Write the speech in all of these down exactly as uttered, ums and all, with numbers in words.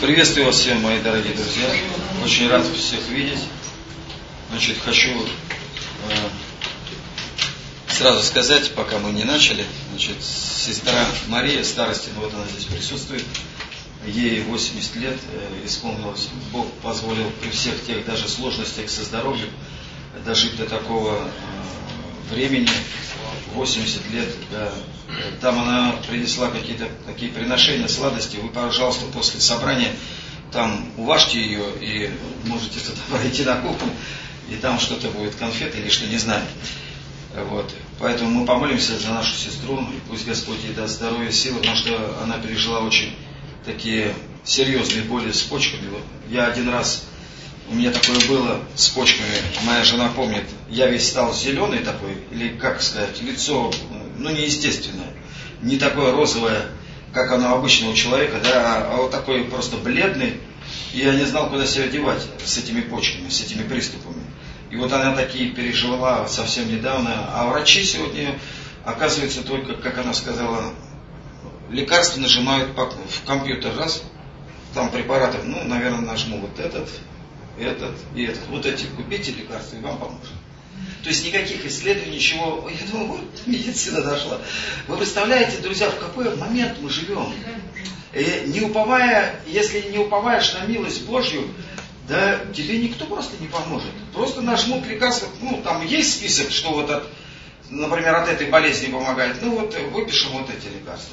Приветствую вас всем, мои дорогие друзья. Очень рад всех видеть. Значит, хочу э, сразу сказать, пока мы не начали, значит, сестра Мария, старости, ну вот она здесь присутствует, ей восемьдесят лет э, исполнилось. Бог позволил при всех тех даже сложностях со здоровьем дожить до такого э, времени, восемьдесят лет, да. Там она принесла какие-то такие приношения, сладости. Вы, пожалуйста, после собрания там уважьте ее и можете туда пройти на кухню, и там что-то будет, конфеты или что, не знаю. Вот. Поэтому мы помолимся за нашу сестру, и пусть Господь ей даст здоровье, силы, потому что она пережила очень такие серьезные боли с почками. Вот я один раз, у меня такое было с почками, моя жена помнит, я весь стал зеленый такой, или как сказать, лицо, ну, неестественное, не такое розовое, как оно обычно у человека, да, а вот такой просто бледный, и я не знал, куда себя девать с этими почками, с этими приступами. И вот она такие пережила совсем недавно, а врачи сегодня, оказывается, только, как она сказала, лекарства нажимают в компьютер, раз, там препаратов, ну, наверное, нажму вот этот, этот и этот. Вот эти купите лекарства, и вам поможет. То есть никаких исследований, ничего. Я думаю, вот медицина дошла. Вы представляете, друзья, в какой момент мы живем? И не уповая, если не уповаешь на милость Божью, да тебе никто просто не поможет. Просто нажмут лекарства, ну там есть список, что вот от, например, от этой болезни помогает. Ну вот выпишем вот эти лекарства.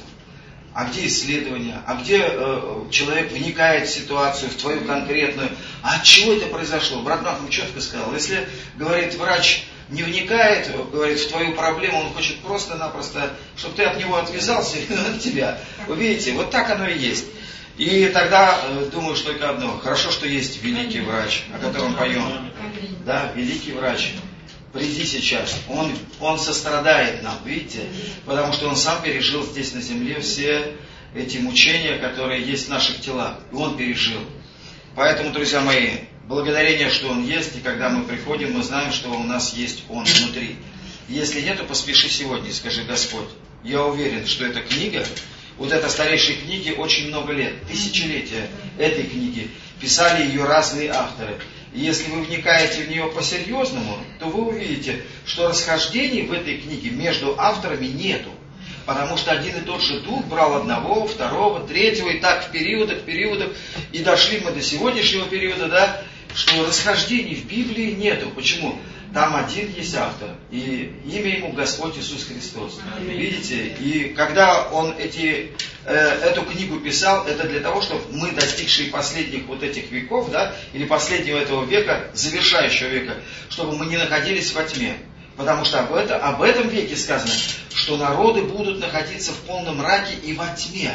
А где исследования? А где э, человек вникает в ситуацию, в твою конкретную? А от чего это произошло? Брат Нахум четко сказал, если, говорит, врач не вникает, говорит, в твою проблему, он хочет просто-напросто, чтобы ты от него отвязался и от тебя. Вы видите, вот так оно и есть. И тогда э, думаю, что только одно. Хорошо, что есть великий врач, о котором поем. Да, великий врач. Приди сейчас. Он, он сострадает нам, видите? Потому что он сам пережил здесь на земле все эти мучения, которые есть в наших телах. И он пережил. Поэтому, друзья мои, благодарение, что он есть, и когда мы приходим, мы знаем, что у нас есть он внутри. Если нет, то поспеши сегодня и скажи: Господь, я уверен, что эта книга, вот этой старейшей книги очень много лет, тысячелетия этой книги, писали ее разные авторы. И если вы вникаете в нее по-серьезному, то вы увидите, что расхождений в этой книге между авторами нету. Потому что один и тот же дух брал одного, второго, третьего, и так в периодах, в периодах. И дошли мы до сегодняшнего периода, да, что расхождений в Библии нету. Почему? Там один есть автор, и имя ему Господь Иисус Христос. Видите? И когда он эти, э, эту книгу писал, это для того, чтобы мы, достигшие последних вот этих веков, да, или последнего этого века, завершающего века, чтобы мы не находились во тьме. Потому что об, это, об этом веке сказано, что народы будут находиться в полном мраке и во тьме.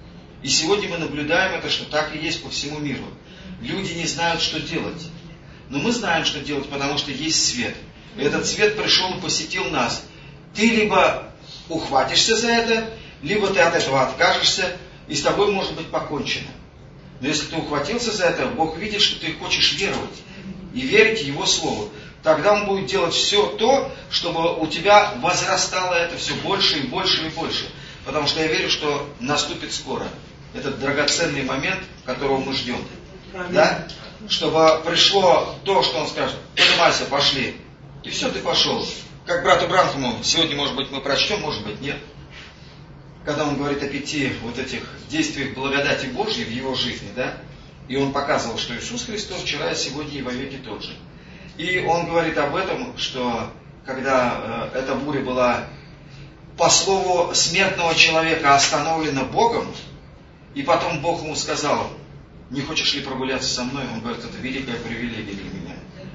И сегодня мы наблюдаем это, что так и есть по всему миру. Люди не знают, что делать. Но мы знаем, что делать, потому что есть свет. И этот свет пришел и посетил нас. Ты либо ухватишься за это, либо ты от этого откажешься, и с тобой может быть покончено. Но если ты ухватился за это, Бог видит, что ты хочешь веровать и верить Его Слову. Тогда Он будет делать все то, чтобы у тебя возрастало это все больше и больше и больше. Потому что я верю, что наступит скоро этот драгоценный момент, которого мы ждем. Да? Чтобы пришло то, что Он скажет: поднимайся, пошли. И все, ты пошел. Как брату Бранхаму, сегодня, может быть, мы прочтем, может быть, нет. Когда он говорит о пяти вот этих действиях благодати Божьей в его жизни, да? И он показывал, что Иисус Христос вчера, сегодня и во веки тот же. И он говорит об этом, что когда э, эта буря была по слову смертного человека остановлена Богом, и потом Бог ему сказал: не хочешь ли прогуляться со мной? Он говорит: это великая привилегия для меня.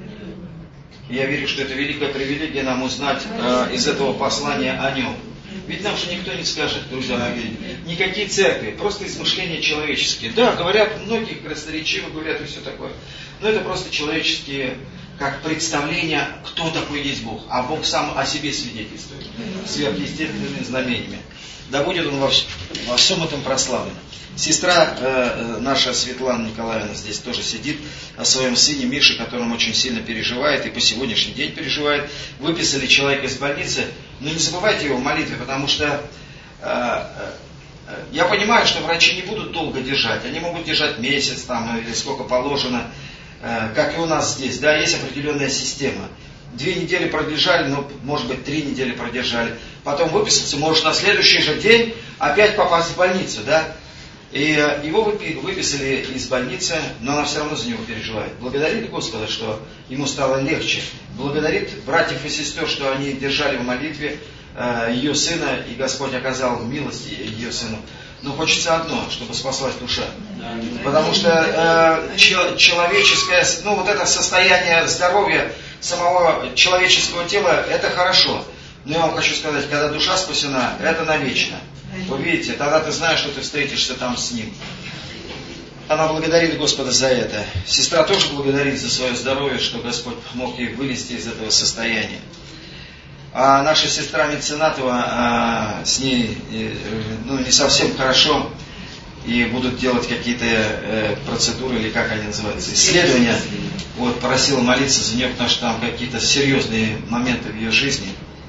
И я верю, что это великая привилегия нам узнать э, из этого послания о нем. Ведь нам же никто не скажет, друзья мои, никакие церкви, просто измышления человеческие. Да, говорят, многие красноречиво говорят и все такое. Но это просто человеческие, как представление, кто такой есть Бог. А Бог сам о себе свидетельствует сверхъестественными знамениями. Да будет Он во, во всем этом прославлен. Сестра э, наша Светлана Николаевна здесь тоже сидит, о своем сыне Мише, которым очень сильно переживает и по сегодняшний день переживает. Выписали человека из больницы, но не забывайте его в молитве, потому что э, Я понимаю, что врачи не будут долго держать, они могут держать месяц там, или сколько положено, как и у нас здесь, да, есть определенная система. Две недели продержали, ну, может быть, три недели продержали, потом выписался, может, на следующий же день опять попасть в больницу, да. И его выписали из больницы, но она все равно за него переживает. Благодарит Господа, что ему стало легче. Благодарит братьев и сестер, что они держали в молитве ее сына, и Господь оказал милость ее сыну. Но хочется одно, чтобы спаслась душа. Потому что э, человеческое, ну вот это состояние здоровья самого человеческого тела, это хорошо. Но я вам хочу сказать, когда душа спасена, это навечно. Вы видите, тогда ты знаешь, что ты встретишься там с ним. Она благодарит Господа за это. Сестра тоже благодарит за свое здоровье, что Господь помог ей вылезти из этого состояния. А наша сестра Меценатова, а, с ней ну, не совсем хорошо, и будут делать какие-то э, процедуры, или как они называются, исследования. Вот, просила молиться за нее, потому что там какие-то серьезные моменты в ее жизни.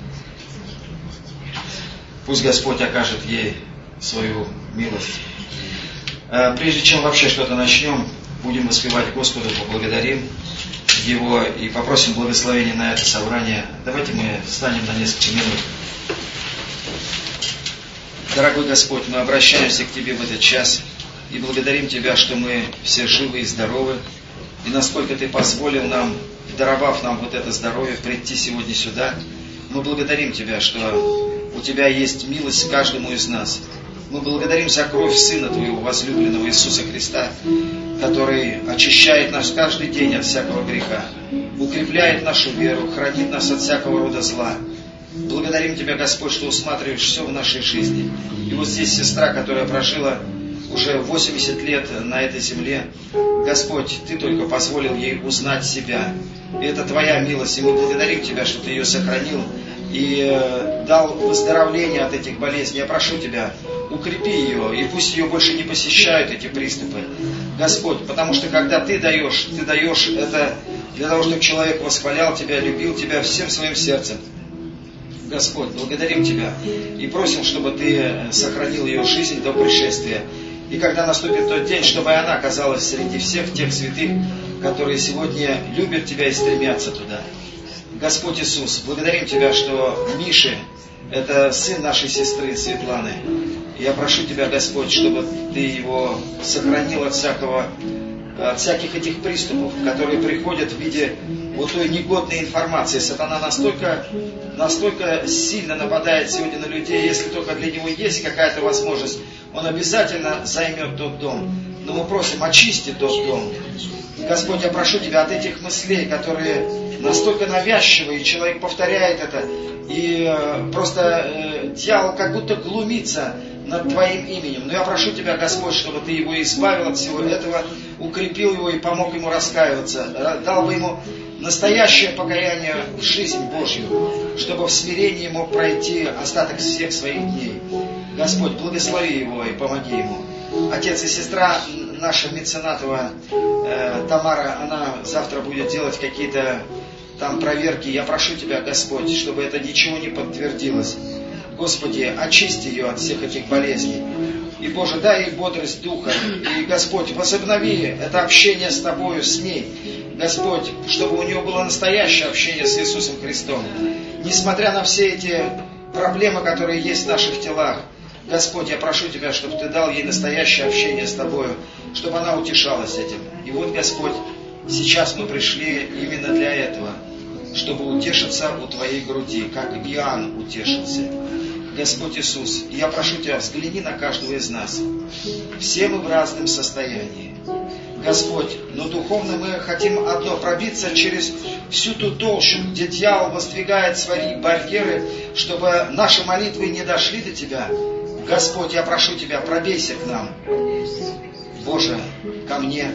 Пусть Господь окажет ей свою милость. Прежде чем вообще что-то начнем, будем воспевать Господу, поблагодарим Его и попросим благословения на это собрание. Давайте мы встанем на несколько минут. Дорогой Господь, мы обращаемся к Тебе в этот час и благодарим Тебя, что мы все живы и здоровы, и насколько Ты позволил нам, даровав нам вот это здоровье, прийти сегодня сюда. Мы благодарим Тебя, что у Тебя есть милость к каждому из нас. Мы благодарим за кровь Сына Твоего, возлюбленного Иисуса Христа, который очищает нас каждый день от всякого греха, укрепляет нашу веру, хранит нас от всякого рода зла. Благодарим Тебя, Господь, что усматриваешь все в нашей жизни. И вот здесь сестра, которая прожила уже восемьдесят лет на этой земле, Господь, Ты только позволил ей узнать себя. И это Твоя милость, и мы благодарим Тебя, что Ты ее сохранил и дал выздоровление от этих болезней. Я прошу Тебя, укрепи ее, и пусть ее больше не посещают эти приступы. Господь, потому что когда Ты даешь, Ты даешь это для того, чтобы человек восхвалял Тебя, любил Тебя всем своим сердцем. Господь, благодарим Тебя и просим, чтобы Ты сохранил ее жизнь до пришествия. И когда наступит тот день, чтобы она оказалась среди всех тех святых, которые сегодня любят Тебя и стремятся туда. Господь Иисус, благодарим Тебя, что Миша – это сын нашей сестры Светланы. Я прошу Тебя, Господь, чтобы Ты его сохранил от всякого, от всяких этих приступов, которые приходят в виде вот той негодной информации. Сатана настолько, настолько сильно нападает сегодня на людей, если только для него есть какая-то возможность, он обязательно займет тот дом. Но мы просим, очисти тот дом. Господь, я прошу Тебя от этих мыслей, которые настолько навязчивые, человек повторяет это, и э, просто э, дьявол как будто глумится над Твоим именем. Но я прошу Тебя, Господь, чтобы Ты его избавил от всего этого, укрепил его и помог ему раскаиваться, дал бы ему настоящее покаяние в жизнь Божью, чтобы в смирении мог пройти остаток всех своих дней. Господь, благослови его и помоги ему. Отец и сестра наша Меценатова, э, Тамара, она завтра будет делать какие-то там проверки. Я прошу Тебя, Господь, чтобы это ничего не подтвердилось. Господи, очисти ее от всех этих болезней. И, Боже, дай ей бодрость духа. И, Господь, возобнови это общение с Тобою, с ней. Господь, чтобы у нее было настоящее общение с Иисусом Христом. Несмотря на все эти проблемы, которые есть в наших телах, Господь, я прошу Тебя, чтобы Ты дал ей настоящее общение с Тобою, чтобы она утешалась этим. И вот, Господь, сейчас мы пришли именно для этого, чтобы утешиться у Твоей груди, как Иоанн утешился. Господь Иисус, я прошу Тебя, взгляни на каждого из нас. Все мы в разном состоянии. Господь, но духовно мы хотим одно, пробиться через всю ту толщу, где дьявол воздвигает свои барьеры, чтобы наши молитвы не дошли до Тебя. Господь, я прошу Тебя, пробейся к нам. Боже, ко мне,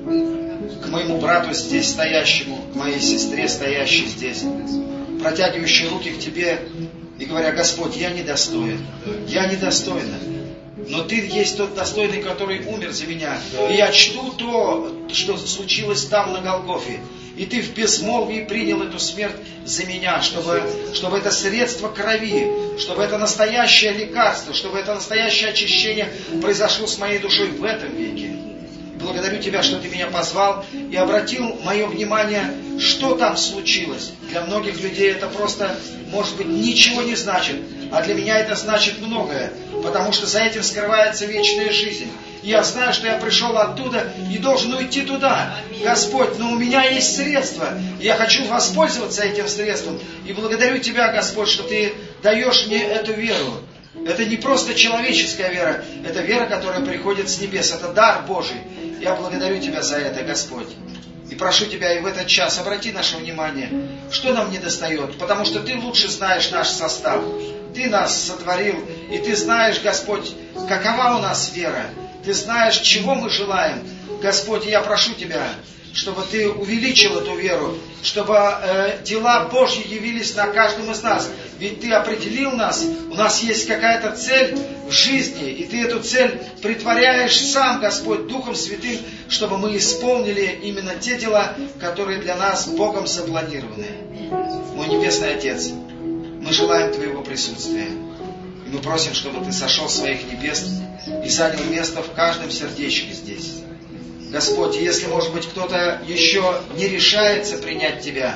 к моему брату здесь стоящему, к моей сестре стоящей здесь, протягивающей руки к Тебе и говоря: Господь, я недостоин, я недостойна, но Ты есть тот достойный, который умер за меня. И я чту то, что случилось там на Голгофе. И Ты в безмолвии принял эту смерть за меня, чтобы, чтобы это средство крови чтобы это настоящее лекарство, чтобы это настоящее очищение произошло с моей душой в этом веке. Благодарю Тебя, что Ты меня позвал и обратил мое внимание, что там случилось. Для многих людей это просто, может быть, ничего не значит, а для меня это значит многое, потому что за этим скрывается вечная жизнь. И я знаю, что я пришел оттуда и должен уйти туда. Господь, но у меня есть средства, и я хочу воспользоваться этим средством. И благодарю Тебя, Господь, что Ты даешь мне эту веру. Это не просто человеческая вера, это вера, которая приходит с небес, это дар Божий. Я благодарю Тебя за это, Господь. И прошу Тебя и в этот час обрати наше внимание, что нам недостает, потому что Ты лучше знаешь наш состав. Ты нас сотворил, и Ты знаешь, Господь, какова у нас вера. Ты знаешь, чего мы желаем. Господь, я прошу Тебя, чтобы Ты увеличил эту веру, чтобы э, дела Божьи явились на каждом из нас. Ведь Ты определил нас, у нас есть какая-то цель в жизни, и Ты эту цель притворяешь сам, Господь, Духом Святым, чтобы мы исполнили именно те дела, которые для нас Богом запланированы. Мой Небесный Отец, мы желаем Твоего присутствия. И мы просим, чтобы Ты сошел с своих небес и занял место в каждом сердечке здесь. Господь, если, может быть, кто-то еще не решается принять Тебя,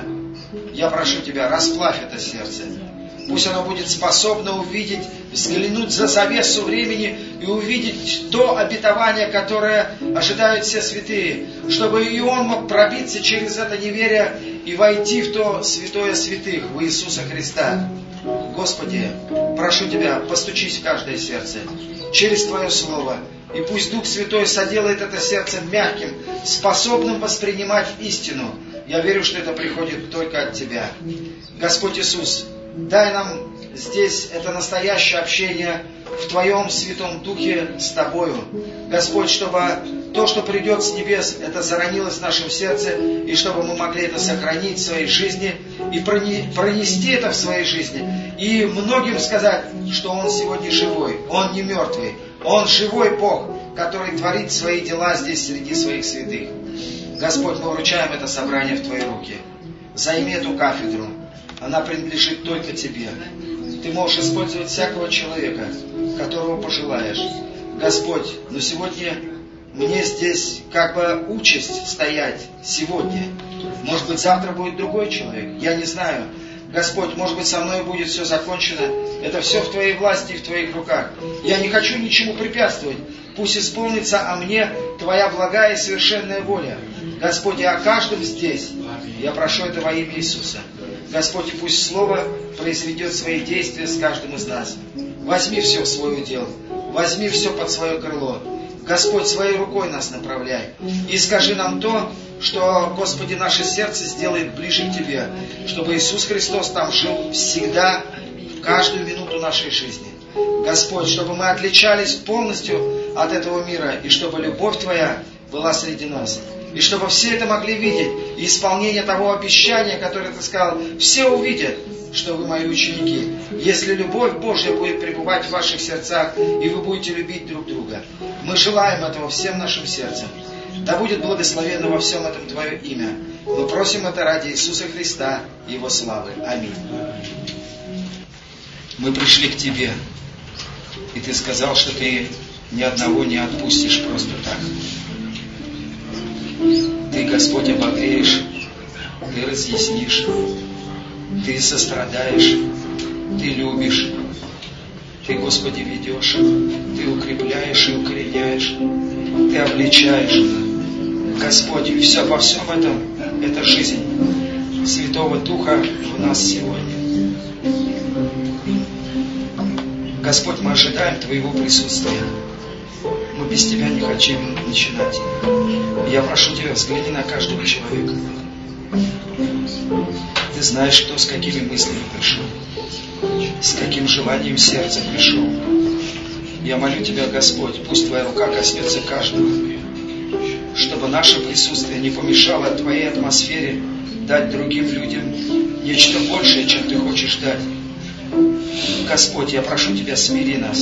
я прошу Тебя, расплавь это сердце. Пусть оно будет способно увидеть, взглянуть за завесу времени и увидеть то обетование, которое ожидают все святые, чтобы и он мог пробиться через это неверие и войти в то святое святых, в Иисуса Христа. Господи, прошу Тебя, постучись в каждое сердце через Твое Слово, и пусть Дух Святой соделает это сердце мягким, способным воспринимать истину. Я верю, что это приходит только от Тебя. Господь Иисус, дай нам здесь это настоящее общение в Твоем Святом Духе с Тобою. Господь, чтобы то, что придет с небес, это заронилось в нашем сердце, и чтобы мы могли это сохранить в своей жизни и пронести это в своей жизни. И многим сказать, что Он сегодня живой, Он не мертвый, Он живой Бог, который творит свои дела здесь среди своих святых. Господь, мы вручаем это собрание в Твои руки. Займи эту кафедру. Она принадлежит только Тебе. Ты можешь использовать всякого человека, которого пожелаешь. Господь, но сегодня мне здесь как бы участь стоять. Сегодня. Может быть, завтра будет другой человек. Я не знаю. Господь, может быть, со мной будет все закончено. Это все в Твоей власти и в Твоих руках. Я не хочу ничему препятствовать. Пусть исполнится о мне Твоя благая и совершенная воля. Господи, о каждом здесь. Я прошу это во имя Иисуса. Господи, пусть Слово произведет свои действия с каждым из нас. Возьми все в свой удел. Возьми все под свое крыло. Господь, своей рукой нас направляй. И скажи нам то, что, Господи, наше сердце сделает ближе к Тебе. Чтобы Иисус Христос там жил всегда, в каждую минуту нашей жизни. Господь, чтобы мы отличались полностью от этого мира, и чтобы любовь Твоя была среди нас. И чтобы все это могли видеть, и исполнение того обещания, которое Ты сказал, все увидят, что вы мои ученики. Если любовь Божья будет пребывать в ваших сердцах, и вы будете любить друг друга. Мы желаем этого всем нашим сердцем. Да будет благословенно во всем этом Твое имя. Мы просим это ради Иисуса Христа и Его славы. Аминь. Мы пришли к Тебе, и Ты сказал, что Ты ни одного не отпустишь просто так. Ты, Господь, обогреешь, Ты разъяснишь, Ты сострадаешь, Ты любишь, Ты, Господи, ведешь, Ты укрепляешь и укореняешь, Ты обличаешь. Господь, и все во всем этом — это жизнь Святого Духа в нас сегодня. Господь, мы ожидаем Твоего присутствия. Мы без Тебя не хотим начинать. Я прошу Тебя, взгляни на каждого человека. Ты знаешь, кто с какими мыслями пришел, с каким желанием сердца пришел. Я молю Тебя, Господь, пусть Твоя рука коснется каждого, чтобы наше присутствие не помешало Твоей атмосфере дать другим людям нечто большее, чем Ты хочешь дать. Господь, я прошу Тебя, смири нас.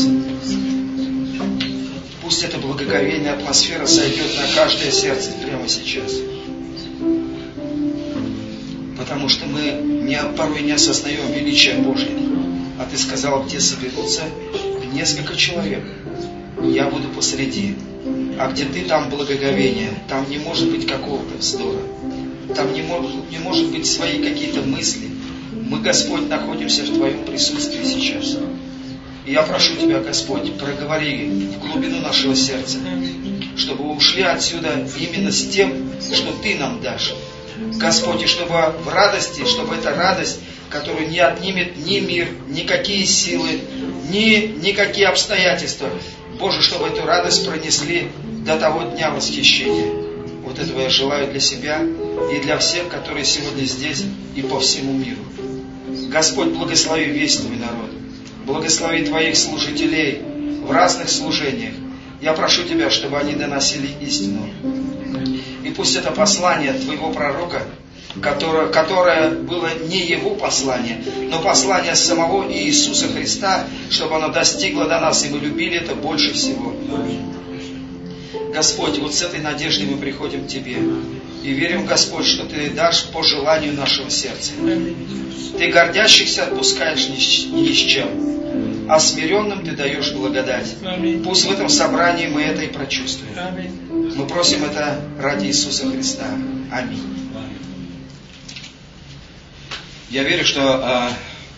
Пусть эта благоговейная атмосфера сойдет на каждое сердце прямо сейчас. Потому что мы не, порой не осознаем величия Божьего. А ты сказал, где соберутся несколько человек, я буду посреди. А где ты, там благоговение, там не может быть какого-то вздора, там не может, не может быть свои какие-то мысли. Мы, Господь, находимся в Твоем присутствии сейчас. И я прошу Тебя, Господь, проговори в глубину нашего сердца, чтобы мы ушли отсюда именно с тем, что Ты нам дашь. Господь, и чтобы в радости, чтобы эта радость, которую не отнимет ни мир, никакие силы, ни никакие обстоятельства, Боже, чтобы эту радость пронесли до того дня восхищения. Вот этого я желаю для себя и для всех, которые сегодня здесь и по всему миру. Господь, благослови весь Твой народ. Благослови Твоих служителей в разных служениях. Я прошу Тебя, чтобы они доносили истину. И пусть это послание Твоего пророка, которое, которое было не его послание, но послание самого Иисуса Христа, чтобы оно достигло до нас, и мы любили это больше всего. Господь, вот с этой надеждой мы приходим к Тебе. И верим, Господь, что Ты дашь по желанию нашего сердца. Ты гордящихся отпускаешь ни, ни с чем, а смиренным Ты даешь благодать. Пусть в этом собрании мы это и прочувствуем. Мы просим это ради Иисуса Христа. Аминь. Я верю, что,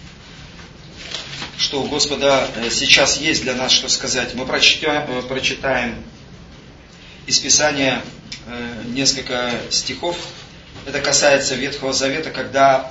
что у Господа сейчас есть для нас что сказать. Мы прочитаем, прочитаем из Писания несколько стихов. Это касается Ветхого Завета, когда,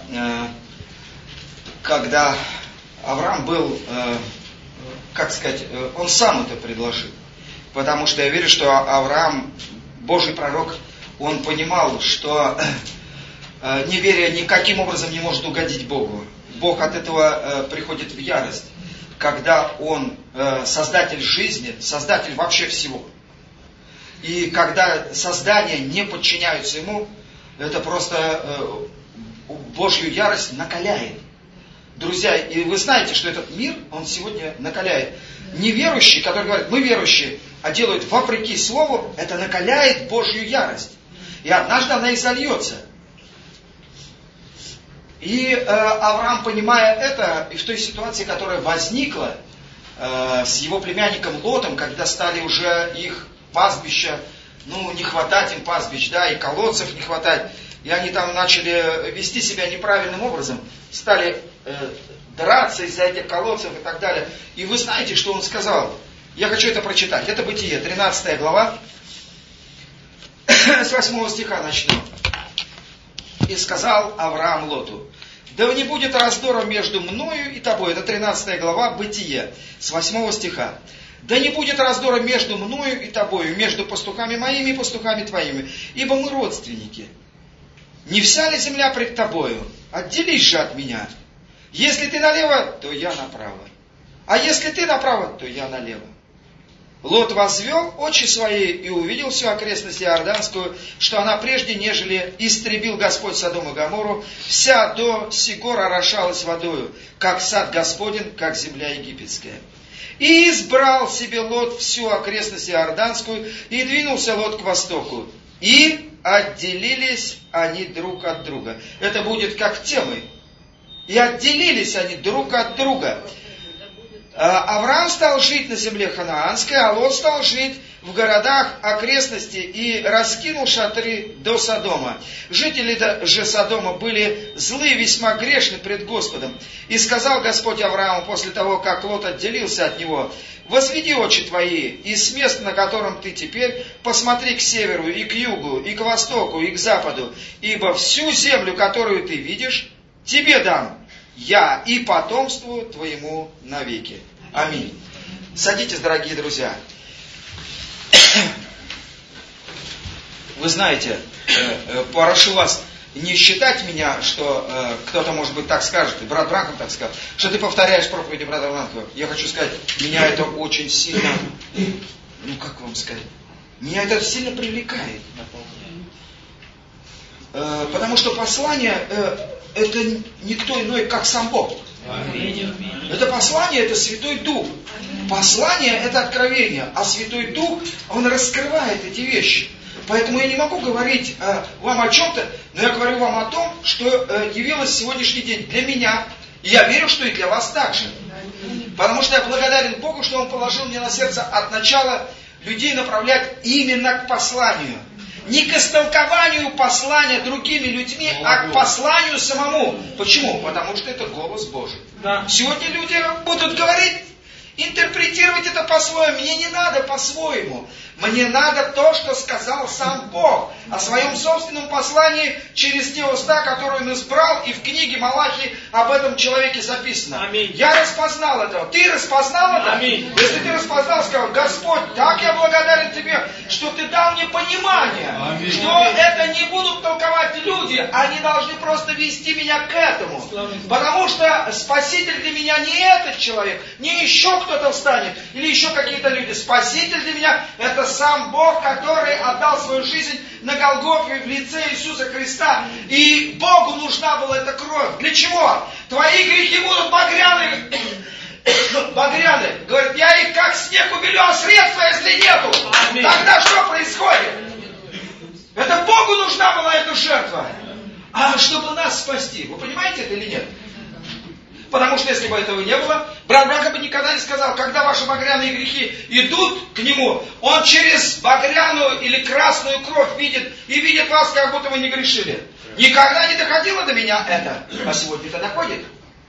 когда Авраам был, как сказать, он сам это предложил. Потому что я верю, что Авраам, Божий пророк, он понимал, что неверие никаким образом не может угодить Богу. Бог от этого приходит в ярость, когда Он создатель жизни, создатель вообще всего. И когда создания не подчиняются Ему, это просто Божью ярость накаляет. Друзья, и вы знаете, что этот мир, он сегодня накаляет. Неверующие, которые говорят, мы верующие, а делают вопреки Слову, это накаляет Божью ярость. И однажды она и зальется. И э, Авраам, понимая это, и в той ситуации, которая возникла э, с его племянником Лотом, когда стали уже их пастбища, ну, не хватать им пастбищ, да, и колодцев не хватать, и они там начали вести себя неправильным образом, стали э, драться из-за этих колодцев и так далее. И вы знаете, что он сказал? Я хочу это прочитать. Это Бытие, тринадцатая глава, с восьмого стиха начну. И сказал Авраам Лоту: да не будет раздора между мною и тобой. Это тринадцатая глава, Бытие, с восьмого стиха. Да не будет раздора между мною и тобою, между пастухами моими и пастухами твоими, ибо мы родственники. Не вся ли земля пред тобою? Отделись же от меня. Если ты налево, то я направо. А если ты направо, то я налево. Лот возвел очи свои и увидел всю окрестность Иорданскую, что она прежде, нежели истребил Господь Содом и Гоморру, вся до сих орошалась водою, как сад Господень, как земля египетская. И избрал себе Лот всю окрестность Иорданскую, и двинулся Лот к востоку. И отделились они друг от друга. Это будет как темы. И отделились они друг от друга. Авраам стал жить на земле ханаанской, а Лот стал жить в городах окрестности и раскинул шатры до Содома. Жители же Содома были злы, весьма грешны пред Господом. И сказал Господь Аврааму после того, как Лот отделился от него: возведи очи твои, и с места, на котором ты теперь, посмотри к северу, и к югу, и к востоку, и к западу, ибо всю землю, которую ты видишь, тебе дам я и потомству твоему навеки. Аминь. Садитесь, дорогие друзья. Вы знаете, прошу вас не считать меня, что кто-то, может быть, так скажет, и брат Бранхам так сказал, что ты повторяешь проповеди брата Бранхама. Я хочу сказать, меня это очень сильно, ну как вам сказать, меня это сильно привлекает. Потому что послание это никто иной, как сам Бог. Это послание, это Святой Дух. Послание это откровение, а Святой Дух, Он раскрывает эти вещи. Поэтому я не могу говорить э, вам о чем-то, но я говорю вам о том, что э, явилось сегодняшний день для меня. И я верю, что и для вас также. Потому что я благодарен Богу, что Он положил мне на сердце от начала людей направлять именно к посланию. Не к истолкованию послания другими людьми, а к посланию самому. Почему? Потому что это голос Божий. Да. Сегодня люди будут говорить, интерпретировать это по-своему. Мне не надо по-своему. Мне надо то, что сказал сам Бог о своем собственном послании через те уста, которые Он избрал, и в книге Малахии об этом человеке записано. Аминь. Я распознал это. Ты распознал это? Аминь. Если ты распознал, сказал: Господь, так я благодарен Тебе, что Ты дал мне понимание, Аминь. Что это не будут толковать люди, они должны просто вести меня к этому. Потому что Спаситель для меня не этот человек, не еще кто-то встанет, или еще какие-то люди. Спаситель для меня это сам Бог, который отдал свою жизнь на Голгофе в лице Иисуса Христа. И Богу нужна была эта кровь. Для чего? Твои грехи будут багряны. Багряны. Говорит, я их как снег убелю, а средства, если нету. Аминь. Тогда что происходит? Это Богу нужна была эта жертва. А чтобы нас спасти. Вы понимаете это или нет? Потому что если бы этого не было, брат Браха бы никогда не сказал, когда ваши багряные грехи идут к нему, он через багряную или красную кровь видит и видит вас, как будто вы не грешили. Никогда не доходило до меня это, а сегодня это доходит.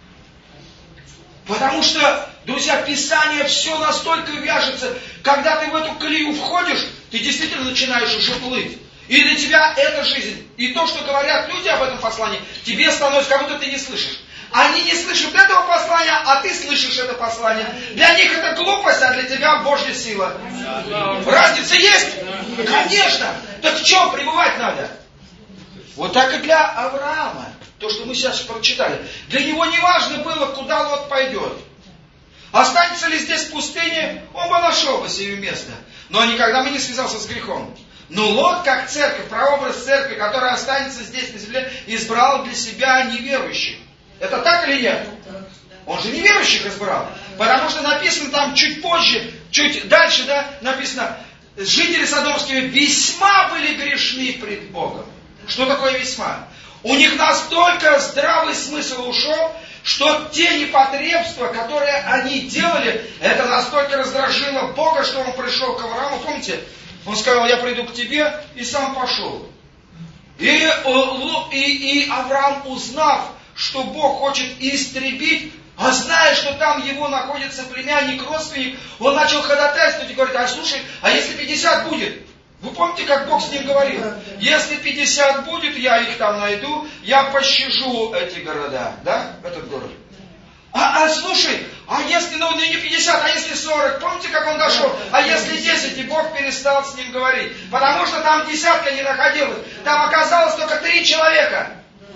Потому что, друзья, Писание все настолько вяжется, когда ты в эту колею входишь, ты действительно начинаешь уже плыть. И для тебя эта жизнь, и то, что говорят люди об этом послании, тебе становится, как будто ты не слышишь. Они не слышат этого послания, а ты слышишь это послание. Для них это глупость, а для тебя Божья сила. Разница есть? Конечно. Так в чем пребывать надо? Вот так и для Авраама. То, что мы сейчас прочитали. Для него не важно было, куда Лот пойдет. Останется ли здесь в пустыне, он бы нашел бы себе место. Но никогда бы не связался с грехом. Но Лот, как церковь, прообраз церкви, которая останется здесь на земле, избрал для себя неверующих. Это так или нет? Он же неверующих избрал. Потому что написано там чуть позже, чуть дальше, да, написано, жители содомские весьма были грешны пред Богом. Что такое весьма? У них настолько здравый смысл ушел, что те непотребства, которые они делали, это настолько раздражило Бога, что он пришел к Аврааму. Помните, он сказал, я приду к тебе, и сам пошел. И, и, и Авраам, узнав, что Бог хочет истребить, а зная, что там его находится племянник, родственник, он начал ходатайствовать и говорит, а слушай, а если пятьдесят будет? Вы помните, как Бог с ним говорил? Если пятьдесят будет, я их там найду, я пощажу эти города, да, этот город. А, а слушай, а если, ну не пятьдесят, а если сорок, помните, как он дошел? А если десять, и Бог перестал с ним говорить. Потому что там десятка не находилась, там оказалось только три человека.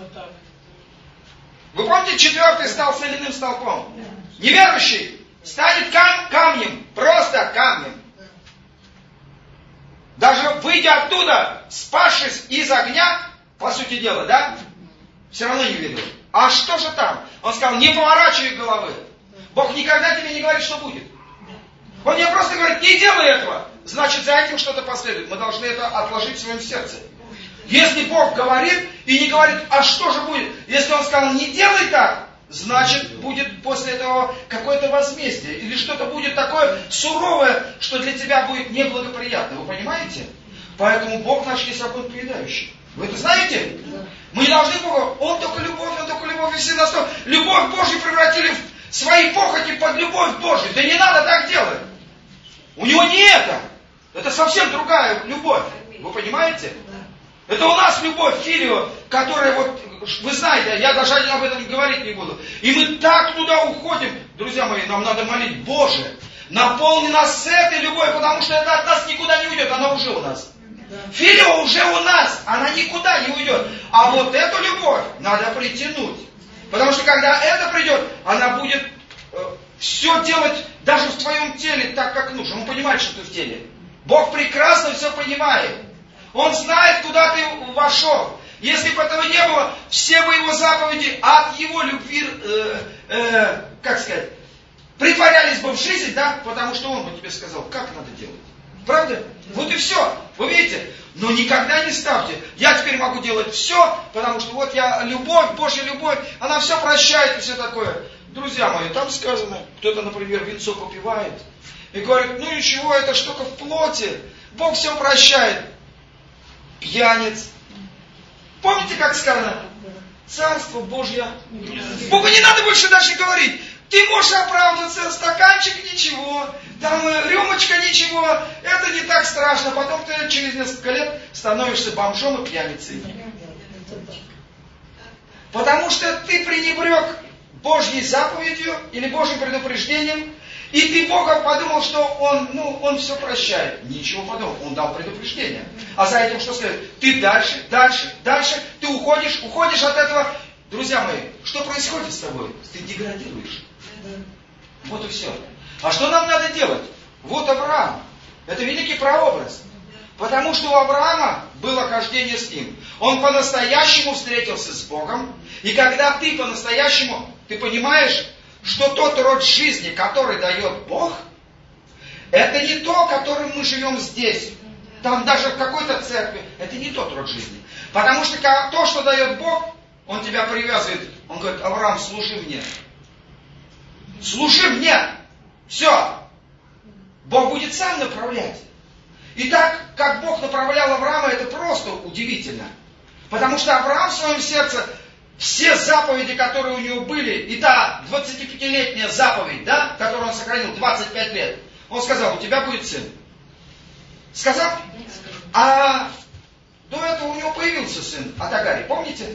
Вы помните, четвертый стал соляным столпом? Неверующий станет кам- камнем, просто камнем. Даже выйдя оттуда, спасшись из огня, по сути дела, да, все равно не верил. А что же там? Он сказал, не поворачивай головы. Бог никогда тебе не говорит, что будет. Он мне просто говорит, не делай этого. Значит, за этим что-то последует. Мы должны это отложить в своем сердце. Если Бог говорит и не говорит, а что же будет? Если Он сказал, не делай так, значит, будет после этого какое-то возмездие. Или что-то будет такое суровое, что для тебя будет неблагоприятно. Вы понимаете? Поэтому Бог наш есть огонь поедающий. Вы это знаете? Мы не должны Бога. Он только любовь, Он только любовь. И все настолько. Любовь Божью превратили в свои похоти под любовь Божью. Да не надо так делать. У него не это. Это совсем другая любовь. Вы понимаете? Это у нас любовь, филио, которая вот, вы знаете, я даже об этом говорить не буду. И мы так туда уходим. Друзья мои, нам надо молить, Боже, наполни нас с этой любовью, потому что это от нас никуда не уйдет, она уже у нас. Филио уже у нас, она никуда не уйдет. А вот эту любовь надо притянуть. Потому что когда это придет, она будет э, все делать даже в твоем теле так, как нужно. Он понимает, что ты в теле. Бог прекрасно все понимает. Он знает, куда ты вошел. Если бы этого не было, все бы его заповеди от его любви, э, э, как сказать, притворялись бы в жизнь, да, потому что он бы тебе сказал, как надо делать. Правда? Вот и все. Вы видите? Но никогда не ставьте. Я теперь могу делать все, потому что вот я, любовь, Божья любовь, она все прощает и все такое. Друзья мои, там сказано, кто-то, например, винцо попивает и говорит, ну ничего, это ж только в плоти, Бог все прощает. Пьяниц. Помните, как сказано? Царство Божье. Богу не надо больше дальше говорить. Ты можешь оправдываться, стаканчик ничего, там рюмочка ничего, это не так страшно. Потом ты через несколько лет становишься бомжом и пьяницей. Потому что ты пренебрег Божьей заповедью или Божьим предупреждением, и ты Бога подумал, что Он, ну, Он все прощает. Ничего подобного, Он дал предупреждение. А за этим что сказать? Ты дальше, дальше, дальше, ты уходишь, уходишь от этого. Друзья мои, что происходит с тобой? Ты деградируешь. Вот и все. А что нам надо делать? Вот Авраам. Это великий прообраз. Потому что у Авраама было хождение с ним. Он по-настоящему встретился с Богом. И когда ты по-настоящему, ты понимаешь, что тот род жизни, который дает Бог, это не то, которым мы живем здесь. Там даже в какой-то церкви. Это не тот род жизни. Потому что то, что дает Бог, Он тебя привязывает. Он говорит, Авраам, служи мне. Служи мне. Все. Бог будет сам направлять. И так, как Бог направлял Авраама, это просто удивительно. Потому что Авраам в своем сердце, все заповеди, которые у него были, и та двадцатипятилетняя заповедь, да, которую он сохранил двадцать пять лет, он сказал, у тебя будет сын. Сказал? А до этого у него появился сын от Агари, помните?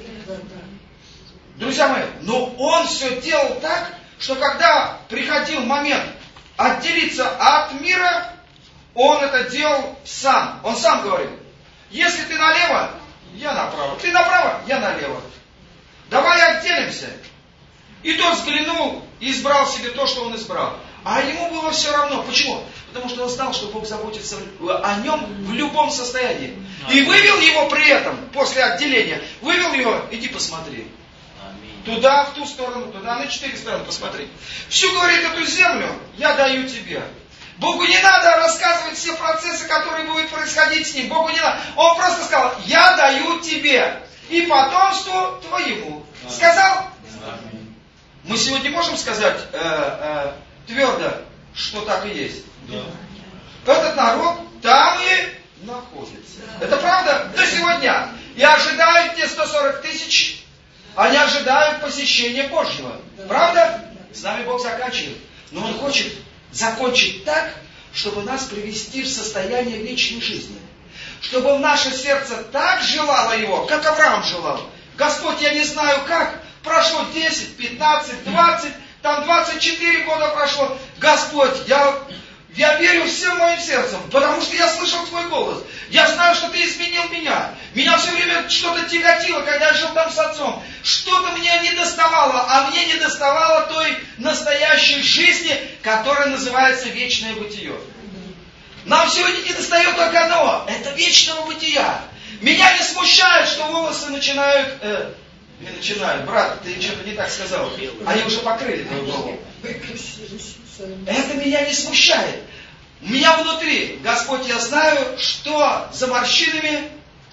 Друзья мои, но он все делал так, что когда приходил момент отделиться от мира, он это делал сам. Он сам говорил, если ты налево, я направо. Ты направо, я налево. Давай отделимся. И тот взглянул и избрал себе то, что он избрал. А ему было все равно. Почему? Потому что он знал, что Бог заботится о нем в любом состоянии. И вывел его при этом, после отделения, вывел его, иди посмотри. Туда, в ту сторону, туда, на четыре стороны посмотри. Всю, говорит, эту землю я даю тебе. Богу не надо рассказывать все процессы, которые будут происходить с ним. Богу не надо. Он просто сказал, я даю тебе. И потомству твоему. Сказал? Мы сегодня можем сказать э, э, твердо, что так и есть. Да. Этот народ там и находится. Это правда? До сегодня. И ожидают те сто сорок тысяч. Они ожидают посещения Божьего. Правда? С нами Бог заканчивает. Но Он хочет закончить так, чтобы нас привести в состояние вечной жизни. Чтобы наше сердце так желало Его, как Авраам желал. Господь, я не знаю как, прошло десять, пятнадцать, двадцать, там двадцать четыре года прошло. Господь, я, я верю всем моим сердцем, потому что я слышал Твой голос. Я знаю, что Ты изменил меня. Меня все время что-то тяготило, когда я жил там с отцом. Что-то мне не доставало, а мне не доставало той настоящей жизни, которая называется вечное бытие. Нам сегодня не достает только одного. Это вечного бытия. Меня не смущает, что волосы начинают... Э, не начинают. Брат, ты что-то не так сказал. Они уже покрыли твою голову. Это меня не смущает. У меня внутри, Господь, я знаю, что за морщинами,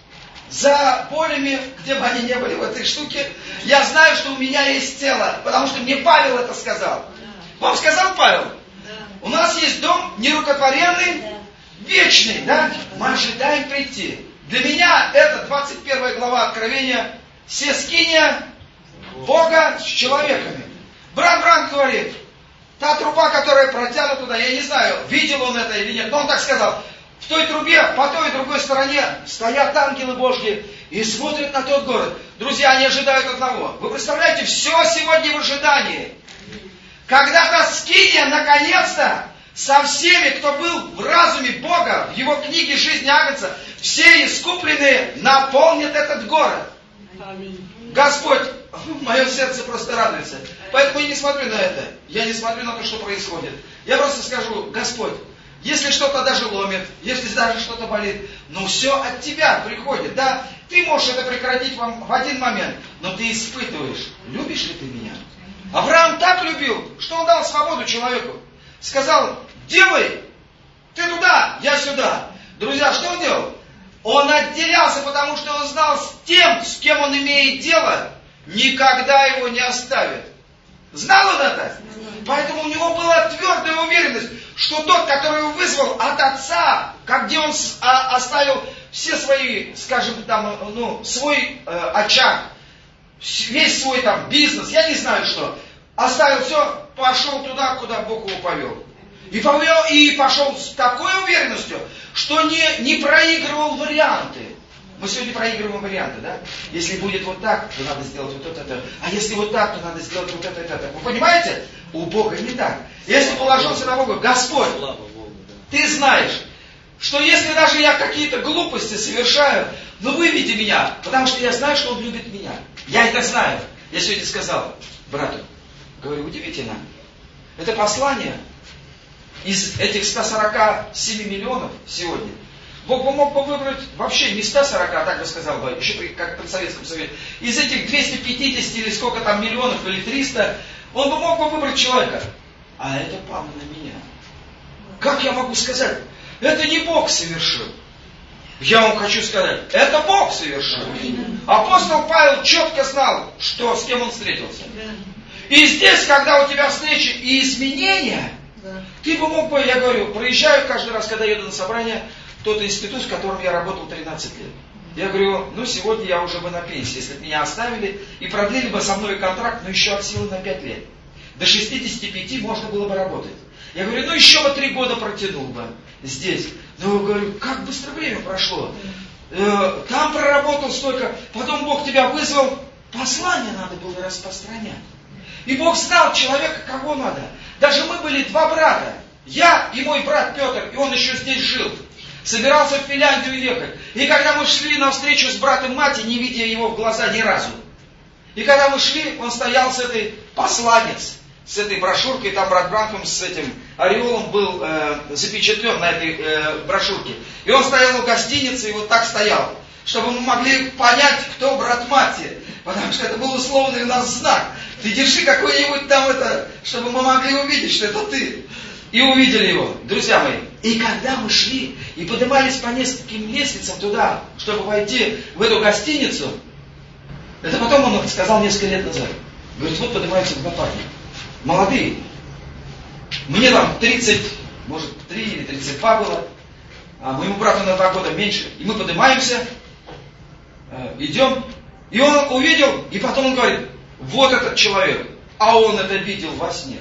за болями, где бы они ни были в этой штуке, я знаю, что у меня есть тело. Потому что мне Павел это сказал. Вам сказал Павел? У нас есть дом нерукотворенный, вечный, да? Мы ожидаем прийти. Для меня это двадцать первая глава Откровения, сескиния Бога с человеками. Брат Бран говорит, та труба, которая протянута туда, я не знаю, видел он это или нет, но он так сказал, в той трубе, по той и другой стороне стоят ангелы Божьи и смотрят на тот город. Друзья, они ожидают одного. Вы представляете, все сегодня в ожидании. Когда-то скиния, наконец-то, со всеми, кто был в разуме Бога, в Его книге «Жизнь Агнца», все искупленные наполнят этот город. Господь, мое сердце просто радуется. Поэтому я не смотрю на это. Я не смотрю на то, что происходит. Я просто скажу, Господь, если что-то даже ломит, если даже что-то болит, но все от Тебя приходит, да? Ты можешь это прекратить в один момент, но ты испытываешь, любишь ли ты меня? Авраам так любил, что он дал свободу человеку. Сказал, делай, ты туда, я сюда. Друзья, что он делал? Он отделялся, потому что он знал с тем, с кем он имеет дело, никогда его не оставит. Знал он это? Поэтому у него была твердая уверенность, что тот, который его вызвал от отца, как где он оставил все свои, скажем, там, ну, свой э, очаг, весь свой там бизнес, я не знаю что, оставил все, пошел туда, куда Бог его повел. И, повел, и пошел с такой уверенностью, что не, не проигрывал варианты. Мы сегодня проигрываем варианты, да? Если будет вот так, то надо сделать вот это, это. А если вот так, то надо сделать вот это, это. Вы понимаете? У Бога не так. Если положился на Бога, Господь, Ты знаешь, что если даже я какие-то глупости совершаю, но выведи меня, потому что я знаю, что Он любит меня. Я это знаю. Я сегодня сказал брату, говорю, удивительно. Это послание из этих ста сорока семи миллионов сегодня. Бог бы мог бы выбрать вообще не сто сорок, а так бы сказал бы, еще как при Советском Совете. Из этих двухсот пятидесяти или сколько там миллионов, или триста, Он бы мог бы выбрать человека. А это пало на меня. Как я могу сказать? Это не Бог совершил. Я вам хочу сказать, это Бог совершил. Апостол Павел четко знал, что, с кем он встретился. И здесь, когда у тебя встречи и изменения, ты бы мог бы, я говорю, проезжаю каждый раз, когда еду на собрание, тот институт, в котором я работал тринадцать лет. Я говорю, ну сегодня я уже бы на пенсии, если бы меня оставили и продлили бы со мной контракт, но еще от силы на пять лет. До шестидесяти пяти можно было бы работать. Я говорю, ну еще бы три года протянул бы здесь. Но я говорю, как быстро время прошло. Э, там проработал столько, потом Бог тебя вызвал, послание надо было распространять. И Бог знал человека, кого надо. Даже мы были два брата. Я и мой брат Петр, и он еще здесь жил. Собирался в Финляндию ехать. И когда мы шли на встречу с братом Мати, не видя его в глаза ни разу. И когда мы шли, он стоял с этой посланец, с этой брошюркой, там брат Бранхам с этим ореолом был э, запечатлен на этой э, брошюрке. И он стоял в гостинице и вот так стоял, чтобы мы могли понять, кто брат Мати. Потому что это был условный у нас знак. Ты держи какой-нибудь там это, чтобы мы могли увидеть, что это ты. И увидели его, друзья мои. И когда мы шли и поднимались по нескольким лестницам туда, чтобы войти в эту гостиницу, это потом он сказал несколько лет назад. Говорит, вот поднимаются два парня. Молодые. Мне там тридцать, может, три или тридцать два было. А моему брату на два года меньше. И мы поднимаемся, э, идем. И он увидел, и потом он говорит, вот этот человек. А он это видел во сне.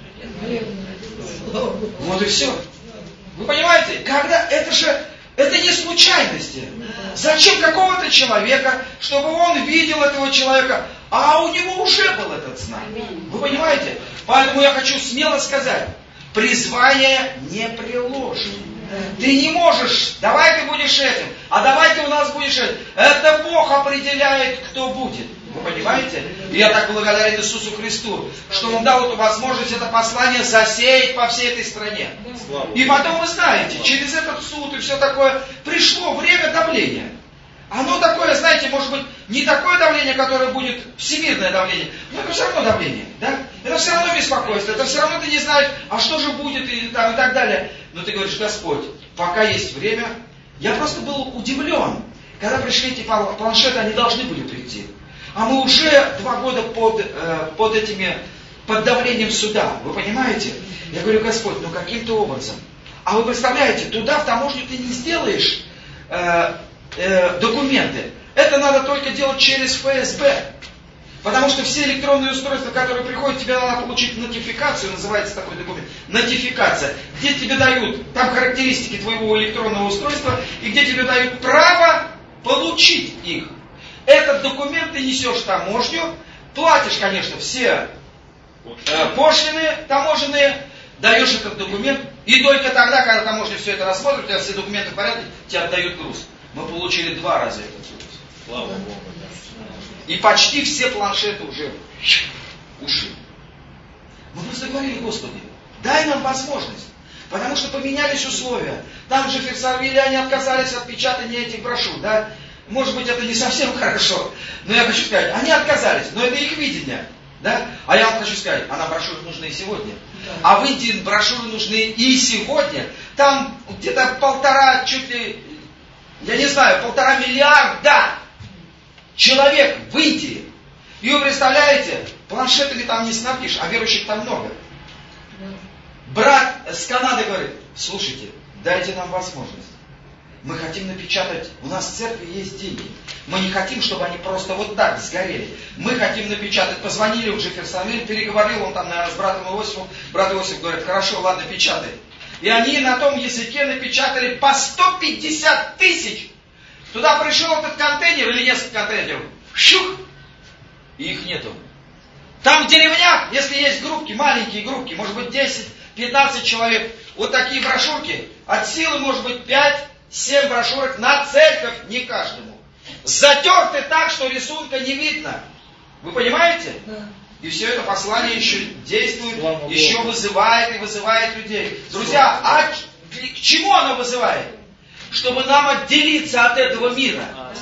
Вот и все. Вы понимаете, когда это же, это не случайности. Зачем какого-то человека, чтобы он видел этого человека, а у него уже был этот знак. Вы понимаете? Поэтому я хочу смело сказать, призвание не приложено. Ты не можешь, давай ты будешь этим, а давай ты у нас будешь этим. Это Бог определяет, кто будет. Вы понимаете? И я так благодарен Иисусу Христу, что Он дал эту возможность, это послание засеять по всей этой стране. И потом, вы знаете, через этот суд и все такое, пришло время давления. Оно такое, знаете, может быть, не такое давление, которое будет всемирное давление, но это все равно давление, да? Это все равно беспокойство, это все равно ты не знаешь, а что же будет и, там, и так далее. Но ты говоришь, Господь, пока есть время. Я просто был удивлен, когда пришли эти планшеты, они должны были прийти. А мы уже два года под, э, под этими, под давлением суда, вы понимаете? Я говорю, Господь, ну каким-то образом. А вы представляете, туда в таможню ты не сделаешь э, э, документы. Это надо только делать через эф эс бэ. Потому что все электронные устройства, которые приходят, тебе надо получить нотификацию, называется такой документ, нотификация, где тебе дают, там характеристики твоего электронного устройства, и где тебе дают право получить их. Этот документ ты несешь в таможню, платишь, конечно, все э, пошлины таможенные, даешь этот документ, и только тогда, когда таможня все это рассмотрит, у тебя все документы в порядке, тебе отдают груз. Мы получили два раза этот груз. Слава Богу. И почти все планшеты уже ушли. Мы просто говорили, Господи, дай нам возможность. Потому что поменялись условия. Там же в Ферсарвилле они отказались от печатания этих брошюр, да? Может быть, это не совсем хорошо, но я хочу сказать, они отказались, но это их видение. Да? А я вам хочу сказать, а нам брошюры нужны и сегодня. Да. А в Индии брошюры нужны и сегодня. Там где-то полтора, чуть ли, я не знаю, полтора миллиарда человек в Индии. И вы представляете, планшетами там не снабдишь, а верующих там много. Брат с Канады говорит, слушайте, дайте нам возможность. Мы хотим напечатать, у нас в церкви есть деньги. Мы не хотим, чтобы они просто вот так сгорели. Мы хотим напечатать. Позвонили в Джефферсонвилл, переговорил он там наверное, с братом Иосифом. Брат Иосиф говорит, хорошо, ладно, печатай. И они на том языке напечатали по сто пятьдесят тысяч. Туда пришел этот контейнер или несколько контейнеров. Щух! И их нету. Там в деревнях, если есть группки, маленькие группки, может быть десять-пятнадцать человек, вот такие брошюрки, от силы может быть пять-семь брошюрок на церковь, не каждому. Затерты так, что рисунка не видно. Вы понимаете? Да. И все это послание еще действует, Слава еще Богу. Вызывает и вызывает людей. Друзья, а к чему оно вызывает? Чтобы нам отделиться от этого мира.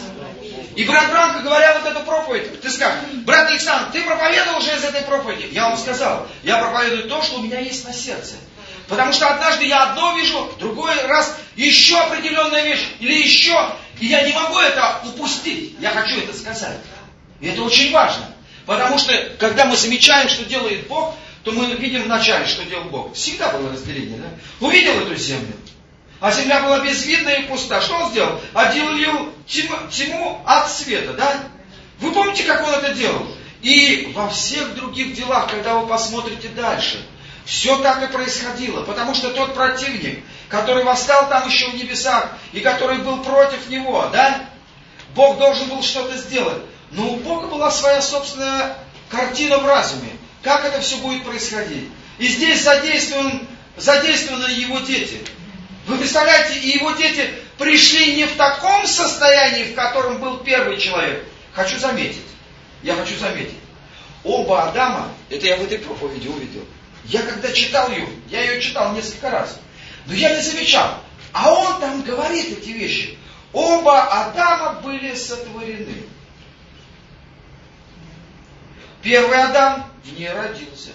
И брат Бранко, говоря вот эту проповедь, ты скажешь, брат Александр, ты проповедовал уже из этой проповеди? Я вам сказал, я проповедую то, что у меня есть на сердце. Потому что однажды я одно вижу, другой раз еще определенная вещь, или еще, и я не могу это упустить. Я хочу это сказать. И это очень важно. Потому что, когда мы замечаем, что делает Бог, то мы видим вначале, что делал Бог. Всегда было разделение, да? Увидел эту землю. А земля была безвидная и пуста. Что он сделал? Отделил тьму, тьму от света, да? Вы помните, как он это делал? И во всех других делах, когда вы посмотрите дальше, все так и происходило. Потому что тот противник, который восстал там еще в небесах, и который был против него, да? Бог должен был что-то сделать. Но у Бога была своя собственная картина в разуме. Как это все будет происходить? И здесь задействован, задействованы его дети. Вы представляете, и его дети пришли не в таком состоянии, в котором был первый человек. Хочу заметить, я хочу заметить. Оба Адама, это я в этой проповеди увидел. Я когда читал ее, я ее читал несколько раз. Но я не замечал. А он там говорит эти вещи. Оба Адама были сотворены. Первый Адам не родился.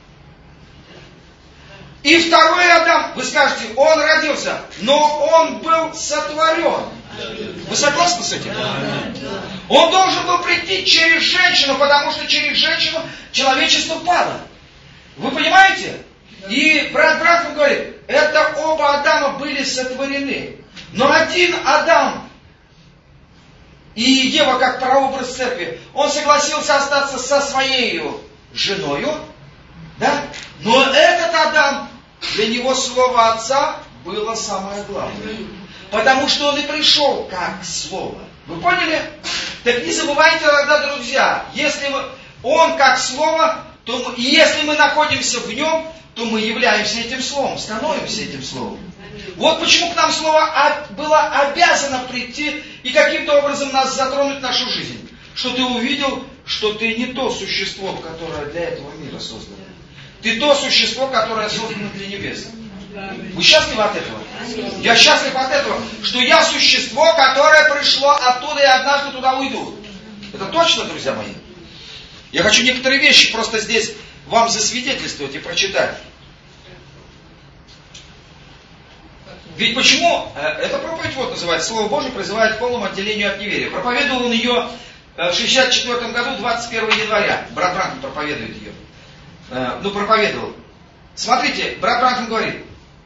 И второй Адам, вы скажете, он родился, но он был сотворен. Вы согласны с этим? Он должен был прийти через женщину, потому что через женщину человечество пало. Вы понимаете? И брат Бранхам говорит, это оба Адама были сотворены. Но один Адам и Ева, как прообраз церкви, он согласился остаться со своей женою, да? Но этот Адам, для него слово Отца было самое главное. Потому что он и пришел как слово. Вы поняли? Так не забывайте тогда, друзья, если мы, он как слово, то мы, и если мы находимся в нем, то мы являемся этим словом, становимся этим словом. Вот почему к нам слово было обязано прийти и каким-то образом нас затронуть в нашу жизнь. Что ты увидел, что ты не то существо, которое для этого мира создано. Ты то существо, которое создано для небес. Вы счастливы от этого? Я счастлив от этого, что я существо, которое пришло оттуда и однажды туда уйду. Это точно, друзья мои? Я хочу некоторые вещи просто здесь вам засвидетельствовать и прочитать. Ведь почему? Эта проповедь вот называется «Слово Божие призывает к полному отделению от неверия». Проповедовал он ее в шестьдесят четвёртом году, двадцать первого января. Брат Бранхам проповедует ее. Ну, проповедовал. Смотрите, брат Бранхам говорит.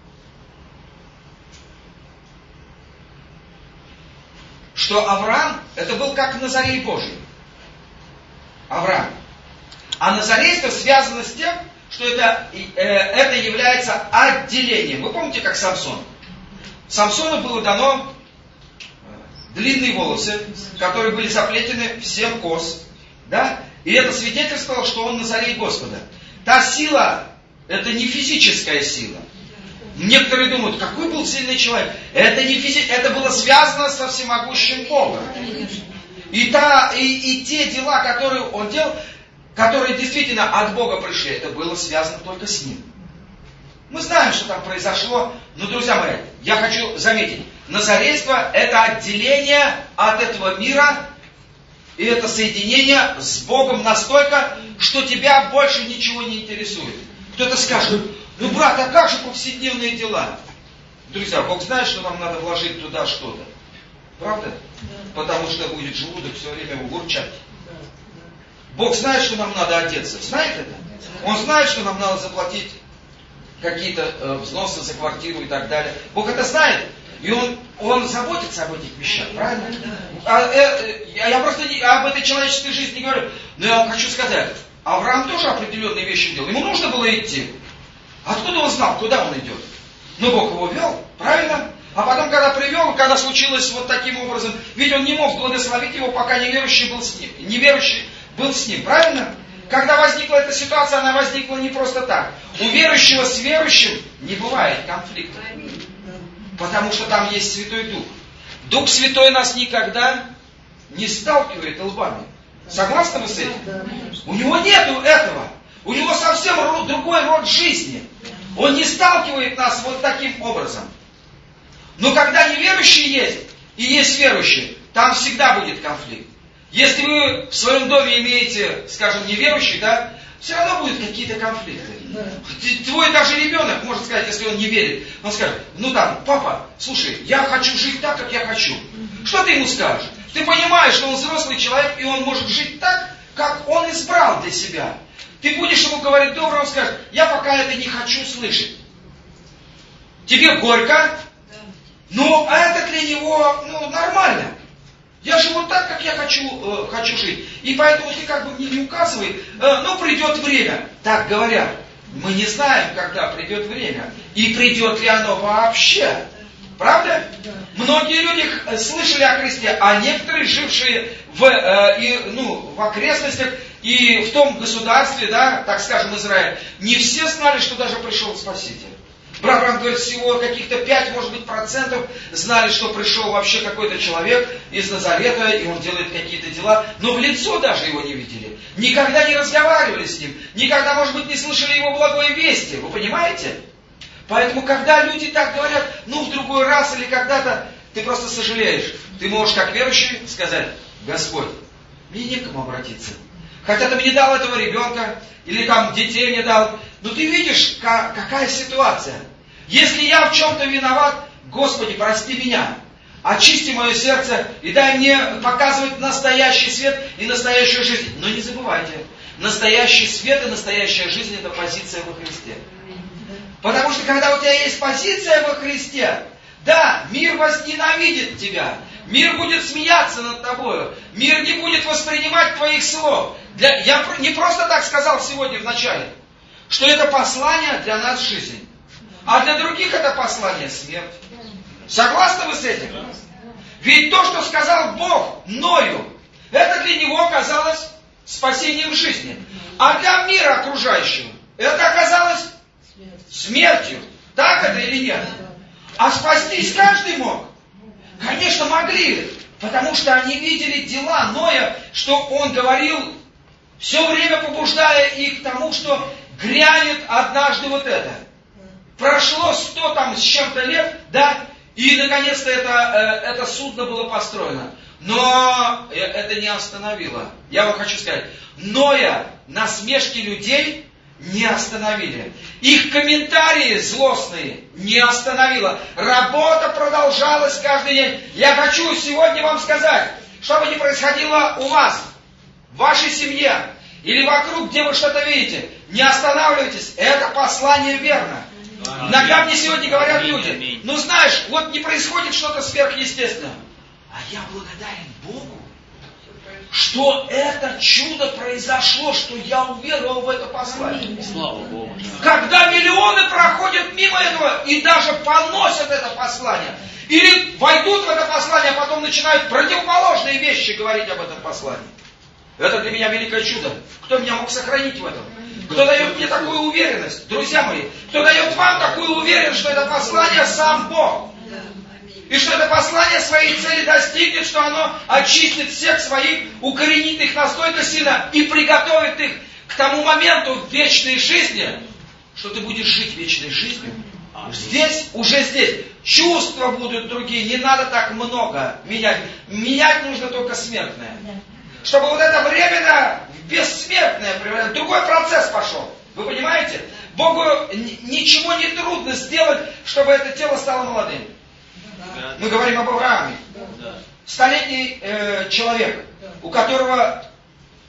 Что Авраам, это был как Назарей Божий. Авраам. А назарейство связано с тем, что это, э, это является отделением. Вы помните, как Самсон? Самсону было дано длинные волосы, которые были заплетены в семь кос. Да? И это свидетельствовало, что он Назарей Господа. Та сила, это не физическая сила. Некоторые думают, какой был сильный человек. Это, не физи... это было связано со всемогущим Богом. И, та, и, и те дела, которые он делал, которые действительно от Бога пришли, это было связано только с ним. Мы знаем, что там произошло, но, друзья мои, я хочу заметить, назарейство это отделение от этого мира, и это соединение с Богом настолько, что тебя больше ничего не интересует. Кто-то скажет, ну, брат, а как же повседневные дела? Друзья, Бог знает, что нам надо вложить туда что-то. Правда? Да. Потому что будет желудок все время урчать. Бог знает, что нам надо одеться. Знает это? Он знает, что нам надо заплатить какие-то э, взносы за квартиру и так далее. Бог это знает. И он, он заботится об этих вещах, правильно? А, э, э, я просто не, об этой человеческой жизни не говорю. Но я вам хочу сказать, Авраам тоже определенные вещи делал. Ему нужно было идти. Откуда он знал, куда он идет? Но Бог его вел, правильно? А потом, когда привел, когда случилось вот таким образом, ведь он не мог благословить его, пока неверующий был с ним. Неверующий был с ним, правильно? Когда возникла эта ситуация, она возникла не просто так. У верующего с верующим не бывает конфликта. Потому что там есть Святой Дух. Дух Святой нас никогда не сталкивает лбами. Согласны вы с этим? У него нету этого. У него совсем другой род жизни. Он не сталкивает нас вот таким образом. Но когда неверующие есть, и есть верующие, там всегда будет конфликт. Если вы в своем доме имеете, скажем, неверующих, да, все равно будут какие-то конфликты. Твой даже ребенок может сказать, если он не верит, он скажет, ну там, папа, слушай, я хочу жить так, как я хочу. Что ты ему скажешь? Ты понимаешь, что он взрослый человек, и он может жить так, как он избрал для себя. Ты будешь ему говорить добро, он скажет, я пока это не хочу слышать. Тебе горько, но это для него ну, нормально. Я живу так, как я хочу, э, хочу жить. И поэтому ты как бы мне не указывай, э, ну придет время. Так говорят. Мы не знаем, когда придет время. И придет ли оно вообще. Правда? Многие люди слышали о Христе, а некоторые, жившие в, э, и, ну, в окрестностях и в том государстве, да, так скажем, Израиль, не все знали, что даже пришел Спаситель. Брат Брам говорит, всего каких-то пять, может быть, процентов знали, что пришел вообще какой-то человек из Назарета, и он делает какие-то дела, но в лицо даже его не видели. Никогда не разговаривали с ним, никогда, может быть, не слышали его благой вести. Вы понимаете? Поэтому, когда люди так говорят, ну, в другой раз или когда-то, ты просто сожалеешь. Ты можешь, как верующий, сказать, Господь, мне некому обратиться. Хотя ты мне дал этого ребенка, или там детей мне дал, но ты видишь, какая ситуация. Если я в чем-то виноват, Господи, прости меня. Очисти мое сердце и дай мне показывать настоящий свет и настоящую жизнь. Но не забывайте, настоящий свет и настоящая жизнь – это позиция во Христе. Потому что когда у тебя есть позиция во Христе, да, мир возненавидит тебя. Мир будет смеяться над тобою. Мир не будет воспринимать твоих слов. Для, я не просто так сказал сегодня в начале, что это послание для нас жизнь. А для других это послание смерть. Согласны вы с этим? Ведь то, что сказал Бог Ною, это для него оказалось спасением жизни. А для мира окружающего это оказалось смертью. Так это или нет? А спастись каждый мог? Конечно, могли. Потому что они видели дела Ноя, что он говорил, все время побуждая их к тому, что грянет однажды вот это. Прошло сто там с чем-то лет, да, и наконец-то это, это судно было построено. Но это не остановило. Я вам хочу сказать, Ноя насмешки людей не остановили. Их комментарии злостные не остановило. Работа продолжалась каждый день. Я хочу сегодня вам сказать, что бы ни происходило у вас, в вашей семье, или вокруг, где вы что-то видите, не останавливайтесь. Это послание верно. Иногда мне сегодня говорят люди, ну знаешь, вот не происходит что-то сверхъестественное. А я благодарен Богу, что это чудо произошло, что я уверовал в это послание. Слава Богу. Когда миллионы проходят мимо этого и даже поносят это послание. Или войдут в это послание, а потом начинают противоположные вещи говорить об этом послании. Это для меня великое чудо. Кто меня мог сохранить в этом? Кто дает мне такую уверенность? Друзья мои, кто дает вам такую уверенность, что это послание сам Бог? И что это послание своей цели достигнет, что оно очистит всех своих, укоренит их настолько сильно и приготовит их к тому моменту вечной жизни, что ты будешь жить вечной жизнью. Здесь, уже здесь. Чувства будут другие, не надо так много менять. Менять нужно только смертное. Чтобы вот это временно бессмертное, другой процесс пошел. Вы понимаете? Богу ничего не трудно сделать, чтобы это тело стало молодым. Мы говорим об Аврааме. Столетний э, человек, у которого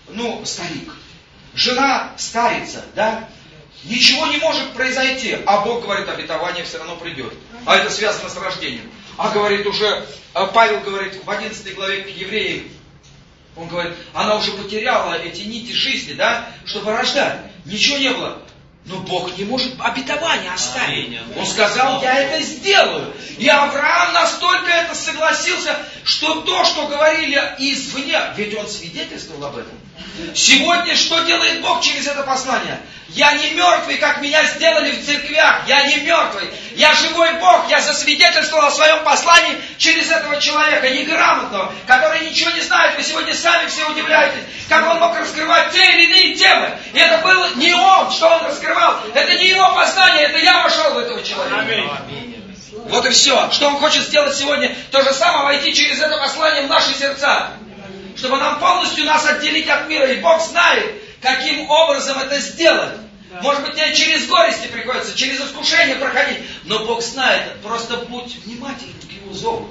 ну, старик. Жена старится, да? Ничего не может произойти. А Бог говорит, обетование все равно придет. А это связано с рождением. А говорит уже, Павел говорит в одиннадцатой главе к евреям, он говорит, она уже потеряла эти нити жизни, да, чтобы рождать. Ничего не было. Но Бог не может обетование оставить. Он сказал, я это сделаю. И Авраам настолько это согласился, что то, что говорили извне, ведь он свидетельствовал об этом. Сегодня что делает Бог через это послание? Я не мертвый, как меня сделали в церквях. Я не мертвый. Я живой Бог. Я засвидетельствовал о своем послании через этого человека, неграмотного, который ничего не знает. Вы сегодня сами все удивляетесь, как он мог раскрывать те или иные темы. И это был не он, что он раскрывал. Это не его познание, это я вошел в этого человека. Вот и все. Что он хочет сделать сегодня? То же самое, войти через это послание в наши сердца. Чтобы нам полностью нас отделить от мира. И Бог знает, каким образом это сделать. Да. Может быть, тебе через горести приходится, через искушение проходить. Но Бог знает. Просто будь внимательным к Его зову.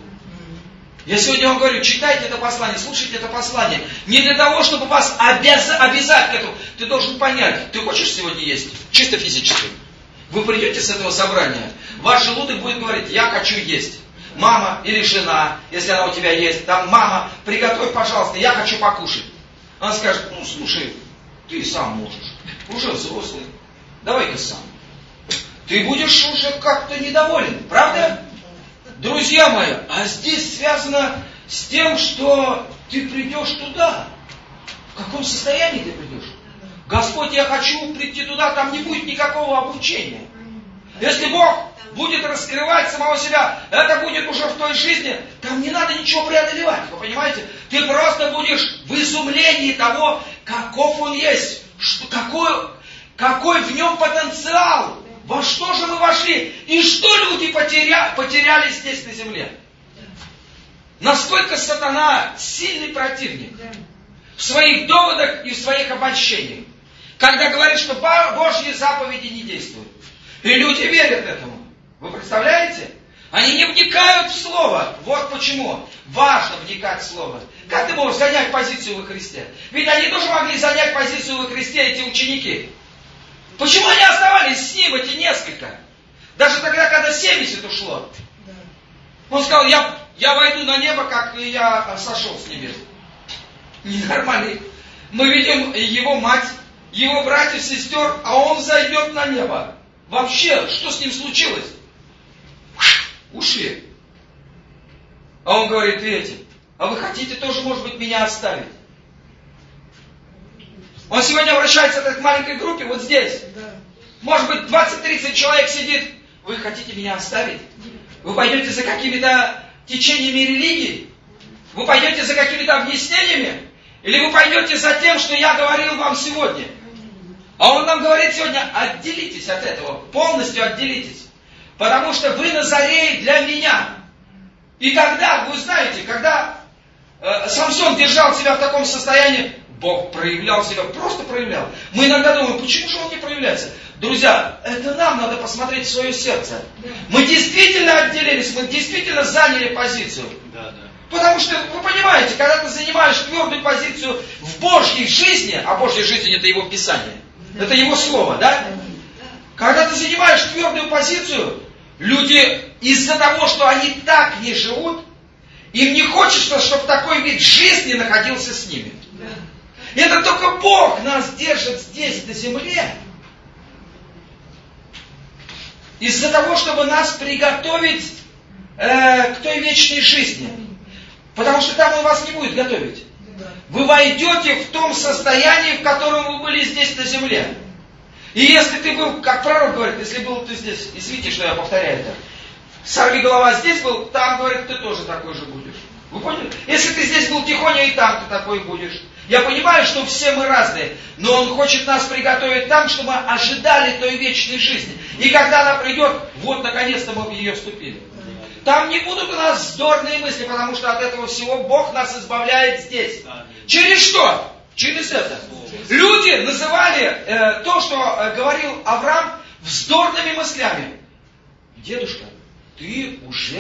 Я сегодня вам говорю, читайте это послание, слушайте это послание. Не для того, чтобы вас обяз... обязать к этому. Ты должен понять, ты хочешь сегодня есть? Чисто физически. Вы придете с этого собрания, ваш желудок будет говорить, я хочу есть. Мама или жена, если она у тебя есть, там, мама, приготовь, пожалуйста, я хочу покушать. Она скажет, ну, слушай, ты сам можешь, уже взрослый, давай-ка сам. Ты будешь уже как-то недоволен, правда? Друзья мои, а здесь связано с тем, что ты придешь туда. В каком состоянии ты придешь? Господь, я хочу прийти туда, там не будет никакого обучения. Если Бог будет раскрывать самого себя, это будет уже в той жизни, там не надо ничего преодолевать, вы понимаете? Ты просто будешь в изумлении того, каков Он есть, что, какой, какой в Нем потенциал, во что же мы вошли, и что люди потеря, потеряли здесь на земле. Насколько сатана сильный противник в своих доводах и в своих обольщениях, когда говорит, что Божьи заповеди не действуют. И люди верят этому. Вы представляете? Они не вникают в Слово. Вот почему. Важно вникать в Слово. Как ты можешь занять позицию во Христе? Ведь они тоже могли занять позицию во Христе, эти ученики. Почему они оставались с ним, эти несколько? Даже тогда, когда семьдесят ушло. Он сказал, я, я войду на небо, как и я сошел с небес. Ненормальный. Мы видим его мать, его братьев, сестер, а он зайдет на небо. Вообще, что с ним случилось? Ушли. А он говорит, эти, а вы хотите тоже, может быть, меня оставить? Он сегодня обращается к маленькой группе, вот здесь. Может быть, двадцать-тридцать человек сидит. Вы хотите меня оставить? Вы пойдете за какими-то течениями религии? Вы пойдете за какими-то объяснениями? Или вы пойдете за тем, что я говорил вам сегодня? А он нам говорит сегодня, отделитесь от этого, полностью отделитесь. Потому что вы Назареи для меня. И тогда, вы знаете, когда э, Самсон держал себя в таком состоянии, Бог проявлял себя, просто проявлял. Мы иногда думаем, почему же он не проявляется? Друзья, это нам надо посмотреть в свое сердце. Мы действительно отделились, мы действительно заняли позицию. Да, да. Потому что, вы понимаете, когда ты занимаешь твердую позицию в Божьей жизни, а Божья жизнь это Его Писание, это Его Слово, да? Когда ты занимаешь твердую позицию, люди из-за того, что они так не живут, им не хочется, чтобы такой вид жизни находился с ними. И это только Бог нас держит здесь, на земле, из-за того, чтобы нас приготовить э, к той вечной жизни. Потому что там Он вас не будет готовить. Вы войдете в том состоянии, в котором вы были здесь на земле. И если ты был, как пророк говорит, если был ты здесь, извините, что я повторяю это, сорви голова здесь был, там, говорит, ты тоже такой же будешь. Вы поняли? Если ты здесь был тихоня, и там ты такой будешь. Я понимаю, что все мы разные, но Он хочет нас приготовить там, чтобы мы ожидали той вечной жизни. И когда она придет, вот наконец-то мы в ее вступили. Там не будут у нас вздорные мысли, потому что от этого всего Бог нас избавляет здесь. Через что? Через это. Люди называли э, то, что э, говорил Авраам, вздорными мыслями. Дедушка, ты уже...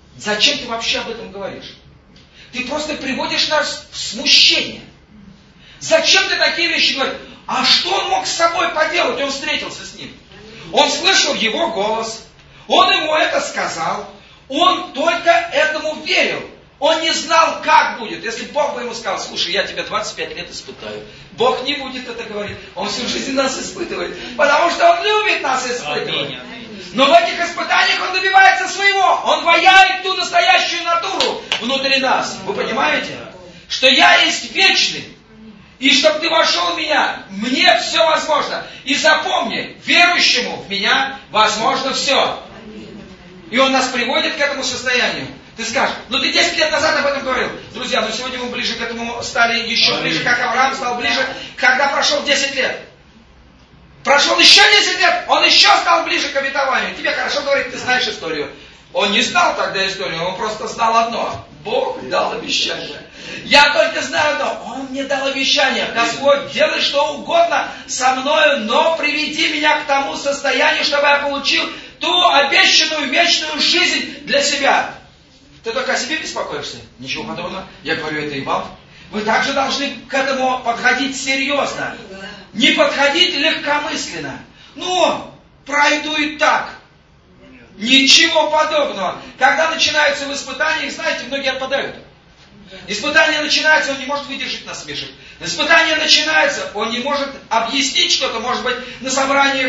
Зачем ты вообще об этом говоришь? Ты просто приводишь нас в смущение. Зачем ты такие вещи говоришь? А что он мог с собой поделать? Он встретился с ним. Он слышал его голос. Он ему это сказал. Он только этому верил. Он не знал, как будет. Если Бог бы ему сказал, слушай, я тебя двадцать пять лет испытаю. Бог не будет это говорить. Он всю жизнь нас испытывает. Потому что Он любит нас испытывать. Но в этих испытаниях Он добивается своего. Он ваяет ту настоящую натуру внутри нас. Вы понимаете? Что я есть вечный. И чтобы ты вошел в меня, мне все возможно. И запомни, верующему в меня возможно все. И Он нас приводит к этому состоянию. Ты скажешь, ну ты десять лет назад об этом говорил. Друзья, но сегодня мы ближе к этому стали, еще ближе, как Авраам стал ближе, когда прошел десять лет. Прошел еще десять лет, он еще стал ближе к обетованию. Тебе хорошо говорить, ты знаешь историю. Он не знал тогда историю, он просто знал одно. Бог дал обещание. Я только знаю одно, Он мне дал обещание. Господь, делай что угодно со мною, но приведи меня к тому состоянию, чтобы я получил ту обещанную вечную жизнь для себя. Ты только о себе беспокоишься? Ничего подобного. Я говорю это и вам. Вы также должны к этому подходить серьезно. Не подходить легкомысленно. Ну, пройду и так. Ничего подобного. Когда начинаются в испытаниях, знаете, многие отпадают. Испытание начинается, он не может выдержать насмешек. Испытание начинается, он не может объяснить что-то, может быть, на собраниях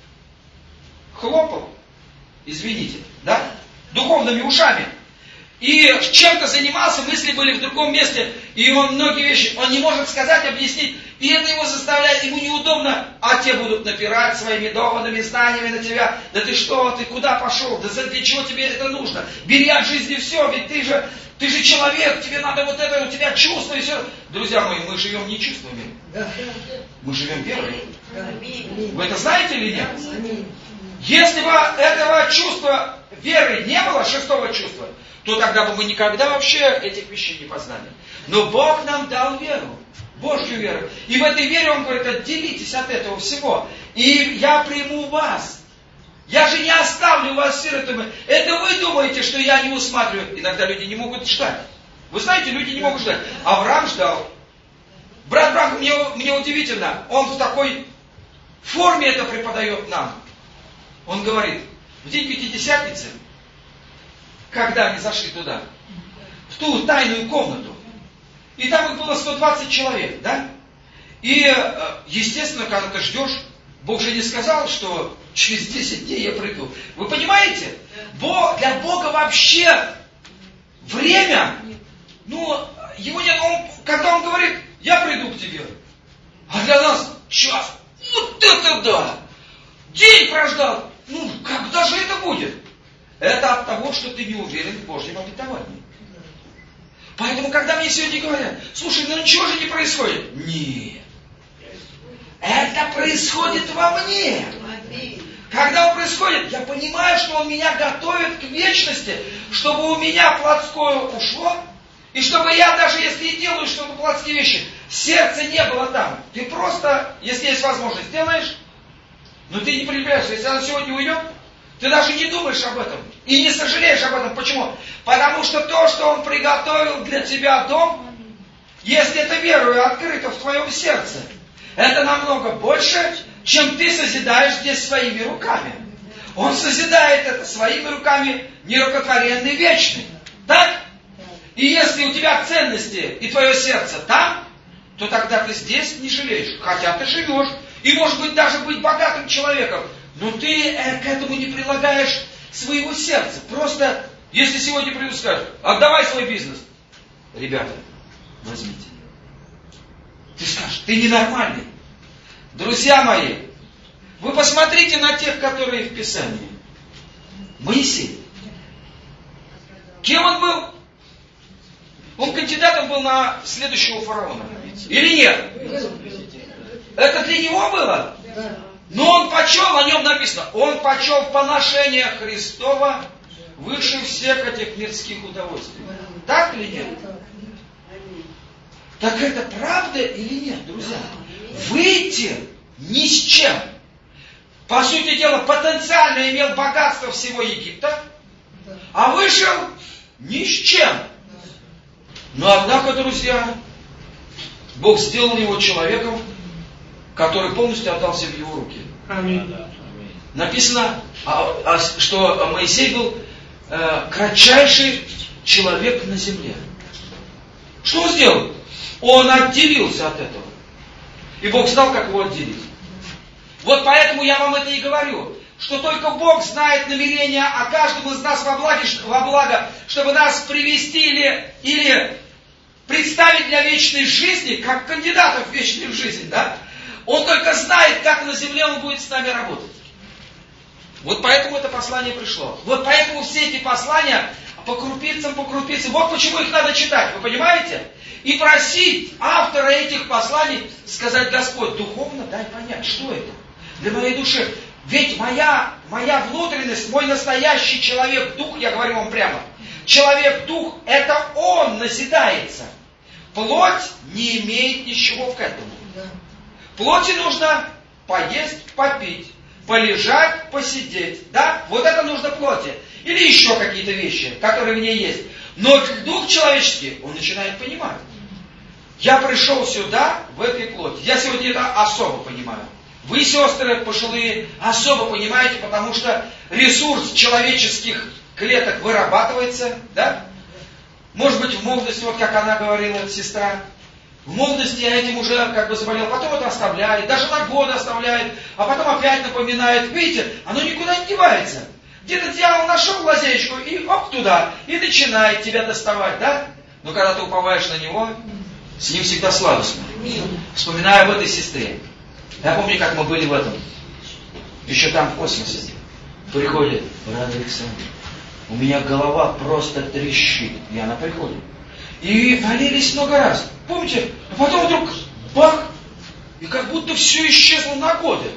хлопал, извините, да, духовными ушами. И чем-то занимался, мысли были в другом месте, и он многие вещи, он не может сказать, объяснить, и это его заставляет, ему неудобно, а те будут напирать своими доводами, знаниями на тебя. Да ты что, ты куда пошел, да для чего тебе это нужно? Бери от жизни все, ведь ты же, ты же человек, тебе надо вот это, у тебя чувства и все. Друзья мои, мы живем не чувствами, мы живем верой. Вы это знаете или нет? Если бы этого чувства веры не было, шестого чувства, то тогда бы мы никогда вообще этих вещей не познали. Но Бог нам дал веру, Божью веру. И в этой вере Он говорит, отделитесь от этого всего. И я приму вас. Я же не оставлю вас сиротами. Это вы думаете, что я не усматриваю. Иногда люди не могут ждать. Вы знаете, люди не могут ждать. Авраам ждал. Брат Брах, мне, мне удивительно, он в такой форме это преподает нам. Он говорит, в день Пятидесятницы, когда они зашли туда, в ту тайную комнату, и там их было сто двадцать человек, да? И, естественно, когда ты ждешь, Бог же не сказал, что через десять дней я приду. Вы понимаете? Бог, для Бога вообще время, ну, его нет, он, когда Он говорит, я приду к тебе, а для нас час, вот это да! День прождал, ну, когда же это будет? Это от того, что ты не уверен в Божьем обетовании. Поэтому, когда мне сегодня говорят, слушай, ну ничего же не происходит. Нет. Это происходит во мне. Когда он происходит, я понимаю, что он меня готовит к вечности, чтобы у меня плотское ушло, и чтобы я, даже если и делаю что-то плотские вещи, сердце не было там. Ты просто, если есть возможность, делаешь, но ты не прилепляешься. Если оно сегодня уйдет, ты даже не думаешь об этом. И не сожалеешь об этом. Почему? Потому что то, что Он приготовил для тебя дом, если это верою открыто в твоем сердце, это намного больше, чем ты созидаешь здесь своими руками. Он созидает это своими руками нерукотворенный, вечный. Так? И если у тебя ценности и твое сердце там, то тогда ты здесь не жалеешь. Хотя ты живешь. И может быть даже быть богатым человеком. Но ты к этому не прилагаешь своего сердца. Просто, если сегодня придут и скажут, отдавай свой бизнес. Ребята, возьмите. Ты скажешь, ты ненормальный. Друзья мои, вы посмотрите на тех, которые в Писании. Моисей. Кем он был? Он кандидатом был на следующего фараона. Или нет? Это для него было? Но он почел, о нем написано, он почел поношение Христова выше всех этих мирских удовольствий. Так или нет? Так это правда или нет, друзья? Выйти ни с чем. По сути дела, потенциально имел богатство всего Египта, а вышел ни с чем. Но однако, друзья, Бог сделал его человеком, который полностью отдался в его руки. Аминь. Написано, что Моисей был кратчайший человек на земле. Что он сделал? Он отделился от этого. И Бог знал, как его отделить. Вот поэтому я вам это и говорю, что только Бог знает намерения о каждом из нас во благо, во благо чтобы нас привести или, или представить для вечной жизни, как кандидатов в вечную жизнь, да? Он только знает, как на земле Он будет с нами работать. Вот поэтому это послание пришло. Вот поэтому все эти послания по крупицам, по крупицам. Вот почему их надо читать, вы понимаете? И просить автора этих посланий сказать: Господь, духовно дай понять, что это для моей души. Ведь моя, моя внутренность, мой настоящий человек-дух, я говорю вам прямо, человек-дух, это он назидается. Плоть не имеет ничего к этому. Плоти нужно поесть, попить, полежать, посидеть. Да? Вот это нужно плоти. Или еще какие-то вещи, которые в ней есть. Но дух человеческий, он начинает понимать. Я пришел сюда, в этой плоти. Я сегодня это особо понимаю. Вы, сестры пожилые, особо понимаете, потому что ресурс человеческих клеток вырабатывается, да? Может быть, в молодости, вот как она говорила, сестра, в молодости я этим уже как бы заболел, потом это оставляет, даже на годы оставляет, а потом опять напоминает. Видите, оно никуда не девается. Где-то дьявол нашел лазеечку и оп, туда, и начинает тебя доставать, да? Но когда ты уповаешь на него, с ним всегда сладостно. Вспоминаю об этой сестре. Я помню, как мы были в этом, еще там, в космосе. Приходит: брат Александр, у меня голова просто трещит. И она приходит. И молились много раз. Помните? А потом вдруг бах! И как будто все исчезло на годы.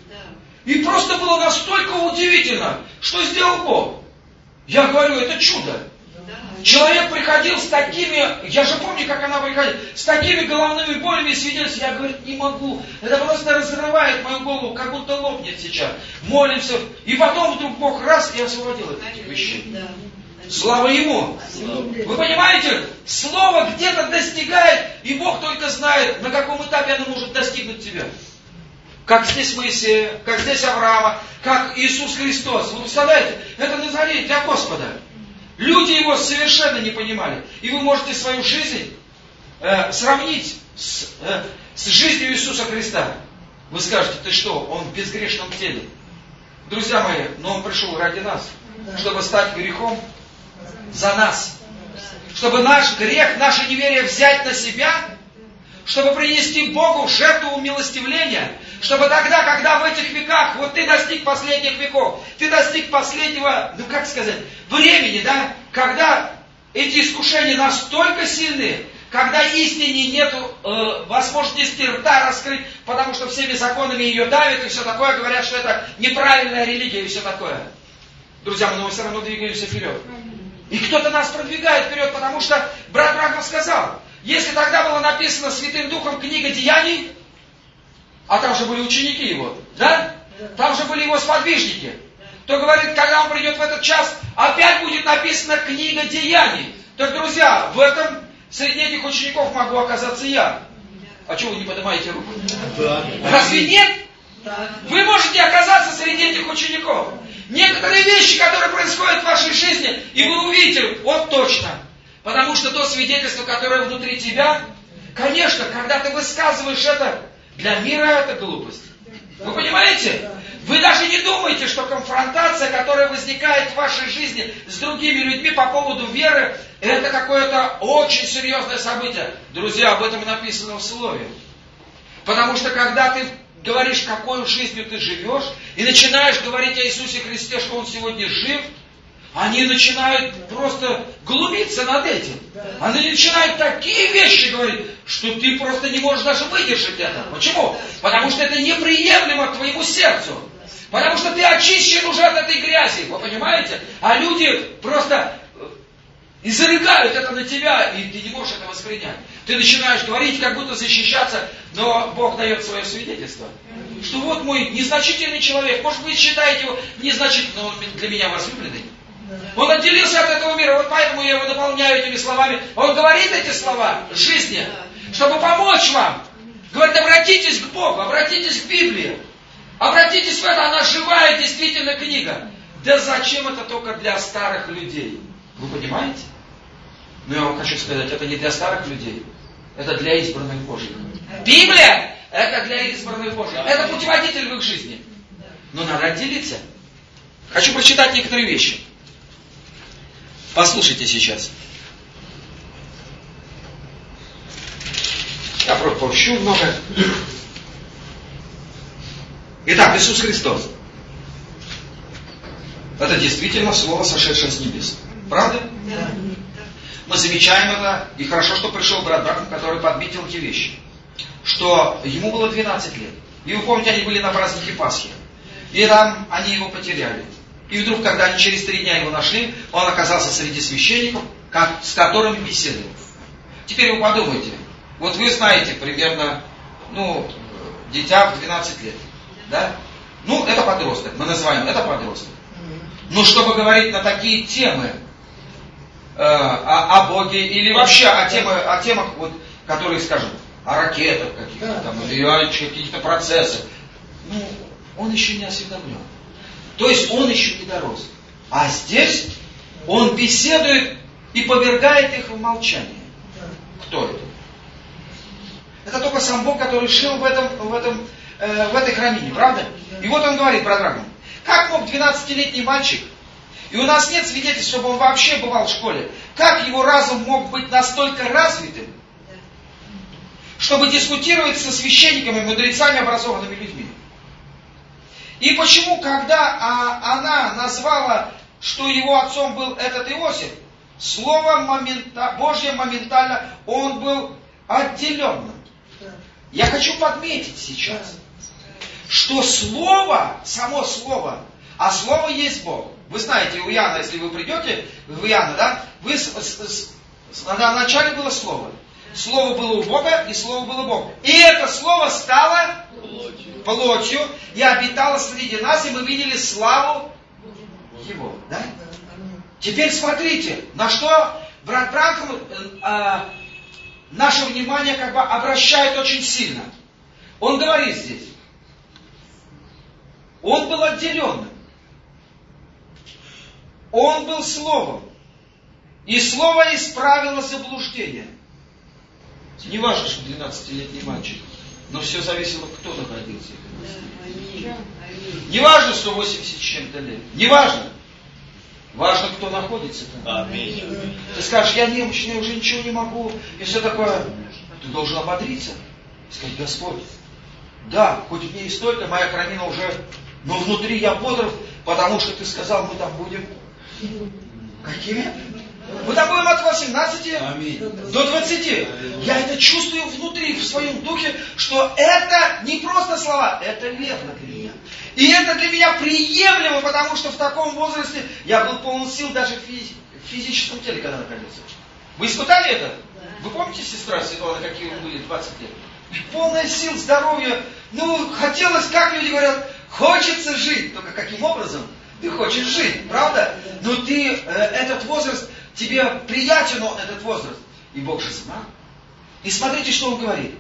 И просто было настолько удивительно, что сделал Бог. Я говорю, это чудо. Человек приходил с такими, я же помню, как она приходила, с такими головными болями и свидетельствами. Я говорю, не могу. Это просто разрывает мою голову, как будто лопнет сейчас. Молимся. И потом вдруг Бог раз и освободил от этих вещей. Слава Ему! Вы понимаете, Слово где-то достигает, и Бог только знает, на каком этапе оно может достигнуть тебя. Как здесь Моисея, как здесь Авраама, как Иисус Христос. Вы представляете, это Назарей для Господа. Люди его совершенно не понимали. И вы можете свою жизнь э, сравнить с, э, с жизнью Иисуса Христа. Вы скажете, ты что, Он в безгрешном теле. Друзья мои, но Он пришел ради нас, чтобы стать грехом за нас. Чтобы наш грех, наше неверие взять на себя, чтобы принести Богу жертву умилостивления, чтобы тогда, когда в этих веках, вот ты достиг последних веков, ты достиг последнего, ну как сказать, времени, да, когда эти искушения настолько сильны, когда истине нету э, возможности рта раскрыть, потому что всеми законами ее давят и все такое, говорят, что это неправильная религия и все такое. Друзья мои, но мы все равно двигаемся вперед. И кто-то нас продвигает вперед, потому что брат Брахман сказал, если тогда было написано Святым Духом книга Деяний, а там же были ученики его, да? Там же были его сподвижники, то говорит, когда он придет в этот час, опять будет написана книга Деяний. Так, друзья, в этом, среди этих учеников могу оказаться я. А чего вы не поднимаете руку? Да. Разве нет? Да. Вы можете оказаться среди этих учеников. Некоторые вещи, которые происходят в вашей жизни, и вы увидите, вот точно. Потому что то свидетельство, которое внутри тебя, конечно, когда ты высказываешь это, для мира это глупость. Вы понимаете? Вы даже не думаете, что конфронтация, которая возникает в вашей жизни с другими людьми по поводу веры, это какое-то очень серьезное событие. Друзья, об этом написано в Слове. Потому что когда ты говоришь, какой жизнью ты живешь, и начинаешь говорить о Иисусе Христе, что Он сегодня жив, они начинают просто глумиться над этим. Они начинают такие вещи говорить, что ты просто не можешь даже выдержать это. Почему? Потому что это неприемлемо к твоему сердцу. Потому что ты очищен уже от этой грязи. Вы понимаете? А люди просто изрыгают это на тебя, и ты не можешь это воспринять. Ты начинаешь говорить, как будто защищаться, но Бог дает свое свидетельство. Что вот мой незначительный человек, может вы считаете его незначительным, но он для меня возлюбленный. Он отделился от этого мира, вот поэтому я его дополняю этими словами. Он говорит эти слова жизни. чтобы помочь вам. Говорит, обратитесь к Богу, обратитесь к Библии. Обратитесь в это, она живая действительно книга. Да зачем это только для старых людей? Вы понимаете? Но я вам хочу сказать, это не для старых людей. Это для избранных Божьих. Библия – это для избранных Божьих. Это путеводитель в их жизни. Но надо отделиться. Хочу прочитать некоторые вещи. Послушайте сейчас. Я пропущу много. Итак, Иисус Христос. Это действительно Слово, сошедшее с небес. Правда? Да. Мы замечаем это, и хорошо, что пришел брат Брахам, который подметил эти вещи. Что ему было двенадцать лет. И вы помните, они были на празднике Пасхи. И там они его потеряли. И вдруг, когда они через три дня его нашли, он оказался среди священников, как, с которыми беседовал. Теперь вы подумайте. Вот вы знаете примерно, ну, дитя в двенадцать лет. Да? Ну, это подросток. Мы называем это подросток. Но чтобы говорить на такие темы, э, о, о Боге, или вообще о, темы, о темах, вот, которые, скажем, о ракетах каких-то там, или о каких-то процессах, ну, он еще не осведомлен. То есть он еще не дорос. А здесь он беседует и повергает их в молчание. Кто это? Это только сам Бог, который жил в, этом, в, этом, э, в этой храмине, правда? И вот он говорит, брат Брахам, как мог двенадцатилетний мальчик, и у нас нет свидетельств, чтобы он вообще бывал в школе, как его разум мог быть настолько развитым, чтобы дискутировать со священниками, мудрецами, образованными людьми? И почему, когда а, она назвала, что его отцом был этот Иосиф, слово момента, Божье моментально, он был отделенным. Я хочу подметить сейчас, что слово, само слово, а слово есть Бог. Вы знаете, у Иоанна, если вы придете в Иоанна, да, вы с, с, с, на начале было слово. Слово было у Бога, и слово было Бог. И это слово стало плотью и обитало среди нас, и мы видели славу Его. Да? Теперь смотрите, на что брат Брахам э, наше внимание как бы обращает очень сильно. Он говорит здесь, он был отделенным. Он был Словом. И Слово исправило заблуждение. Не важно, что двенадцатилетний мальчик, но все зависело, кто находился. Не важно, что восемьдесят с чем-то лет. Не важно. Важно, кто находится там. Ты скажешь, я немощный, уже ничего не могу. И все такое. Ты должен ободриться. И сказать, Господь, да, хоть в ней и столько, моя храмина уже, но внутри я бодр, потому что ты сказал, мы там будем. Какими? Мы там будем от восемнадцати Аминь. До двадцати. Я это чувствую внутри, в своем духе, что это не просто слова, это верно для меня. И это для меня приемлемо, потому что в таком возрасте я был полон сил даже в, физи- в физическом теле, когда находился. Вы испытали это? Вы помните, сестра Светлана, какие вы были двадцать лет? Полная сил, здоровья. Ну, хотелось, как люди говорят, хочется жить. Только каким образом? Ты хочешь жить, правда? Но ты, э, этот возраст, тебе приятен он, этот возраст. И Бог же знал. И смотрите, что он говорит.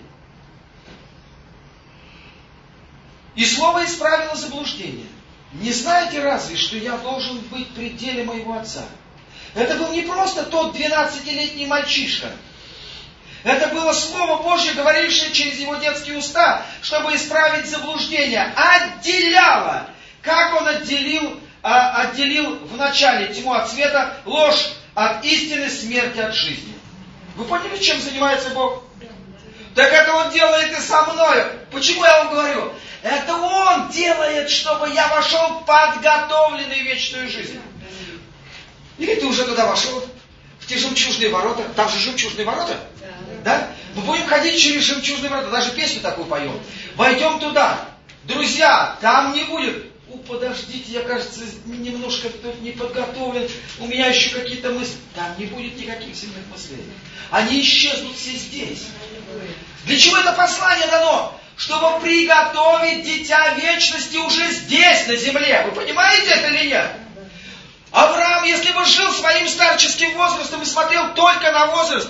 И слово исправило заблуждение. Не знаете разве, что я должен быть в пределе моего отца? Это был не просто тот двенадцатилетний мальчишка. Это было Слово Божье, говорившее через его детские уста, чтобы исправить заблуждение. Отделяло. Как он отделил, а, отделил в начале тьму от света, ложь от истины, смерть от жизни. Вы поняли, чем занимается Бог? Так это Он делает и со мной. Почему я вам говорю? Это Он делает, чтобы я вошел подготовленный в вечную жизнь. Или ты уже туда вошел, в те жемчужные ворота. Там же жемчужные ворота. Да? Мы будем ходить через жемчужные ворота. Даже песню такую поем. Войдем туда. Друзья, там не будет. О, подождите, я, кажется, немножко тут не подготовлен. У меня еще какие-то мысли. Там не будет никаких земных мыслей. Они исчезнут все здесь. Для чего это послание дано? Чтобы приготовить дитя вечности уже здесь, на земле. Вы понимаете это или нет? Авраам, если бы жил своим старческим возрастом и смотрел только на возраст,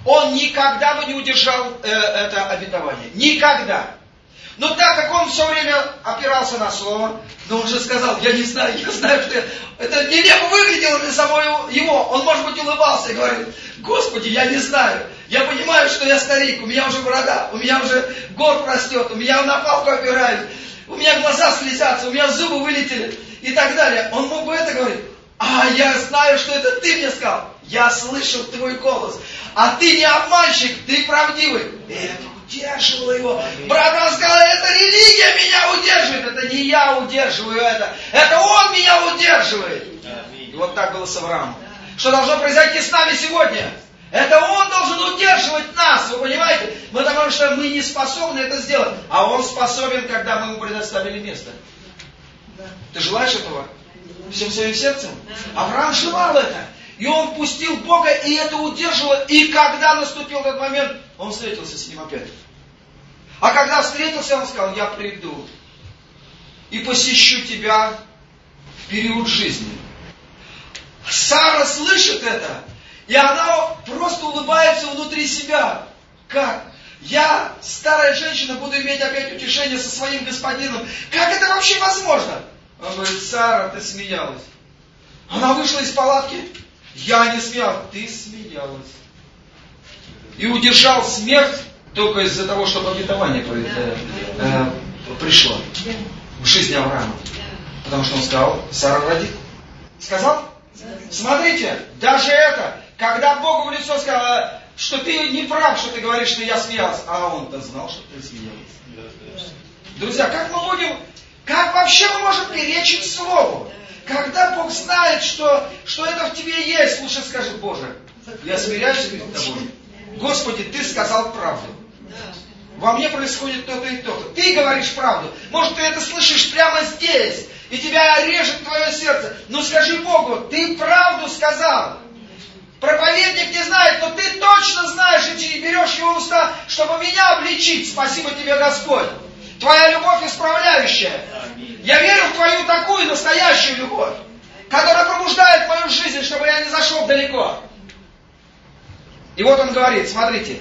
он никогда бы не удержал э, это обетование. Никогда. Но так как он все время опирался на слово, но он же сказал, я не знаю, я знаю, что я... это нелепо выглядело для самого его. Он, может быть, улыбался и говорит, Господи, я не знаю. Я понимаю, что я старик, у меня уже борода, у меня уже горб растет, у меня на палку опираюсь, у меня глаза слезятся, у меня зубы вылетели и так далее. Он мог бы это говорить. А я знаю, что это ты мне сказал. Я слышал твой голос. А ты не обманщик, ты правдивый. И это удерживало его. Брат сказал, это религия меня удерживает. Это не я удерживаю это. Это он меня удерживает. И вот так было с Авраамом. Что должно произойти с нами сегодня? Это он должен удерживать нас. Вы понимаете? Потому что мы не способны это сделать. А он способен, когда мы ему предоставили место. Ты желаешь этого? Всем своим сердцем? Авраам желал это. И он пустил Бога, и это удерживало. И когда наступил этот момент, он встретился с ним опять. А когда встретился, он сказал, я приду и посещу тебя в период жизни. Сара слышит это, и она просто улыбается внутри себя. Как? Я, старая женщина, буду иметь опять утешение со своим господином. Как это вообще возможно? Он говорит, Сара, ты смеялась. Она вышла из палатки. Я не смеялась. Ты смеялась. И удержал смерть только из-за того, чтобы обетование э, э, пришло в жизни Авраама. Потому что он сказал, Сара родит. Сказал? Смотрите, даже это, когда Богу в лицо сказал, что ты не прав, что ты говоришь, что я смеялась. А он-то знал, что ты смеялась. Друзья, как мы будем... Как вообще мы можем перечить Слову? Когда Бог знает, что, что это в тебе есть, лучше скажи, Боже, я смиряюсь перед Тобой. Господи, Ты сказал правду. Во мне происходит то-то и то-то. Ты говоришь правду. Может, ты это слышишь прямо здесь, и тебя режет твое сердце. Но скажи Богу, Ты правду сказал. Проповедник не знает, но Ты точно знаешь, и берешь его уста, чтобы меня обличить. Спасибо Тебе, Господь. Твоя любовь исправляющая. Я верю в Твою такую настоящую любовь, которая пробуждает мою жизнь, чтобы я не зашел далеко. И вот он говорит, смотрите.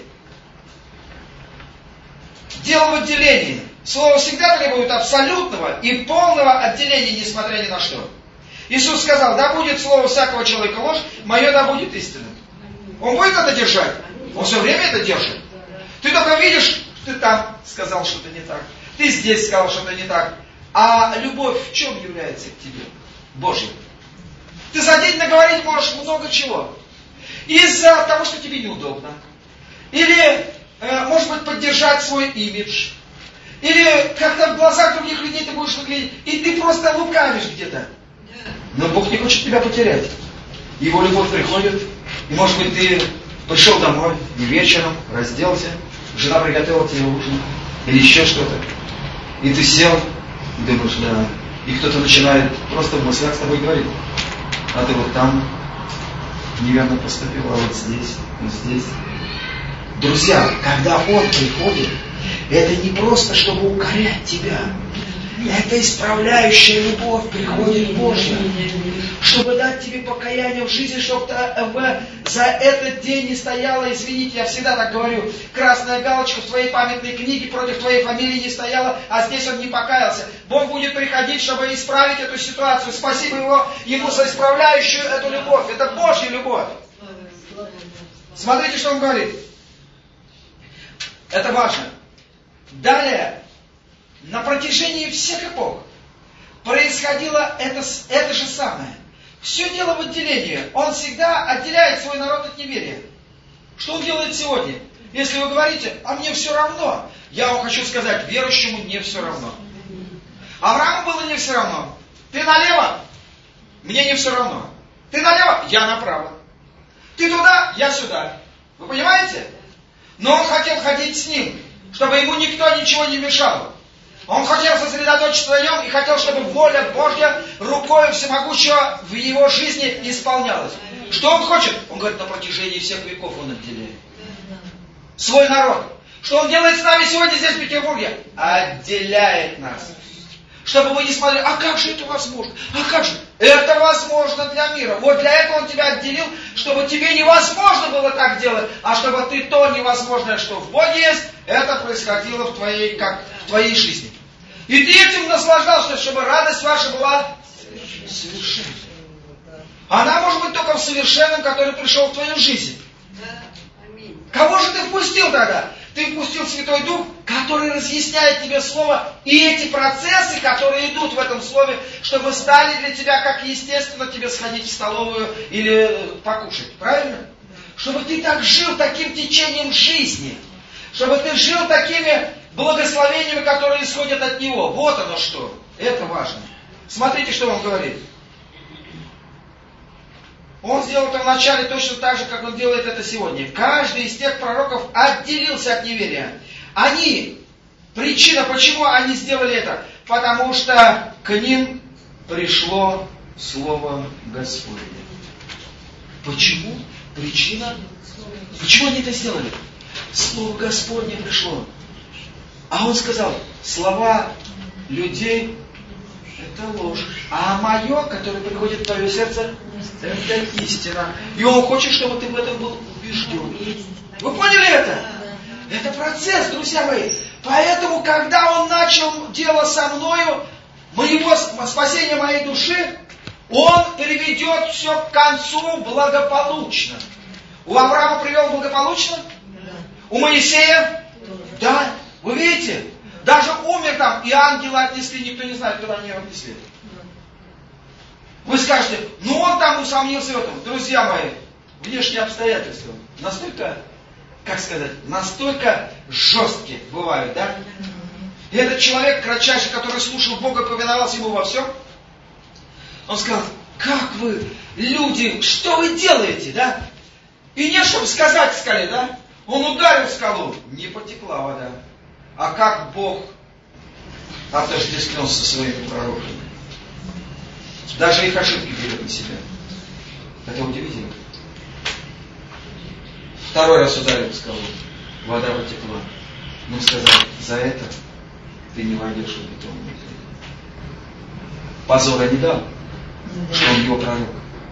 Дело в отделении. Слово всегда требует абсолютного и полного отделения, несмотря ни на что. Иисус сказал, да будет слово всякого человека ложь, мое да будет истинным. Он будет это держать? Он все время это держит. Ты только видишь, ты там сказал что-то не так. Ты здесь сказал что-то не так. А любовь в чем является к тебе? Божья. Ты за день наговорить можешь много чего. Из-за того, что тебе неудобно. Или, э, может быть, поддержать свой имидж. Или как-то в глазах других людей ты будешь выглядеть. И ты просто лукавишь где-то. Но Бог не хочет тебя потерять. Его любовь приходит. И, может быть, ты пришел домой и вечером разделся. Жена приготовила тебе ужин. Или еще что-то. И ты сел, и думаешь, да. И кто-то начинает просто в мыслях с тобой говорить. А ты вот там неверно поступил, а вот здесь, вот здесь. Друзья, когда Он приходит, это не просто, чтобы укорять тебя. Это исправляющая любовь приходит Божья. Чтобы дать тебе покаяние в жизни, чтобы за этот день не стояла, извините, я всегда так говорю, красная галочка в твоей памятной книге против твоей фамилии не стояла, а здесь он не покаялся. Бог будет приходить, чтобы исправить эту ситуацию. Спасибо его, Ему за исправляющую эту любовь. Это Божья любовь. Смотрите, что он говорит. Это важно. Далее. На протяжении всех эпох происходило это, это же самое. Все дело в отделении. Он всегда отделяет свой народ от неверия. Что он делает сегодня? Если вы говорите, а мне все равно, я вам хочу сказать, верующему не все равно. Аврааму было не все равно. Ты налево, мне не все равно. Ты налево, я направо. Ты туда, я сюда. Вы понимаете? Но он хотел ходить с ним, чтобы ему никто ничего не мешал. Он хотел сосредоточиться на нем и хотел, чтобы воля Божья рукой всемогущего в его жизни исполнялась. Что он хочет? Он говорит, на протяжении всех веков он отделяет. Свой народ. Что он делает с нами сегодня здесь, в Петербурге? Отделяет нас. Чтобы мы не смотрели, а как же это возможно? А как же? Это возможно для мира. Вот для этого Он тебя отделил, чтобы тебе невозможно было так делать, а чтобы ты то невозможное, что в Боге есть, это происходило в твоей, как, в твоей жизни. И ты этим наслаждался, чтобы радость ваша была совершенной. Она может быть только в совершенном, который пришел в твою жизнь. Кого же ты впустил тогда? Ты впустил Святой Дух, который разъясняет тебе Слово, и эти процессы, которые идут в этом Слове, чтобы стали для тебя, как естественно, тебе сходить в столовую или покушать. Правильно? Чтобы ты так жил таким течением жизни. Чтобы ты жил такими благословениями, которые исходят от Него. Вот оно что. Это важно. Смотрите, что Он говорит. Он сделал это вначале точно так же, как Он делает это сегодня. Каждый из тех пророков отделился от неверия. Они, причина, почему они сделали это? Потому что к ним пришло Слово Господне. Почему? Причина? Почему они это сделали? Слово Господне пришло. А Он сказал, слова людей это ложь. А мое, которое приходит в твое сердце, это истина. И Он хочет, чтобы ты в этом был убежден. Вы поняли это? Это процесс, друзья мои. Поэтому, когда Он начал дело со мною, моего спасения моей души, Он приведет все к концу благополучно. У Авраама привел благополучно? У Моисея? Да. Вы видите? Даже умер там, и ангелы отнесли, никто не знает, куда они его отнесли. Вы скажете, ну он там усомнился в этом. Друзья мои, внешние обстоятельства настолько, как сказать, настолько жесткие бывают, да? И этот человек, кратчайший, который слушал Бога и повиновался Ему во всем, он сказал, как вы, люди, что вы делаете, да? И не чтобы сказать в скале, да? Он ударил в скалу, не потекла вода. А как Бог отождествлен со своими пророками. Даже их ошибки берет на себя. Это удивительно. Второй раз ударил в скалу. Вода потекла. Но сказал, за это ты не войдешь в бетонную землю. Позора не дал, что он его пророк.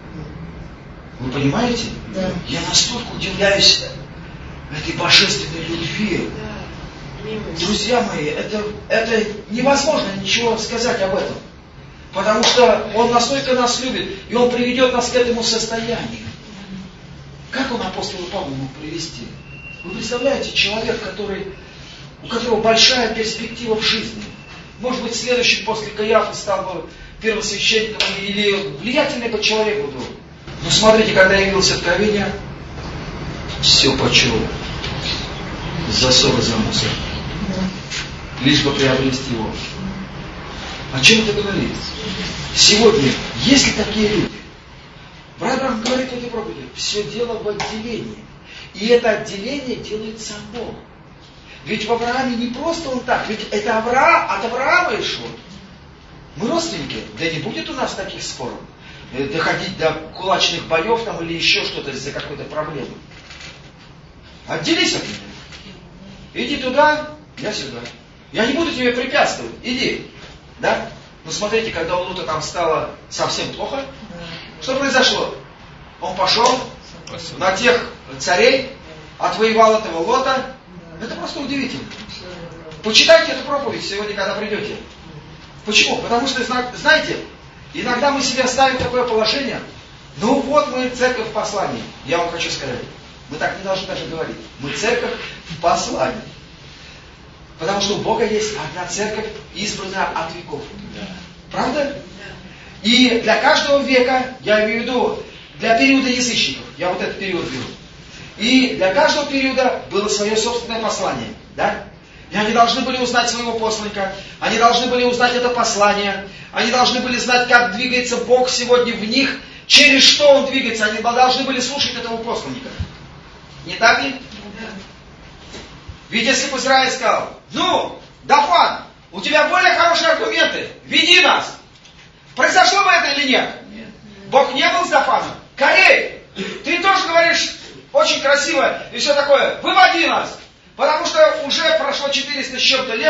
Вы понимаете? Да. Я настолько удивляюсь этой божественной любви. Друзья мои, это, это невозможно ничего сказать об этом. Потому что Он настолько нас любит, и Он приведет нас к этому состоянию. Как Он апостола Павла мог привести? Вы представляете, человек, который, у которого большая перспектива в жизни. Может быть, следующий после Каиафа стал бы первосвященником или влиятельный бы человек был. Но смотрите, когда явилось откровение, все почел. Засор за мусор. Лишь бы приобрести его. О чем это говорит? Сегодня, есть ли такие люди? Брат Брахам говорит в этой проповеди, все дело в отделении. И это отделение делает сам Бог. Ведь в Аврааме не просто он так, ведь это Авраам, от Авраама и шло. Мы родственники, да не будет у нас таких споров. Доходить до кулачных боев там или еще что-то из-за какой-то проблемы. Отделись от меня. Иди туда, я сюда. Я не буду тебе препятствовать. Иди. Да? Но смотрите, когда у Лута там стало совсем плохо, что произошло? Он пошел на тех царей, отвоевал этого Лота. Это просто удивительно. Почитайте эту проповедь сегодня, когда придете. Почему? Потому что, знаете, иногда мы себя ставим в такое положение. Ну вот мы церковь в послании. Я вам хочу сказать. Мы так не должны даже говорить. Мы церковь в послании. Потому что у Бога есть одна церковь, избранная от веков. Правда? И для каждого века, я имею в виду, для периода язычников, я вот этот период беру, и для каждого периода было свое собственное послание. Да? И они должны были узнать своего посланника, они должны были узнать это послание, они должны были знать, как двигается Бог сегодня в них, через что Он двигается, они должны были слушать этого посланника. Не так ли? Ведь если бы Израиль сказал, ну, Дафан, у тебя более хорошие аргументы, веди нас. Произошло бы это или нет? Нет. Бог не был с Дафаном. Корей, ты тоже говоришь очень красиво и все такое, выводи нас. Потому что уже прошло четыреста с чем-то лет,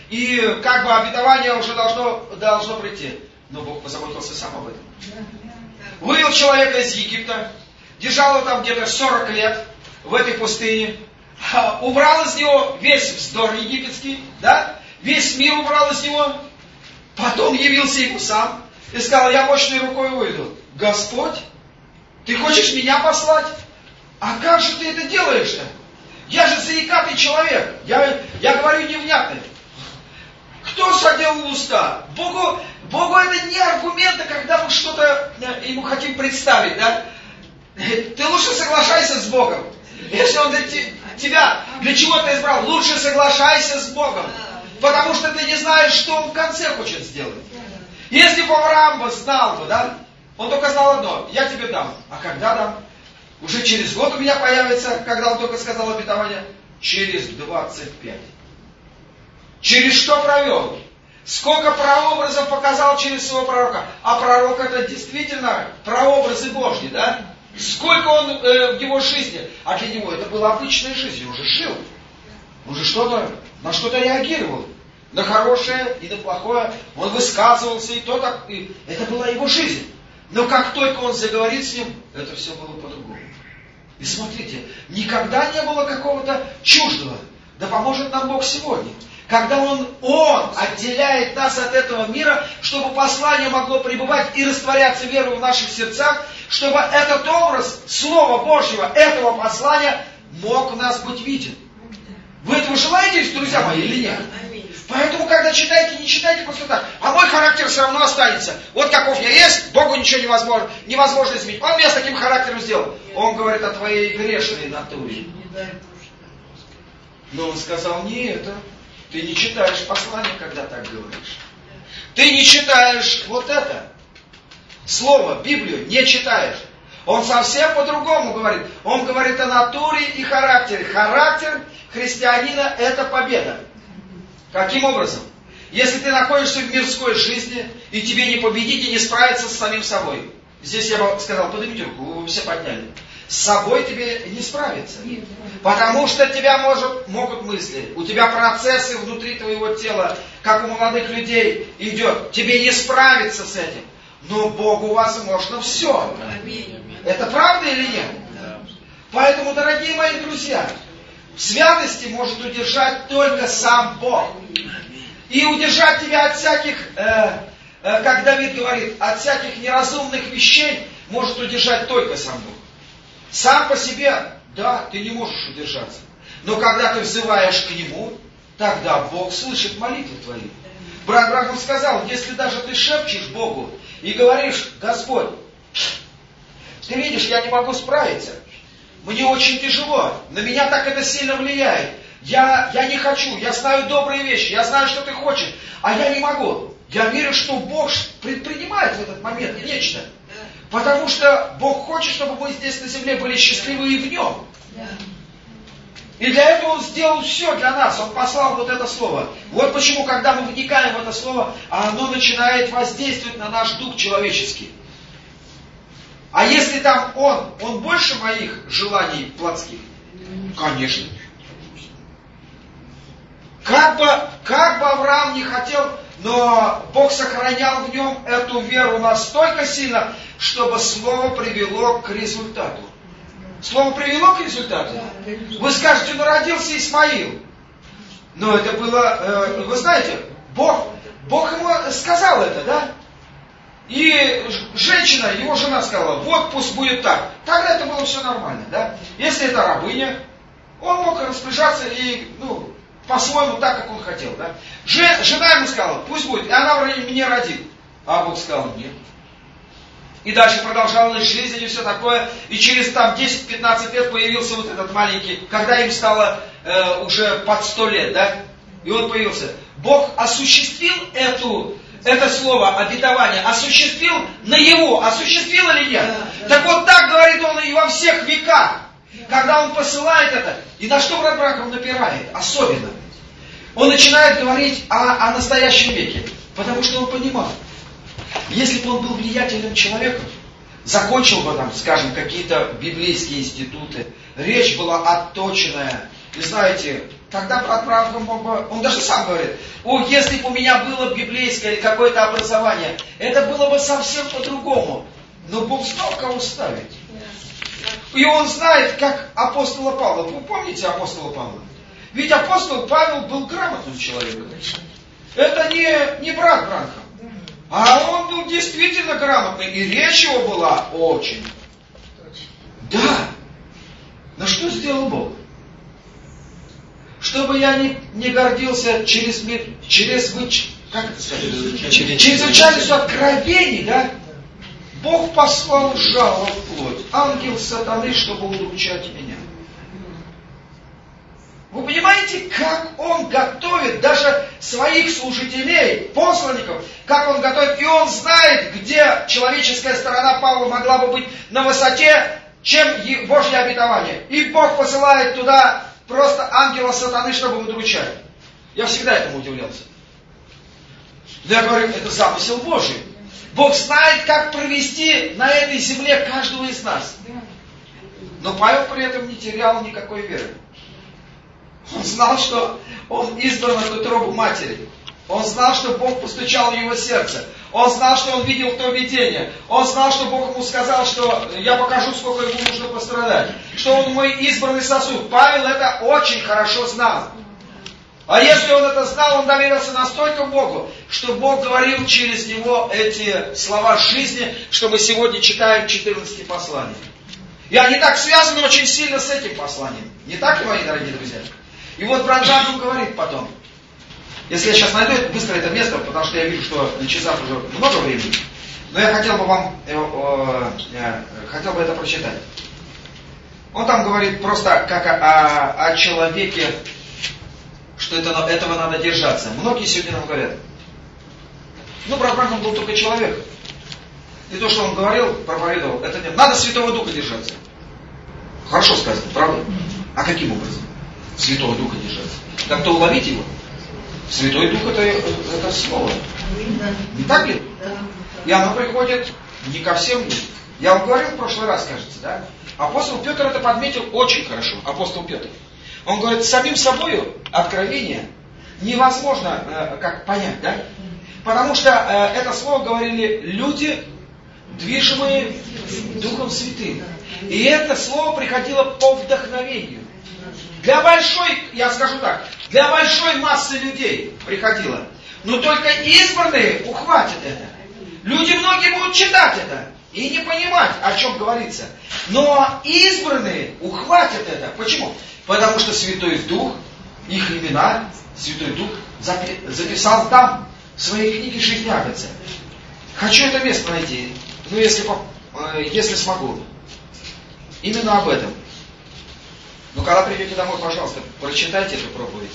и как бы обетование уже должно, должно прийти. Но Бог позаботился сам об этом. Вывел человека из Египта, держал его там где-то сорок лет в этой пустыне, убрал из него весь вздор египетский, да? Весь мир убрал из него, потом явился ему сам и сказал: я мощной рукой выведу. Господь, ты хочешь меня послать? А как же ты это делаешь-то? Я же заикатый человек, я, я говорю невнятно. Кто соделал уста? Богу, Богу это не аргументы, когда мы что-то ему хотим представить, да? Ты лучше соглашайся с Богом. Если Он для тебя для чего-то избрал, лучше соглашайся с Богом. Потому что ты не знаешь, что Он в конце хочет сделать. Если бы Авраам бы знал бы, да? Он только знал одно: я тебе дам. А когда дам? Уже через год у меня появится, когда он только сказал обетование, через двадцать пять. Через что провел? Сколько прообразов показал через своего пророка? А пророк это действительно прообразы Божьи, да? Сколько он э, в его жизни? А для него это была обычная жизнь, он уже жил. Он же что-то, на что-то реагировал. На хорошее и на плохое. Он высказывался, и то так. И это была его жизнь. Но как только он заговорит с ним, это все было по-другому. И смотрите, никогда не было какого-то чуждого. Да поможет нам Бог сегодня. Когда Он, Он отделяет нас от этого мира, чтобы послание могло пребывать и растворяться верой в наших сердцах, чтобы этот образ Слова Божьего, этого послания, мог у нас быть виден. Вы этого желаете, друзья мои, или нет? Поэтому, когда читаете, не читайте просто так. А мой характер все равно останется. Вот каков я есть, Богу ничего невозможно, невозможно изменить. Он меня с таким характером сделал. Он говорит о твоей грешной натуре. Но он сказал: не это. Ты не читаешь послание, когда так говоришь. Ты не читаешь вот это. Слово, Библию не читаешь. Он совсем по-другому говорит. Он говорит о натуре и характере. Характер христианина – это победа. Каким образом? Если ты находишься в мирской жизни, и тебе не победить и не справиться с самим собой. Здесь я бы сказал: поднимите руку, вы все подняли. С собой тебе не справиться. Потому что тебя может, могут мысли. У тебя процессы внутри твоего тела, как у молодых людей, идет. Тебе не справиться с этим. Но Богу возможно все. Это правда или нет? Поэтому, дорогие мои друзья, в святости может удержать только сам Бог. И удержать тебя от всяких, э, э, как Давид говорит, от всяких неразумных вещей может удержать только сам Бог. Сам по себе, да, ты не можешь удержаться. Но когда ты взываешь к Нему, тогда Бог слышит молитвы твои. Брат Брахам сказал: если даже ты шепчешь Богу и говоришь: Господь, ты видишь, я не могу справиться. Мне очень тяжело. На меня так это сильно влияет. Я, я не хочу. Я знаю добрые вещи. Я знаю, что ты хочешь. А я не могу. Я верю, что Бог предпринимает в этот момент нечто. Потому что Бог хочет, чтобы мы здесь на земле были счастливы и в Нем. И для этого Он сделал все для нас. Он послал вот это слово. Вот почему, когда мы вникаем в это слово, оно начинает воздействовать на наш дух человеческий. А если там Он, Он больше моих желаний плотских? Конечно. Как бы, как бы Авраам не хотел, но Бог сохранял в нем эту веру настолько сильно, чтобы слово привело к результату. Слово привело к результату? Вы скажете: ну родился Исмаил. Но это было, э, вы знаете, Бог, Бог ему сказал это, да? И женщина, его жена сказала: вот пусть будет так. Тогда это было все нормально, да? Если это рабыня, он мог распоряжаться и, ну, по-своему так, как он хотел, да? Жена ему сказала: пусть будет, и она мне родит. А Бог сказал: нет. И дальше продолжалась жизнь и все такое. И через там десять-пятнадцать лет появился вот этот маленький, когда им стало э, уже под сто лет, да? И он появился. Бог осуществил эту, это слово обетование, осуществил на его, осуществил или нет? Так вот так говорит он и во всех веках. Когда он посылает это, и на что брат Брахам напирает, особенно, он начинает говорить о, о настоящем веке. Потому что он понимал, если бы он был влиятельным человеком, закончил бы там, скажем, какие-то библейские институты, речь была отточенная, и знаете, тогда брат Бранхам мог бы, он даже сам говорит, о, если бы у меня было библейское или какое-то образование, это было бы совсем по-другому. Но Бог знал, кого ставить. И он знает, как апостола Павла. Вы помните апостола Павла? Ведь апостол Павел был грамотным человеком. Это не, не брат Бранхам. А он был действительно грамотный. И речь его была очень. Да. Но что сделал Бог? Чтобы я не, не гордился через, через, как это сказать? через чрезвычайность откровений, да? Бог послал жало в плоть, ангел сатаны, чтобы удручать меня. Вы понимаете, как он готовит даже своих служителей, посланников, как он готовит, и он знает, где человеческая сторона Павла могла бы быть на высоте, чем Божье обетование. И Бог посылает туда просто ангела сатаны, чтобы удручать. Я всегда этому удивлялся. Но я говорю, это замысел Божий. Бог знает, как провести на этой земле каждого из нас. Но Павел при этом не терял никакой веры. Он знал, что он избран от утробы матери. Он знал, что Бог постучал в его сердце. Он знал, что он видел в то видение. Он знал, что Бог ему сказал, что я покажу, сколько ему нужно пострадать. Что он мой избранный сосуд. Павел это очень хорошо знал. А если он это знал, он доверился настолько Богу, что Бог говорил через него эти слова жизни, что мы сегодня читаем в четырнадцати посланиях. И они так связаны очень сильно с этим посланием. Не так ли, мои дорогие друзья? И вот брат Бранхам говорит потом, если я сейчас найду быстро это место, потому что я вижу, что на часах уже много времени, но я хотел бы вам, э, э, хотел бы это прочитать. Он там говорит просто как о, о, о человеке, что это, этого надо держаться. Многие сегодня нам говорят, ну, брат Бранхам был только человек. И то, что он говорил, проповедовал, это нет. Надо Святого Духа держаться. Хорошо сказано, правда? А каким образом? Святого Духа держаться. Как-то уловить его. Святой Дух это, это слово. Не так ли? И оно приходит не ко всем. Я вам говорил в прошлый раз, кажется, да? Апостол Петр это подметил очень хорошо. Апостол Петр. Он говорит, самим собою откровение невозможно э, как понять, да? Потому что э, это слово говорили люди, движимые Духом Святым. И это слово приходило по вдохновению. Для большой, я скажу так, для большой массы людей приходило. Но только избранные ухватят это. Люди многие будут читать это и не понимать, о чем говорится. Но избранные ухватят это. Почему? Потому что Святой Дух, их имена, Святой Дух записал там, в своей книге «Жизнь Агнца». Хочу это место найти, ну если, если смогу. Именно об этом. Но когда придете домой, пожалуйста, прочитайте эту проповедь.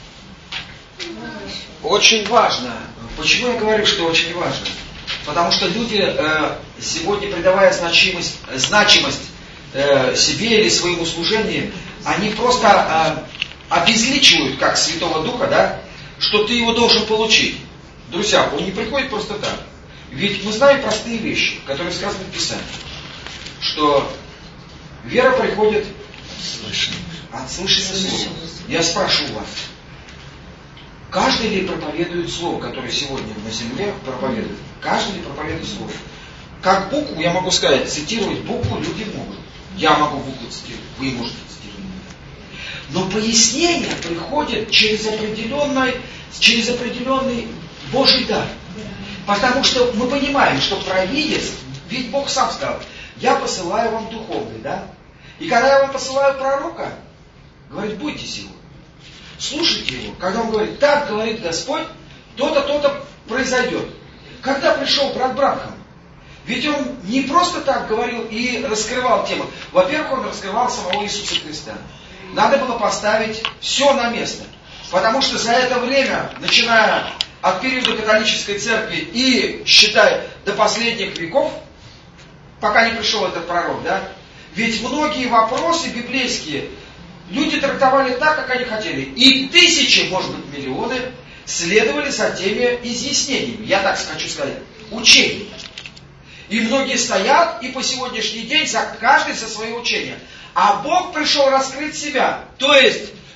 Очень важно. Почему я говорю, что очень важно? Потому что люди, э, сегодня придавая значимость, значимость э, себе или своему служению, они просто э, обезличивают, как Святого Духа, да, что ты его должен получить. Друзья, он не приходит просто так. Ведь мы знаем простые вещи, которые сказаны в Писании. Что вера приходит от слышания слова. Я спрашиваю вас, каждый ли проповедует слово, которое сегодня на земле проповедует? Каждый ли проповедует слово? Как букву, я могу сказать, цитировать букву люди могут. Я могу букву цитировать, вы можете цитировать. Но пояснение приходит через определенный, через определенный Божий дар. Потому что мы понимаем, что провидец, ведь Бог сам сказал, я посылаю вам духовный, да? И когда я вам посылаю пророка, говорит, бойтесь его. Слушайте его. Когда он говорит, так говорит Господь, то-то, то-то произойдет. Когда пришел брат Бранхам, ведь он не просто так говорил и раскрывал тему. Во-первых, он раскрывал самого Иисуса Христа. Надо было поставить все на место. Потому что за это время, начиная от периода католической церкви и, считай, до последних веков, пока не пришел этот пророк, да, ведь многие вопросы библейские люди трактовали так, как они хотели. И тысячи, может быть, миллионы следовали за теми изъяснениями, я так хочу сказать, учениями. И многие стоят и по сегодняшний день, за, каждый за свое учение. А Бог пришел раскрыть себя. То есть,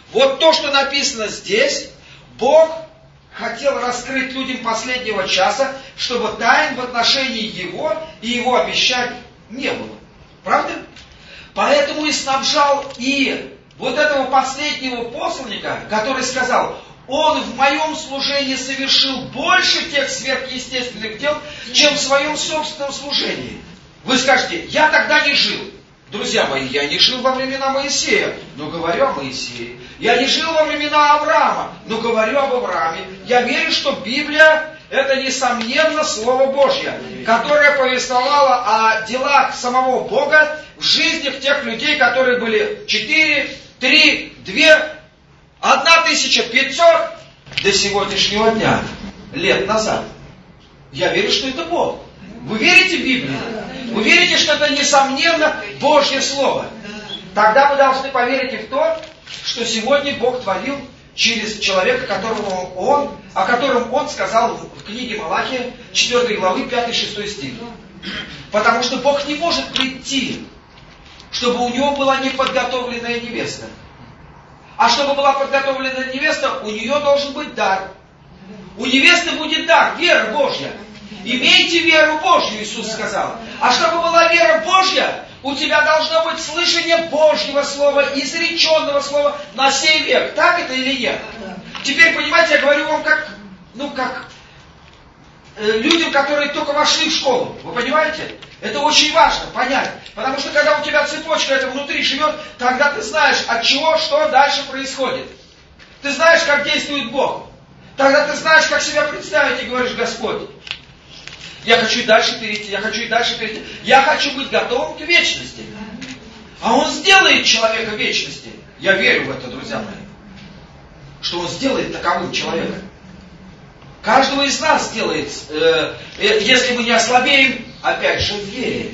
Вот то, что написано здесь, Бог хотел раскрыть людям последнего часа, чтобы тайн в отношении Его и Его обещаний не было. Правда? Поэтому и снабжал и вот этого последнего посланника, который сказал: он в моем служении совершил больше тех сверхъестественных дел, чем в своем собственном служении. Вы скажете: я тогда не жил. Друзья мои, я не жил во времена Моисея, но говорю о Моисее. Я не жил во времена Авраама, но говорю об Аврааме. Я верю, что Библия — это, несомненно, Слово Божье, которое повествовало о делах самого Бога в жизнях тех людей, которые были четыре, три, две, одна тысяча пятьсот до сегодняшнего дня, лет назад. Я верю, что это Бог. Вы верите в Библию? Вы верите, что это, несомненно, Божье Слово? Тогда вы должны поверить и в то, что сегодня Бог творил через человека, которому Он, о котором Он сказал в книге Малахия, четвёртой главы, пятый-шестой стих. Потому что Бог не может прийти, чтобы у него была неподготовленная невеста. А чтобы была подготовленная невеста, у нее должен быть дар. У невесты будет дар, вера Божья. Имейте веру Божью, Иисус сказал. А чтобы была вера Божья, у тебя должно быть слышание Божьего Слова, изреченного Слова на сей век. Так это или нет? Теперь, понимаете, я говорю вам как, ну, как э, людям, которые только вошли в школу. Вы понимаете? Это очень важно понять. Потому что когда у тебя цепочка это внутри живет, тогда ты знаешь, от чего, что дальше происходит. Ты знаешь, как действует Бог. Тогда ты знаешь, как себя представить, и говоришь: Господь, я хочу и дальше перейти, я хочу и дальше перейти. Я хочу быть готовым к вечности. А Он сделает человека вечности. Я верю в это, друзья мои. Что Он сделает таковым человека. Каждого из нас сделает, э, э, если мы не ослабеем, опять же, в вере.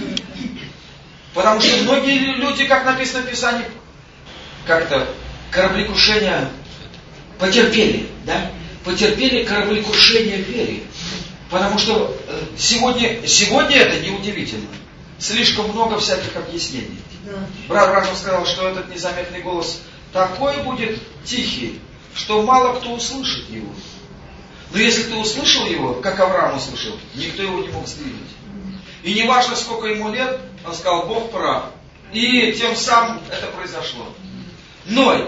Потому что многие люди, как написано в Писании, как-то кораблекрушение потерпели, да? Потерпели кораблекрушение в вере. Потому что сегодня, сегодня это неудивительно. Слишком много всяких объяснений. Брат Бранхам сказал, что этот незаметный голос такой будет тихий, что мало кто услышит его. Но если ты услышал его, как Авраам услышал, никто его не мог сдвинуть. И не важно, сколько ему лет, он сказал: Бог прав. И тем самым это произошло. Ной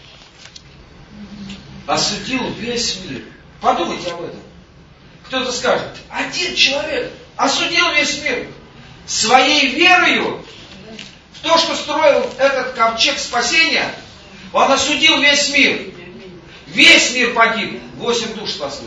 осудил весь мир. Подумайте об этом. Кто-то скажет: один человек осудил весь мир своей верою в то, что строил этот ковчег спасения. Он осудил весь мир. Весь мир погиб, восемь душ спаслось.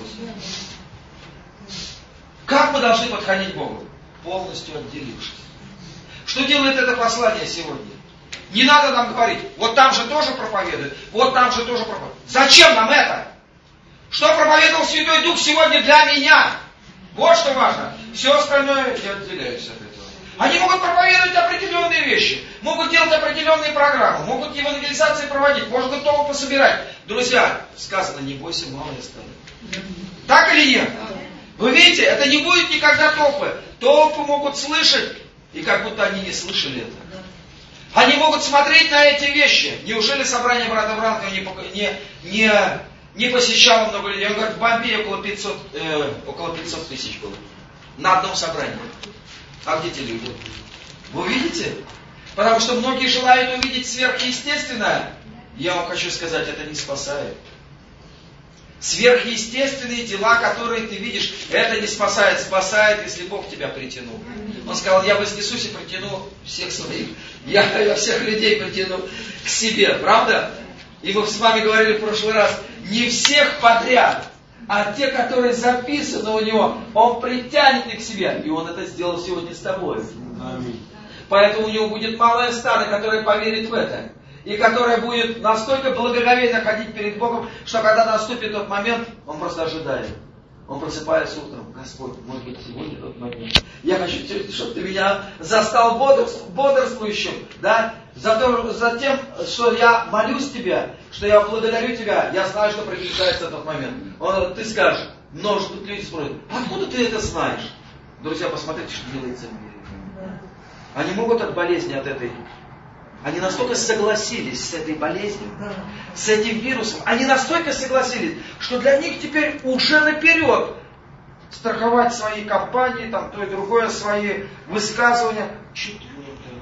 Как мы должны подходить к Богу? Полностью отделившись. Что делает это послание сегодня? Не надо нам говорить: вот там же тоже проповедуют, вот там же тоже проповедуют. Зачем нам это? Что проповедовал Святой Дух сегодня для меня? Вот что важно. Все остальное я отделяюсь от этого. Они могут проповедовать определенные вещи, могут делать определенные программы, могут евангелизации проводить, можно толпу собирать. Друзья, сказано: не бойся, малое стадо. Так или нет? Вы видите, это не будет никогда толпы. Толпы могут слышать, и как будто они не слышали это. Они могут смотреть на эти вещи. Неужели собрание брата Бранхама не, не, не, не посещало много людей? Он говорит, в Бомбее около пятисот, э, около пятисот тысяч было. На одном собрании. А где те люди? Вы видите? Потому что многие желают увидеть сверхъестественное. Я вам хочу сказать, это не спасает. Сверхъестественные дела, которые ты видишь, это не спасает. Спасает, если Бог тебя притянул. Он сказал, я вознесусь и притяну всех своих. Я, я всех людей притяну к себе. Правда? И мы с вами говорили в прошлый раз, не всех подряд, а те, которые записаны у него, он притянет их к себе. И он это сделал сегодня с тобой. Аминь. Поэтому у него будет малое стадо, которое поверит в это. И которое будет настолько благоговейно ходить перед Богом, что когда наступит тот момент, он просто ожидает. Он просыпается утром. Господь, может быть, сегодня тот момент. Я хочу, чтобы ты меня застал бодрствующим. Да? За, то, за тем, что я молюсь тебе, что я благодарю тебя. Я знаю, что приближается тот момент. Он, ты скажешь, может быть, люди спросят, откуда ты это знаешь? Друзья, посмотрите, что делается в мире. Они могут от болезни от этой Они настолько согласились с этой болезнью, с этим вирусом. Они настолько согласились, что для них теперь уже наперед страховать свои компании, там, то и другое, свои высказывания. Четвертое.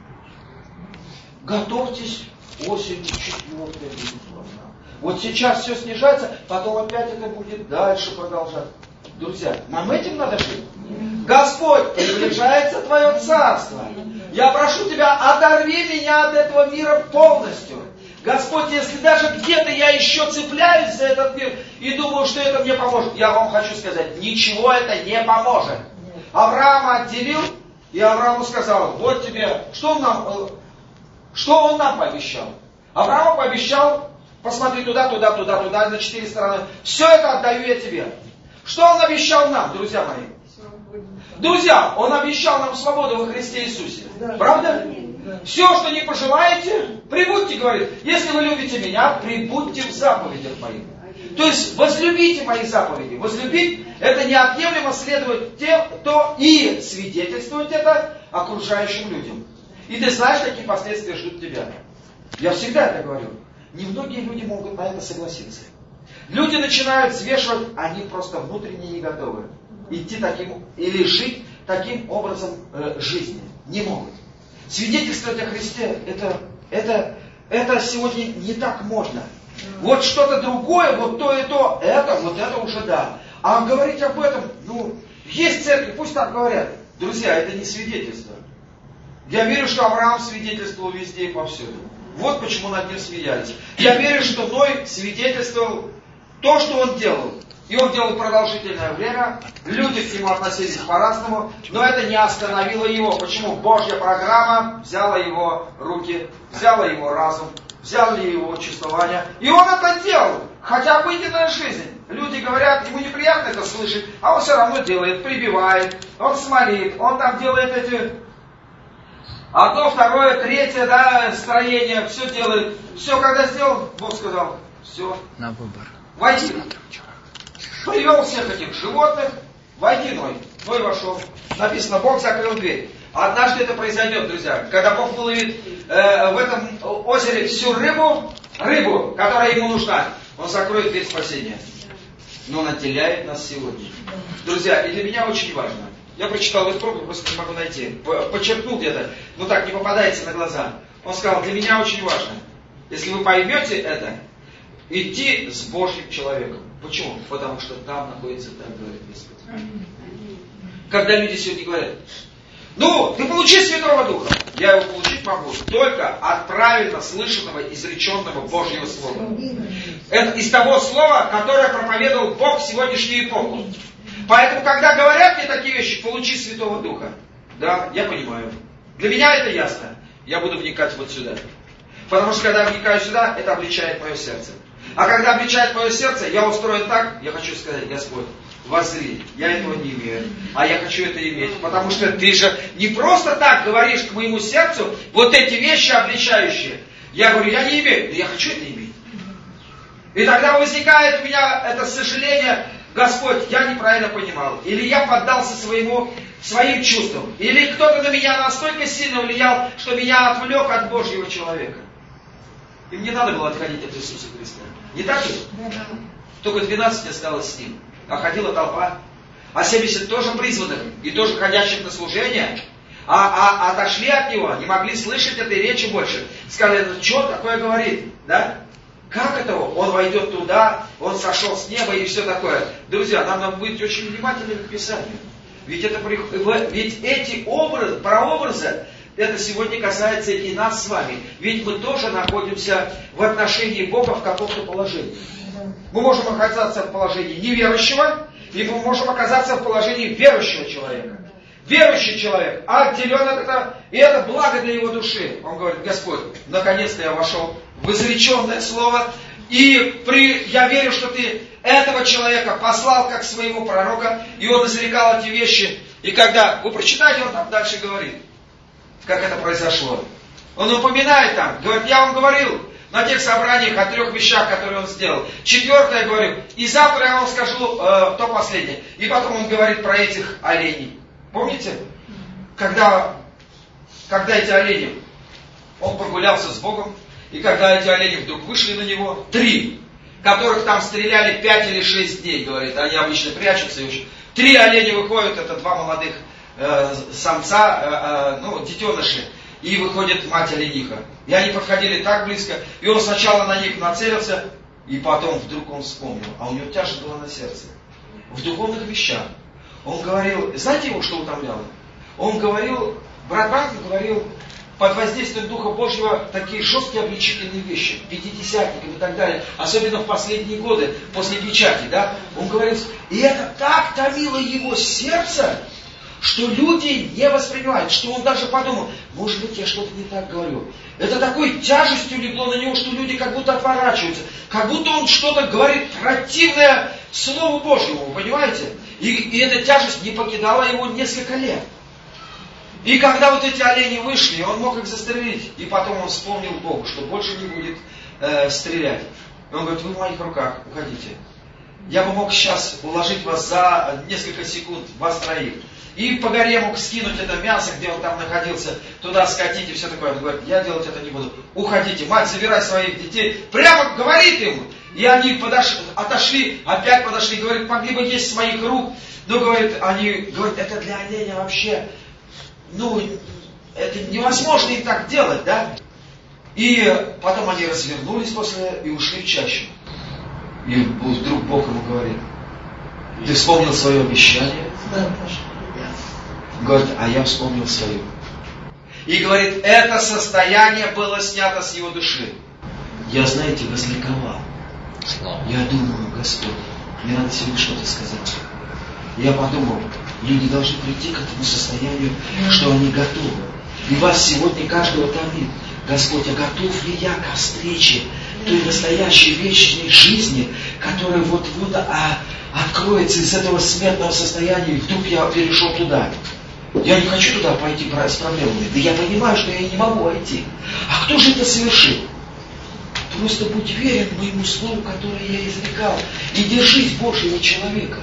Готовьтесь, осенью четвертая будет волна. Вот сейчас все снижается, потом опять это будет дальше продолжаться. Друзья, нам этим надо жить. Господь, приближается Твое Царство. Я прошу Тебя, оторви меня от этого мира полностью. Господь, если даже где-то я еще цепляюсь за этот мир и думаю, что это мне поможет, я вам хочу сказать, ничего это не поможет. Авраама отделил, и Аврааму сказал, вот тебе, что он нам, что он нам пообещал? Аврааму пообещал, посмотри туда, туда, туда, туда, на четыре стороны. Все это отдаю я тебе. Что он обещал нам, друзья мои? Друзья, он обещал нам свободу во Христе Иисусе. Правда? Все, что не пожелаете, прибудьте, говорит. Если вы любите меня, прибудьте в заповедях моих. То есть, возлюбите мои заповеди. Возлюбить — это неотъемлемо следовать тем, кто и свидетельствует это окружающим людям. И ты знаешь, какие последствия ждут тебя. Я всегда это говорю. Немногие люди могут на это согласиться. Люди начинают взвешивать, они просто внутренне не готовы идти таким или жить таким образом э, жизни. Не могут. Свидетельствовать о Христе, это, это, это сегодня не так можно. Вот что-то другое, вот то и то, это, вот это уже да. А говорить об этом, ну, есть церкви, пусть так говорят. Друзья, это не свидетельство. Я верю, что Авраам свидетельствовал везде и повсюду. Вот почему над ним смеялись. Я верю, что Ной свидетельствовал то, что он делал. И он делал продолжительное время, люди к нему относились по-разному, но это не остановило его. Почему? Божья программа взяла его руки, взяла его разум, взяла его чувствование. И он это делал, хотя обыденная жизнь. Люди говорят, ему неприятно это слышать, а он все равно делает, прибивает, он смолит, он там делает эти... Одно, второе, третье, да, строение, все делает. Все, когда сделал, Бог сказал, все. На выбор. Войди. Привел всех этих животных, войди, Ной. Ной вошел. Написано, Бог закрыл дверь. Однажды это произойдет, друзья. Когда Бог выловит э, в этом озере всю рыбу, рыбу, которая ему нужна, Он закроет дверь спасения. Но Он отделяет нас сегодня. Друзья, и для меня очень важно. Я прочитал эту проповедь, просто не могу найти. Подчеркнул где-то, но так не попадается на глаза. Он сказал, для меня очень важно, если вы поймете это, идти с Божьим человеком. Почему? Потому что там находится, так говорит Господь. Когда люди сегодня говорят, ну, ты получи Святого Духа. Я его получить могу только от правильно слышанного, изреченного Божьего Слова. Это из того Слова, которое проповедовал Бог в сегодняшнюю эпоху. Поэтому, когда говорят мне такие вещи, получи Святого Духа. Да, я понимаю. Для меня это ясно. Я буду вникать вот сюда. Потому что, когда я вникаю сюда, это обличает мое сердце. А когда обличает мое сердце, я устроен так, я хочу сказать, Господь, воззри, я этого не имею, а я хочу это иметь. Потому что ты же не просто так говоришь к моему сердцу вот эти вещи обличающие. Я говорю, я не имею, но я хочу это иметь. И тогда возникает у меня это сожаление, Господь, я неправильно понимал. Или я поддался своему, своим чувствам. Или кто-то на меня настолько сильно влиял, что меня отвлек от Божьего человека. Им не надо было отходить от Иисуса Христа. Не так ли? Только двенадцать осталось с ним. А ходила толпа. А семьдесят тоже призванных. И тоже ходящих на служение. А, а отошли от него. Не могли слышать этой речи больше. Сказали, ну что такое говорит? Да? Как это он войдет туда, он сошел с неба и все такое. Друзья, нам надо быть очень внимательными к Писанию. Ведь, это, ведь эти образы, прообразы, это сегодня касается и нас с вами. Ведь мы тоже находимся в отношении Бога в каком-то положении. Мы можем оказаться в положении неверующего, либо мы можем оказаться в положении верующего человека. Верующий человек отделен от этого, и это благо для его души. Он говорит, Господь, наконец-то я вошел в изреченное слово, и при, я верю, что ты этого человека послал как своего пророка, и он изрекал эти вещи. И когда вы прочитаете, он там дальше говорит, как это произошло. Он упоминает там, говорит, я вам говорил на тех собраниях о трех вещах, которые он сделал. Четвертое, я говорю, и завтра я вам скажу э, то последнее. И потом он говорит про этих оленей. Помните? Когда, когда эти олени Он прогулялся с Богом, и когда эти олени вдруг вышли на него, три, которых там стреляли пять или шесть дней, говорит, они обычно прячутся. И очень... Три оленя выходят, это два молодых э, самца, э, э, ну, детеныши, и выходит мать олениха. И они подходили так близко, и он сначала на них нацелился, и потом вдруг он вспомнил, а у него тяжесть была на сердце. В духовных вещах. Он говорил, знаете его, что утомляло? Он говорил, брат Бранхам говорил, под воздействием Духа Божьего такие жесткие обличительные вещи, пятидесятникам и так далее, особенно в последние годы, после печати, да, он говорил, и это так томило его сердце, что люди не воспринимают, что он даже подумал, может быть, я что-то не так говорю. Это такой тяжестью легло на него, что люди как будто отворачиваются, как будто он что-то говорит противное Слову Божьему, вы понимаете? И, и эта тяжесть не покидала его несколько лет. И когда вот эти олени вышли, он мог их застрелить. И потом он вспомнил Богу, что больше не будет э, стрелять. И он говорит, вы в моих руках, уходите. Я бы мог сейчас уложить вас за несколько секунд, вас троих. И по горе мог скинуть это мясо, где он там находился, туда скатить и все такое. Он говорит, я делать это не буду. Уходите, мать, забирай своих детей. Прямо говорит ему. И они подошли, отошли, опять подошли, говорит, могли бы есть с моих рук. Но, говорит, они говорят, это для оленя вообще... Ну, это невозможно им так делать, да? И потом они развернулись после и ушли в чащу. И вдруг Бог ему говорит, ты вспомнил свое обещание? Говорит, а я вспомнил свое. И говорит, это состояние было снято с его души. Я, знаете, возликовал. Я думаю, Господь, мне надо сегодня что-то сказать. Я подумал, люди должны прийти к этому состоянию, что они готовы. И вас сегодня каждого томит. Господь, а готов ли я к встрече той настоящей вечной жизни, которая вот-вот а, откроется из этого смертного состояния, и вдруг я перешел туда. Я не хочу туда пойти с проблемами. Да я понимаю, что я не могу войти. А кто же это совершит? Просто будь верен моему слову, которое я изрекал. И держись Божьего человека.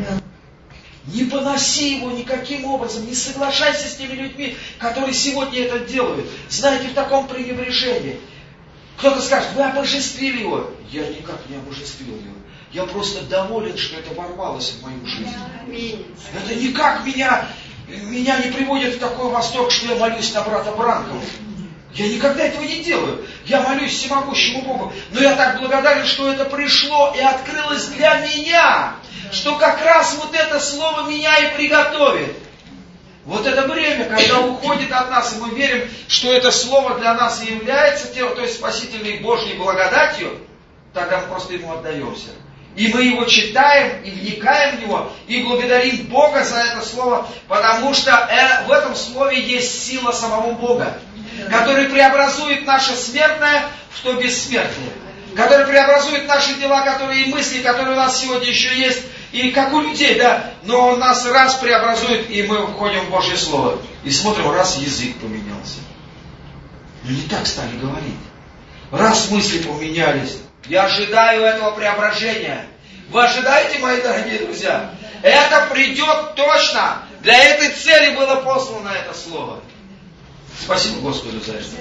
Не поноси его никаким образом, не соглашайся с теми людьми, которые сегодня это делают. Знаете, в таком пренебрежении. Кто-то скажет, вы обожествили его. Я никак не обожествил его. Я просто доволен, что это ворвалось в мою жизнь. Это никак меня, меня не приводит в такой восторг, что я молюсь на брата Бранхама. Я никогда этого не делаю. Я молюсь всемогущему Богу. Но я так благодарен, что это пришло и открылось для меня. Что как раз вот это слово меня и приготовит. Вот это время, когда уходит от нас, и мы верим, что это слово для нас и является тем, то есть спасительной Божьей благодатью, тогда мы просто ему отдаемся. И мы его читаем, и вникаем в него, и благодарим Бога за это слово, потому что в этом слове есть сила самого Бога, который преобразует наше смертное в то бессмертное, который преобразует наши дела, которые и мысли, которые у нас сегодня еще есть, и как у людей, да, но он нас раз преобразует, и мы входим в Божье Слово. И смотрим, раз язык поменялся. Ну не так стали говорить. Раз мысли поменялись. Я ожидаю этого преображения. Вы ожидаете, мои дорогие друзья? Это придет точно. Для этой цели было послано это Слово. Спасибо Господу за это.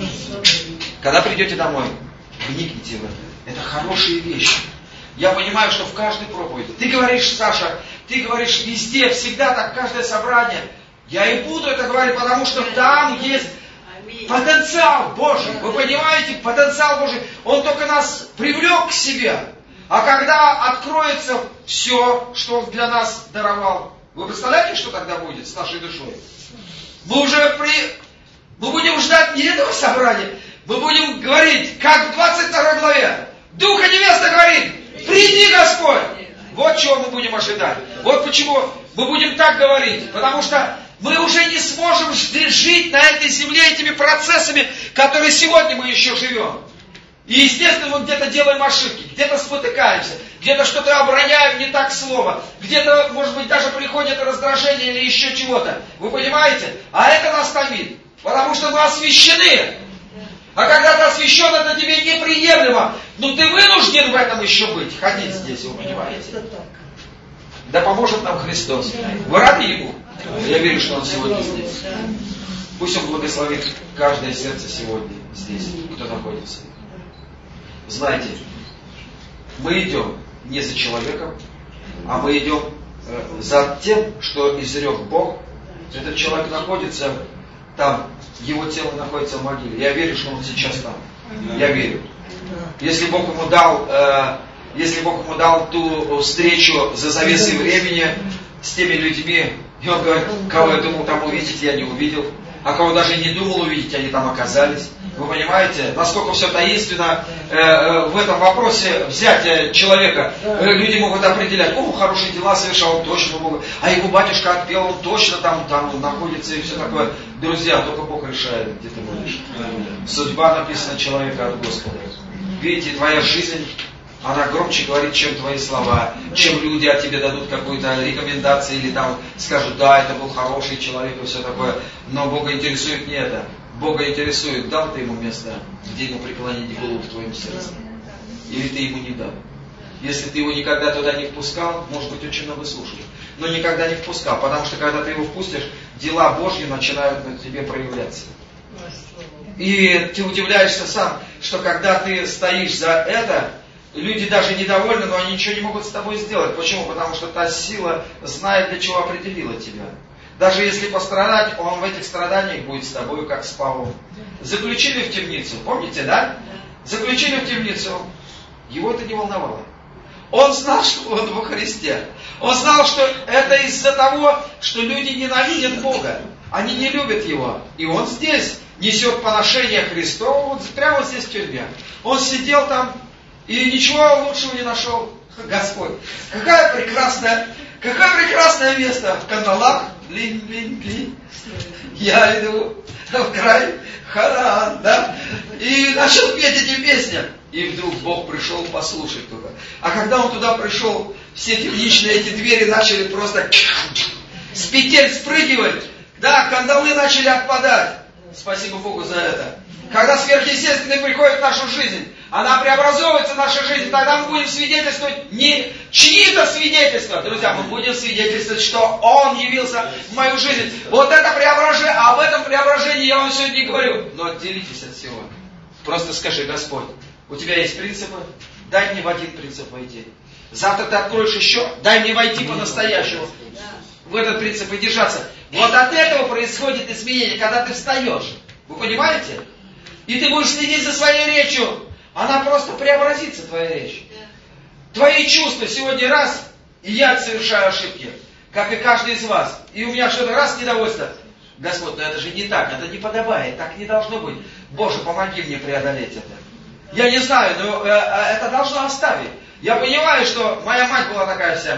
Когда придете домой, вникните в это. Это хорошие вещи. Я понимаю, что в каждой проповеди. Ты говоришь, Саша, ты говоришь везде, всегда так, каждое собрание. Я и буду это говорить, потому что там есть потенциал Божий. Вы понимаете, потенциал Божий. Он только нас привлек к себе. А когда откроется все, что Он для нас даровал, вы представляете, что тогда будет с нашей душой? Мы уже при... Мы будем ждать не этого собрания, мы будем говорить, как в двадцать второй главе. Дух и невеста говорит, приди, Господь. Вот чего мы будем ожидать. Вот почему мы будем так говорить. Потому что мы уже не сможем жить на этой земле этими процессами, которые сегодня мы еще живем. И естественно, мы где-то делаем ошибки, где-то спотыкаемся, где-то что-то оброняем не так слово, где-то, может быть, даже приходит раздражение или еще чего-то. Вы понимаете? А это нас томит. Потому что мы освящены. А когда ты освящен, это тебе неприемлемо. Но ты вынужден в этом еще быть. Ходить здесь, вы понимаете? Да поможет нам Христос. Вы рады Ему? Я верю, что Он сегодня здесь. Пусть Он благословит каждое сердце сегодня здесь, кто находится. Знаете, мы идем не за человеком, а мы идем э, за тем, что изрек Бог. Этот человек находится там, его тело находится в могиле. Я верю, что он сейчас там. Я верю. Если Бог ему дал, э, если Бог ему дал ту встречу за завесой времени с теми людьми, и он говорит, кого я думал там увидеть, я не увидел, а кого даже не думал увидеть, они там оказались. Вы понимаете, насколько все таинственно э, э, в этом вопросе взятия человека. Э, люди могут определять, о, хорошие дела совершал, он точно Бог. А его батюшка отпел, он точно там, там находится и все такое. Друзья, только Бог решает, где ты будешь. Судьба написана человека от Господа. Видите, твоя жизнь, она громче говорит, чем твои слова, чем люди о тебе дадут какую-то рекомендацию или там скажут, да, это был хороший человек и все такое. Но Бога интересует не это. Бога интересует, дал ты ему место, где ему преклонить голову в твоем сердце. Или ты ему не дал. Если ты его никогда туда не впускал, может быть, очень много слушали. Но никогда не впускал, потому что когда ты его впустишь, дела Божьи начинают на тебе проявляться. И ты удивляешься сам, что когда ты стоишь за это, люди даже недовольны, но они ничего не могут с тобой сделать. Почему? Потому что та сила знает, для чего определила тебя. Даже если пострадать, он в этих страданиях будет с тобой, как с Павлом. Заключили в темницу, помните, да? Заключили в темницу. Его это не волновало. Он знал, что он во Христе. Он знал, что это из-за того, что люди ненавидят Бога. Они не любят Его. И он здесь несет поношение Христова, вот прямо здесь в тюрьме. Он сидел там и ничего лучшего не нашел. Господь, какая прекрасная, какое прекрасное место в кандалах. Блин, блин, блин. Я иду в край Харан, да? И начал петь эти песни. И вдруг Бог пришел послушать туда. А когда он туда пришел, все темничные эти двери начали просто с петель спрыгивать. Да, кандалы начали отпадать. Спасибо Богу за это. Когда сверхъестественное приходит в нашу жизнь, она преобразовывается в нашу жизнь, тогда мы будем свидетельствовать не чьи-то свидетельства, друзья, мы будем свидетельствовать, что Он явился в мою жизнь. Вот это преображение, об этом преображении я вам сегодня не говорю. Но отделитесь от всего. Просто скажи, Господь, у тебя есть принципы, дай мне в один принцип войти. Завтра ты откроешь еще, дай мне войти по-настоящему в этот принцип и держаться. Вот от этого происходит изменение, когда ты встаешь. Вы понимаете? И ты будешь следить за своей речью. Она просто преобразится, твоя речь. Твои чувства сегодня раз, и я совершаю ошибки, как и каждый из вас. И у меня что-то раз недовольство. Господь, но это же не так, это не подобает, так не должно быть. Боже, помоги мне преодолеть это. Я не знаю, но э, это должно оставить. Я понимаю, что моя мать была такая вся,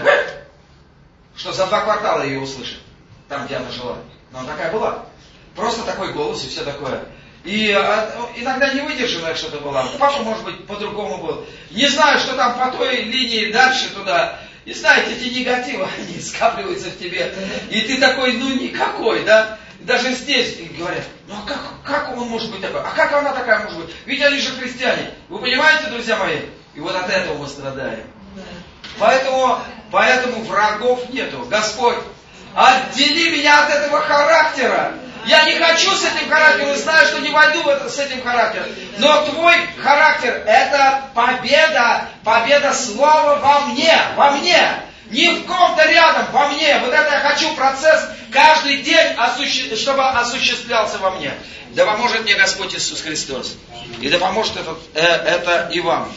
что за два квартала ее услышит, там, где она жила. Но она такая была. Просто такой голос и все такое. И а, иногда невыдержанная что-то была. Папа, может быть, по-другому был. Не знаю, что там по той линии дальше туда. И знаете, эти негативы, они скапливаются в тебе. И ты такой, ну никакой, да? Даже здесь говорят, ну а как, как он может быть такой? А как она такая может быть? Ведь они же христиане. Вы понимаете, друзья мои? И вот от этого мы страдаем. Поэтому, поэтому врагов нету. Господь, отдели меня от этого характера. Я не хочу с этим характером, и знаю, что не войду в это, с этим характером. Но твой характер – это победа, победа слова во мне, во мне. Не в ком-то рядом, во мне. Вот это я хочу процесс каждый день, чтобы осуществлялся во мне. Да поможет мне Господь Иисус Христос. И да поможет это, это и вам.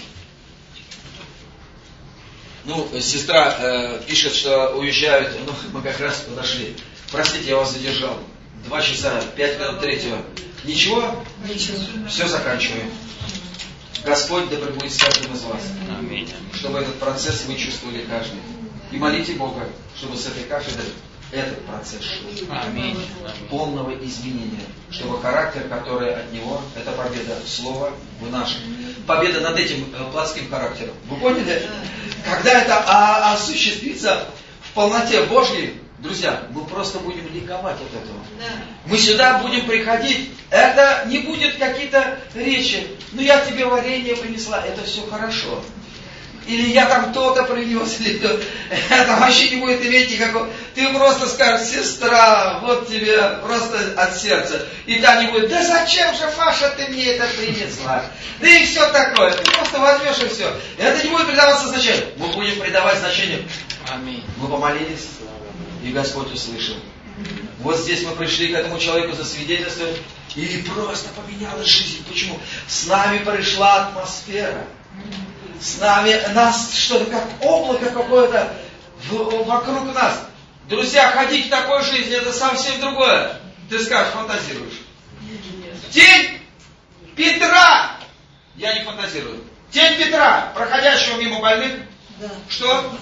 Ну, сестра э, пишет, что уезжают, ну, мы как раз подошли. Простите, я вас задержал. Два часа, пять минут третьего. Ничего? Ничего. Все заканчиваем. Господь да пребудет с каждым из вас. Аминь. Чтобы этот процесс вы чувствовали каждый. И молите Бога, чтобы с этой кафедры этот процесс шел. Аминь. Полного изменения. Чтобы характер, который от Него, это победа слова в нашем. Победа над этим плотским характером. Вы поняли? Когда это осуществится в полноте Божьей, друзья, мы просто будем ликовать от этого. Мы сюда будем приходить. Это не будет какие-то речи. Ну, я тебе варенье принесла. Это все хорошо. или я там то-то принес, или то, это вообще не будет иметь никакого. Ты просто скажешь, сестра, вот тебе просто от сердца. И та не будет, да зачем же, Маша, ты мне это принесла? Да и все такое. Ты просто возьмешь и все. И это не будет придаваться значению. Мы будем придавать значение. Аминь. Мы помолились, и Господь услышал. Вот здесь мы пришли к этому человеку засвидетельствовать, и просто поменялась жизнь. Почему? С нами пришла атмосфера. С нами, нас что-то как облако какое-то вокруг нас. Друзья, ходить в такой жизни, это совсем другое. Ты скажешь, фантазируешь. Тень Петра. Я не фантазирую. Тень Петра, проходящего мимо больных. Да. Что?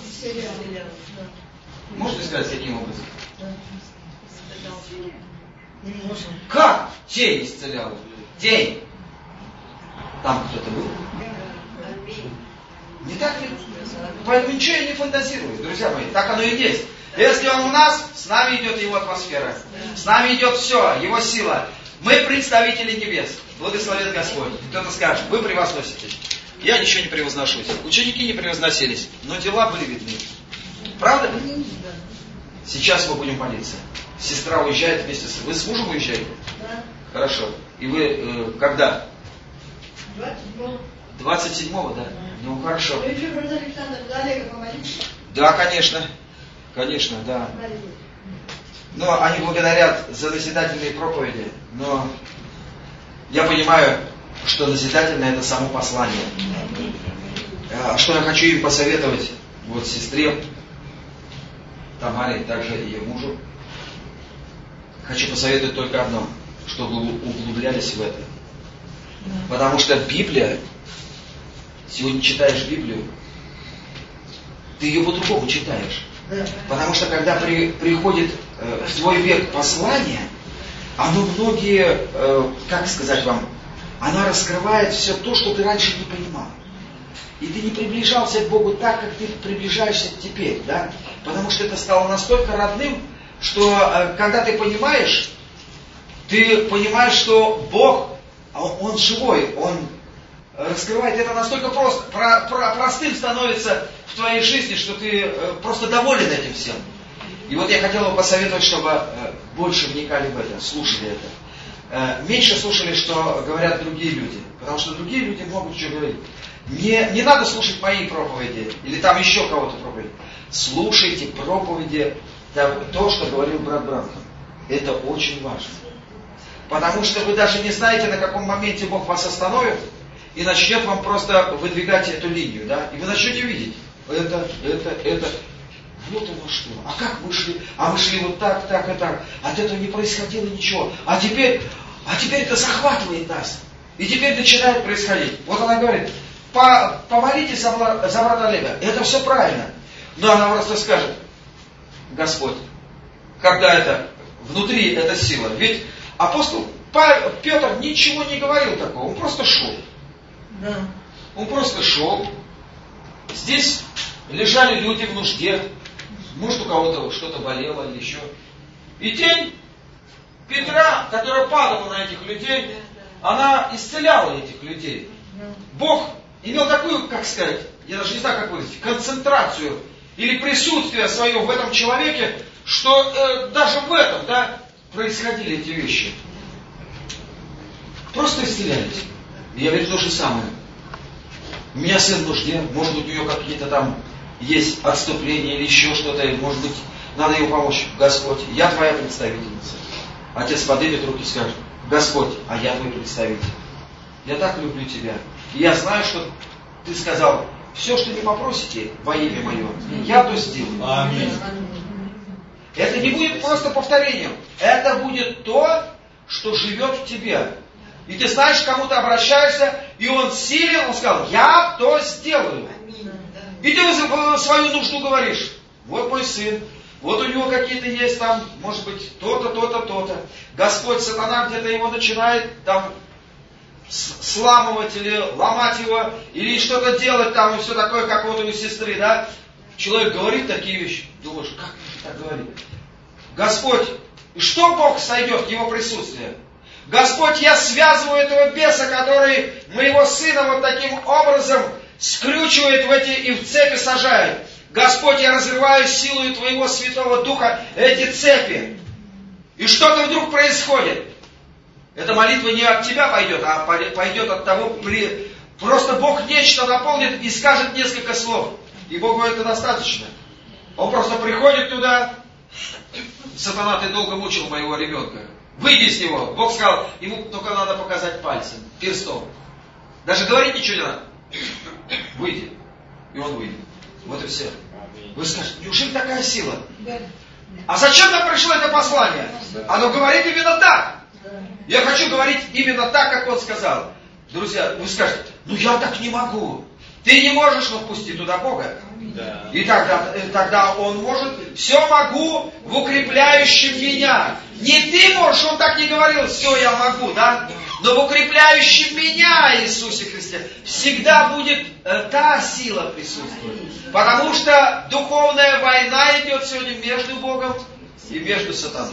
Можете сказать, каким образом? Как тень исцеляла? Тень. Там кто-то был? Не так ли? Поэтому ничего я не фантазирую, друзья мои. Так оно и есть. Если он у нас, с нами идет его атмосфера. С нами идет все, его сила. Мы представители небес. Благословен Господь. Кто-то скажет, вы превозноситесь. Я ничего не превозношусь. Ученики не превозносились, но дела были видны. Правда? Сейчас мы будем молиться. Сестра уезжает вместе с... Вы с мужем уезжаете? Да. Хорошо. И вы э, когда? двадцать седьмого, да? Ну, хорошо. Да, конечно. Конечно, да. Но они благодарят за назидательные проповеди. Но я понимаю, что назидательное это само послание. Что я хочу им посоветовать, вот сестре Тамаре, также ее мужу. Хочу посоветовать только одно, чтобы вы углублялись в это. Потому что Библия, сегодня читаешь Библию, ты ее по-другому читаешь. Потому что когда при, приходит э, в твой век послание, оно многие, э, как сказать вам, оно раскрывает все то, что ты раньше не понимал. И ты не приближался к Богу так, как ты приближаешься теперь, да? Потому что это стало настолько родным, что э, когда ты понимаешь, ты понимаешь, что Бог, Он, он живой, Он раскрывает это настолько просто, про, про, простым становится в твоей жизни, что ты э, просто доволен этим всем. И вот я хотел бы посоветовать, чтобы э, больше вникали в это, слушали это. Э, меньше слушали, что говорят другие люди, потому что другие люди могут что говорить. Не, не надо слушать мои проповеди, или там еще кого-то проповеди. Слушайте проповеди, то, что говорил брат Бранхам. Это очень важно. Потому что вы даже не знаете, на каком моменте Бог вас остановит, и начнет вам просто выдвигать эту линию, да? И вы начнете видеть, это, это, это, вот оно что. А как вы шли? А вы шли вот так, так и так. От этого не происходило ничего. А теперь, а теперь это захватывает нас. И теперь начинает происходить. Вот она говорит, По, помолитесь за, за брата Олега. Это все правильно. Но она просто скажет, Господь, когда это, внутри эта сила. Ведь апостол Петр ничего не говорил такого, он просто шел. Да. Он просто шел. Здесь лежали люди в нужде. Может, у кого-то что-то болело или еще. И тень Петра, которая падала на этих людей, она исцеляла этих людей. Бог имел такую, как сказать, я даже не знаю, как выразить, концентрацию или присутствие свое в этом человеке, что э, даже в этом, да, происходили эти вещи. Просто исцелялись. И я верю то же самое. У меня сын в нужде, может быть, у него какие-то там есть отступления или еще что-то, может быть, надо ему помочь. Господь, я твоя представительница. Отец поднимет руки и скажет, Господь, а я твой представитель. Я так люблю тебя. И я знаю, что ты сказал, все, что не попросите во имя мое, я то сделаю. Аминь. Это не будет просто повторением. Это будет то, что живет в тебе. И ты знаешь, к кому ты обращаешься, и он силен, он сказал, я то сделаю. И ты свою нужду говоришь, вот мой сын, вот у него какие-то есть там, может быть, то-то, то-то, то-то. Господь, сатана где-то его начинает там сламывать или ломать его, или что-то делать там, и все такое, как вот у сестры, да. Человек говорит такие вещи, думаешь, как так говорит? Господь, что Бог сойдет в его присутствие? Господь, я связываю этого беса, который моего сына вот таким образом скрючивает в эти и в цепи сажает. Господь, я разрываю силою Твоего Святого Духа эти цепи. И что-то вдруг происходит. Эта молитва не от Тебя пойдет, а пойдет от того, при... просто Бог нечто наполнит и скажет несколько слов. И Богу это достаточно. Он просто приходит туда. Сатана, ты долго мучил моего ребенка. Выйди из него. Бог сказал, ему только надо показать пальцем, перстом. Даже говорить ничего не надо. Выйди. И он выйдет. Вот и все. Вы скажете, неужели такая сила? А зачем нам пришло это послание? Оно говорит именно так. Я хочу говорить именно так, как он сказал. Друзья, вы скажете, ну я так не могу. Ты не можешь, но впусти туда Бога. Да. И тогда, тогда Он может, все могу в укрепляющем меня. Не ты можешь, Он так не говорил, все я могу, да? Но в укрепляющем меня Иисусе Христе всегда будет э, та сила присутствовать. Потому что духовная война идет сегодня между Богом и между сатаной.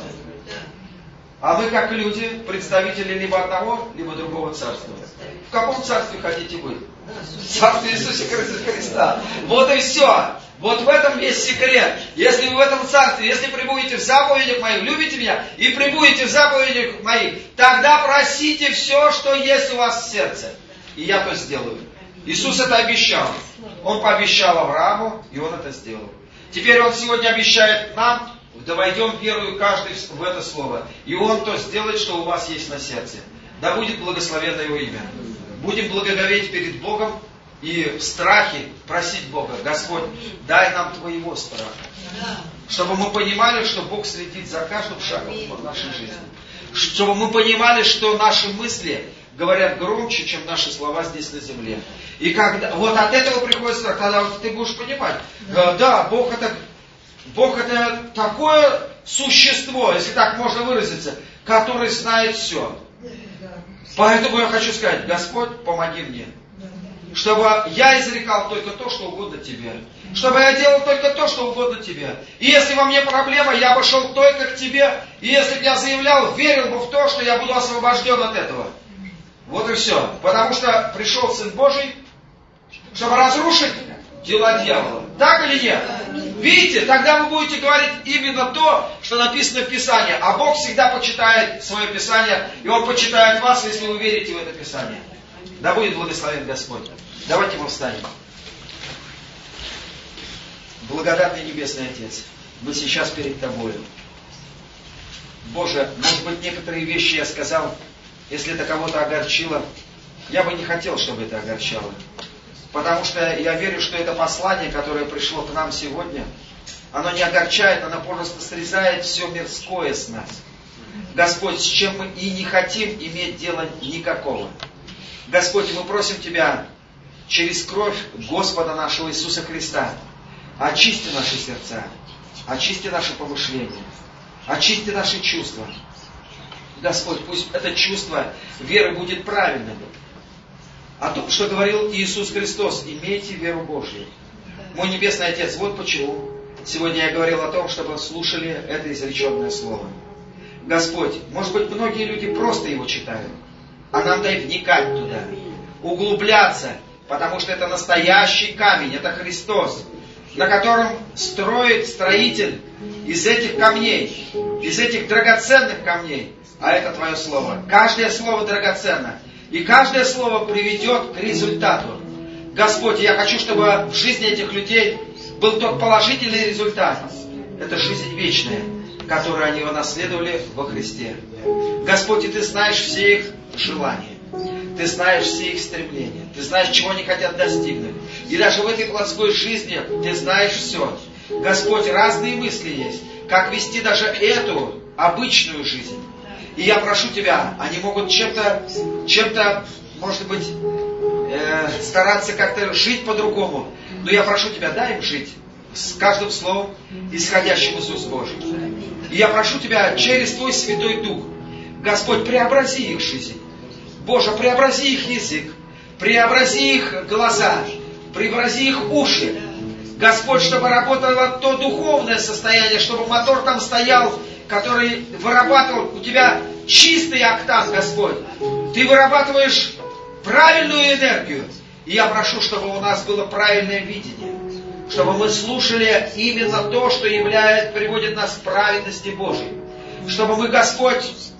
А мы, как люди, представители либо одного, либо другого царства. В каком царстве хотите быть? В царстве Иисуса Христа. Вот и все. Вот в этом весь секрет. Если вы в этом царстве, если пребудете в заповедях моих, любите меня и пребудете в заповедях моих, тогда просите все, что есть у вас в сердце. И я то сделаю. Иисус это обещал. Он пообещал Аврааму, и Он это сделал. Теперь Он сегодня обещает нам, да войдем верою каждый в это слово. И Он то сделает, что у вас есть на сердце. Да будет благословенно Его имя. Будем благоговеть перед Богом и в страхе просить Бога, Господь, дай нам Твоего страха. Чтобы мы понимали, что Бог следит за каждым шагом в нашей жизни. Чтобы мы понимали, что наши мысли говорят громче, чем наши слова здесь на земле. И когда, вот от этого приходит страх, тогда вот ты будешь понимать, да, Бог это, Бог это такое существо, если так можно выразиться, который знает все. Поэтому я хочу сказать, Господь, помоги мне. Чтобы я изрекал только то, что угодно Тебе. Чтобы я делал только то, что угодно Тебе. И если во мне проблема, я бы шел только к Тебе. И если бы я заявлял, верил бы в то, что я буду освобожден от этого. Вот и все. Потому что пришел Сын Божий, чтобы разрушить дела дьявола. Так или нет? Видите, тогда вы будете говорить именно то, что написано в Писании. А Бог всегда почитает свое Писание, и Он почитает вас, если вы верите в это Писание. Да будет благословен Господь. Давайте мы встанем. Благодатный Небесный Отец, мы сейчас перед Тобою. Боже, может быть, некоторые вещи я сказал, если это кого-то огорчило, я бы не хотел, чтобы это огорчало. Потому что я верю, что это послание, которое пришло к нам сегодня, оно не огорчает, оно просто срезает все мирское с нас. Господь, с чем мы и не хотим иметь дела никакого. Господь, мы просим Тебя через кровь Господа нашего Иисуса Христа, очисти наши сердца, очисти наши помышления, очисти наши чувства. Господь, пусть это чувство веры будет правильным. О том, что говорил Иисус Христос, имейте веру Божью. Мой Небесный Отец, вот почему сегодня я говорил о том, чтобы слушали это изреченное слово. Господь, может быть, многие люди просто его читают, а нам дай вникать туда, углубляться, потому что это настоящий камень, это Христос, на котором строит строитель из этих камней, из этих драгоценных камней, а это Твое Слово. Каждое слово драгоценно. И каждое слово приведет к результату. Господь, я хочу, чтобы в жизни этих людей был тот положительный результат. Это жизнь вечная, которую они унаследовали во Христе. Господь, и Ты знаешь все их желания. Ты знаешь все их стремления. Ты знаешь, чего они хотят достигнуть. И даже в этой плотской жизни Ты знаешь все. Господь, разные мысли есть. Как вести даже эту обычную жизнь. И я прошу Тебя, они могут чем-то, чем-то, может быть, э, стараться как-то жить по-другому. Но я прошу Тебя, дай им жить с каждым словом, исходящим из уст Божьих. И я прошу Тебя, через Твой Святой Дух, Господь, преобрази их жизнь. Боже, преобрази их язык, преобрази их глаза, преобрази их уши. Господь, чтобы работало то духовное состояние, чтобы мотор там стоял, который вырабатывал у Тебя чистый октан, Господь. Ты вырабатываешь правильную энергию. И я прошу, чтобы у нас было правильное видение, чтобы мы слушали именно то, что является, приводит нас к праведности Божьей. Чтобы мы, Господь,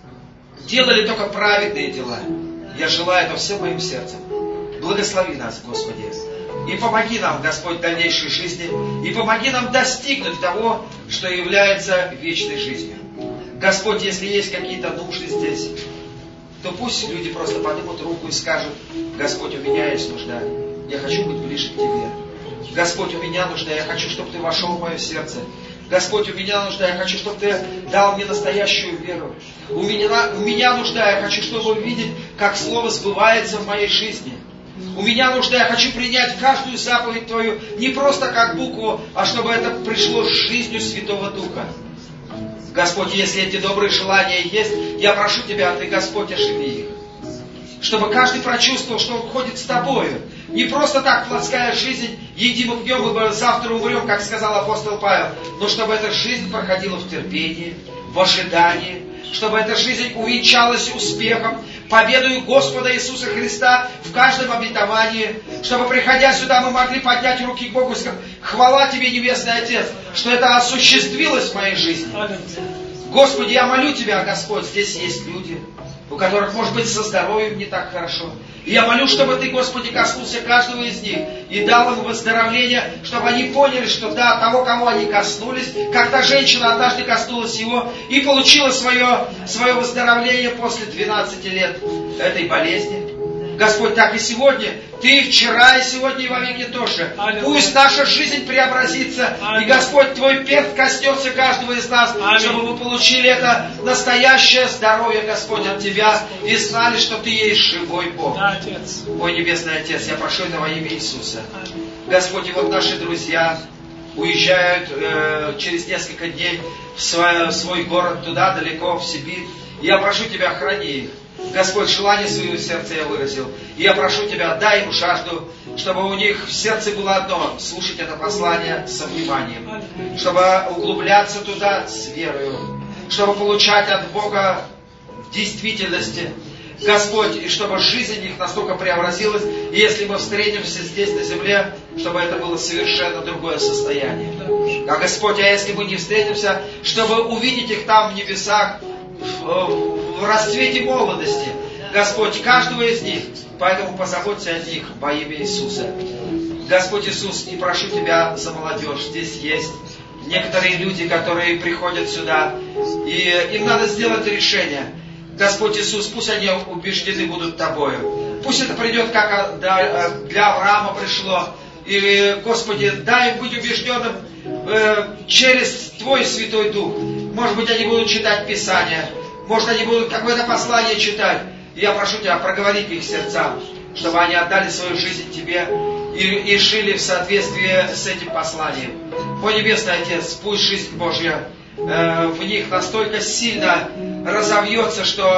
делали только праведные дела. Я желаю это всем моим сердцем. Благослови нас, Господи. И помоги нам, Господь, в дальнейшей жизни. И помоги нам достигнуть того, что является вечной жизнью. Господь, если есть какие-то нужды здесь, то пусть люди просто поднимут руку и скажут: Господь, у меня есть нужда. Я хочу быть ближе к Тебе. Господь, у меня нужда. Я хочу, чтобы Ты вошел в мое сердце. Господь, у меня нужда. Я хочу, чтобы Ты дал мне настоящую веру. У меня, у меня нужда. Я хочу, чтобы увидеть, как Слово сбывается в моей жизни. У меня нужда. Я хочу принять каждую заповедь Твою не просто как букву, а чтобы это пришло с жизнью Святого Духа. Господь, если эти добрые желания есть, я прошу Тебя, Ты, Господь, оживи их. Чтобы каждый прочувствовал, что он ходит с Тобою. Не просто так плотская жизнь, едим и пьем, и завтра умрем, как сказал апостол Павел, но чтобы эта жизнь проходила в терпении, в ожидании, чтобы эта жизнь увенчалась успехом, победою Господа Иисуса Христа в каждом обетовании, чтобы, приходя сюда, мы могли поднять руки к Богу и сказать: хвала Тебе, Небесный Отец, что это осуществилось в моей жизни. Господи, я молю Тебя, Господь, здесь есть люди, у которых, может быть, со здоровьем не так хорошо. И я молю, чтобы Ты, Господи, коснулся каждого из них и дал им выздоровление, чтобы они поняли, что да, того, кого они коснулись, как та женщина однажды коснулась его и получила свое, свое выздоровление после двенадцати лет этой болезни. Господь, так и сегодня. Ты вчера и сегодня и вовеки тоже. Аллилуйя. Пусть наша жизнь преобразится. Аллилуйя. И Господь, Твой перст коснется каждого из нас, Аллилуйя. Чтобы мы получили это настоящее здоровье, Господь, от Тебя. И знали, что Ты есть живой Бог. Да, Отец. Мой Небесный Отец, я прошу это во имя Иисуса. Аллилуйя. Господь, и вот наши друзья уезжают э, через несколько дней в свой, в свой город, туда, далеко, в Сибирь. И я прошу Тебя, храни их. Господь, желание своего сердца я выразил. И я прошу Тебя, дай им жажду, чтобы у них в сердце было одно: слушать это послание со вниманием, чтобы углубляться туда с верою, чтобы получать от Бога в действительности, Господь, и чтобы жизнь их настолько преобразилась, и если мы встретимся здесь на земле, чтобы это было совершенно другое состояние. А Господь, а если мы не встретимся, чтобы увидеть их там в небесах, в расцвете молодости, Господь, каждого из них. Поэтому позаботься о них во имя Иисуса. Господь Иисус, и прошу Тебя за молодежь. Здесь есть некоторые люди, которые приходят сюда, и им надо сделать решение. Господь Иисус, пусть они убеждены будут Тобою. Пусть это придет, как для Авраама пришло. И, Господи, дай им быть убежденным через Твой Святой Дух. Может быть, они будут читать Писание. Может, они будут какое-то послание читать. И я прошу Тебя, проговори к их сердцам, чтобы они отдали свою жизнь Тебе и, и жили в соответствии с этим посланием. Мой Небесный Отец, пусть жизнь Божья э, в них настолько сильно разовьется, что,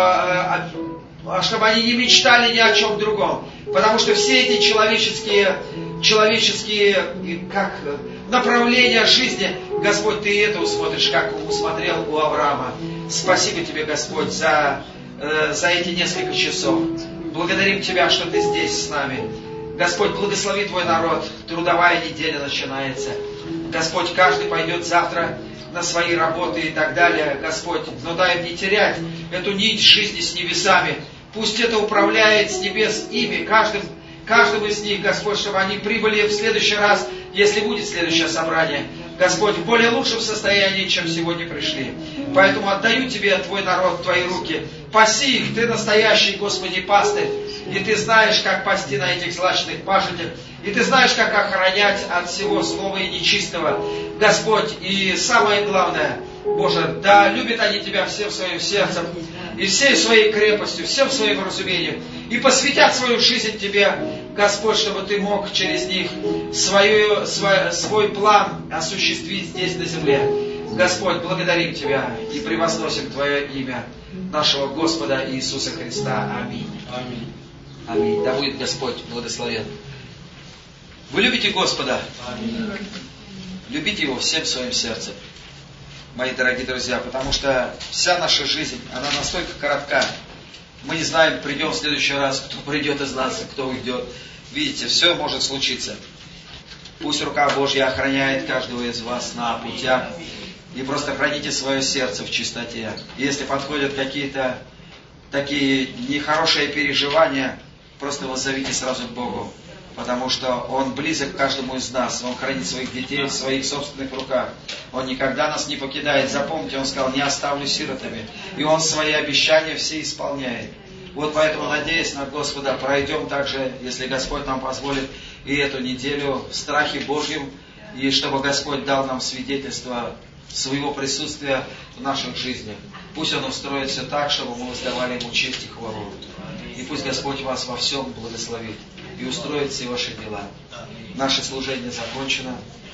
э, чтобы они не мечтали ни о чем другом. Потому что все эти человеческие, человеческие как, направления жизни, Господь, Ты это усмотришь, как усмотрел у Авраама. Спасибо Тебе, Господь, за, э, за эти несколько часов. Благодарим Тебя, что Ты здесь с нами. Господь, благослови Твой народ. Трудовая неделя начинается. Господь, каждый пойдет завтра на свои работы и так далее. Господь, но дай им не терять эту нить жизни с небесами. Пусть это управляет с небес ими, каждым, каждым из них, Господь, чтобы они прибыли в следующий раз, если будет следующее собрание, Господь, в более лучшем состоянии, чем сегодня пришли. Поэтому отдаю Тебе Твой народ в Твои руки. Паси их, Ты настоящий, Господи, пастырь. И Ты знаешь, как пасти на этих злачных пажитях. И Ты знаешь, как охранять от всего злого и нечистого. Господь, и самое главное, Боже, да любят они Тебя всем своим сердцем, и всей своей крепостью, всем своим разумением, и посвятят свою жизнь Тебе, Господь, чтобы Ты мог через них свою, свой, свой план осуществить здесь на земле. Господь, благодарим Тебя и превозносим Твое имя, нашего Господа Иисуса Христа. Аминь. Аминь. Аминь. Да будет Господь благословен. Вы любите Господа? Аминь. Любите Его всем своим сердцем, мои дорогие друзья, потому что вся наша жизнь, она настолько коротка. Мы не знаем, придем в следующий раз, кто придет из нас, кто уйдет. Видите, все может случиться. Пусть рука Божья охраняет каждого из вас на путях. И просто храните свое сердце в чистоте. Если подходят какие-то такие нехорошие переживания, просто воззовите сразу к Богу. Потому что Он близок к каждому из нас. Он хранит своих детей в своих собственных руках. Он никогда нас не покидает. Запомните, Он сказал, не оставлю сиротами. И Он свои обещания все исполняет. Вот поэтому, надеясь на Господа, пройдем также, если Господь нам позволит, и эту неделю в страхе Божьем, и чтобы Господь дал нам свидетельство своего присутствия в наших жизнях. Пусть Он устроит все так, чтобы мы воздавали Ему честь и хвалу. И пусть Господь вас во всем благословит и устроит все ваши дела. Наше служение закончено.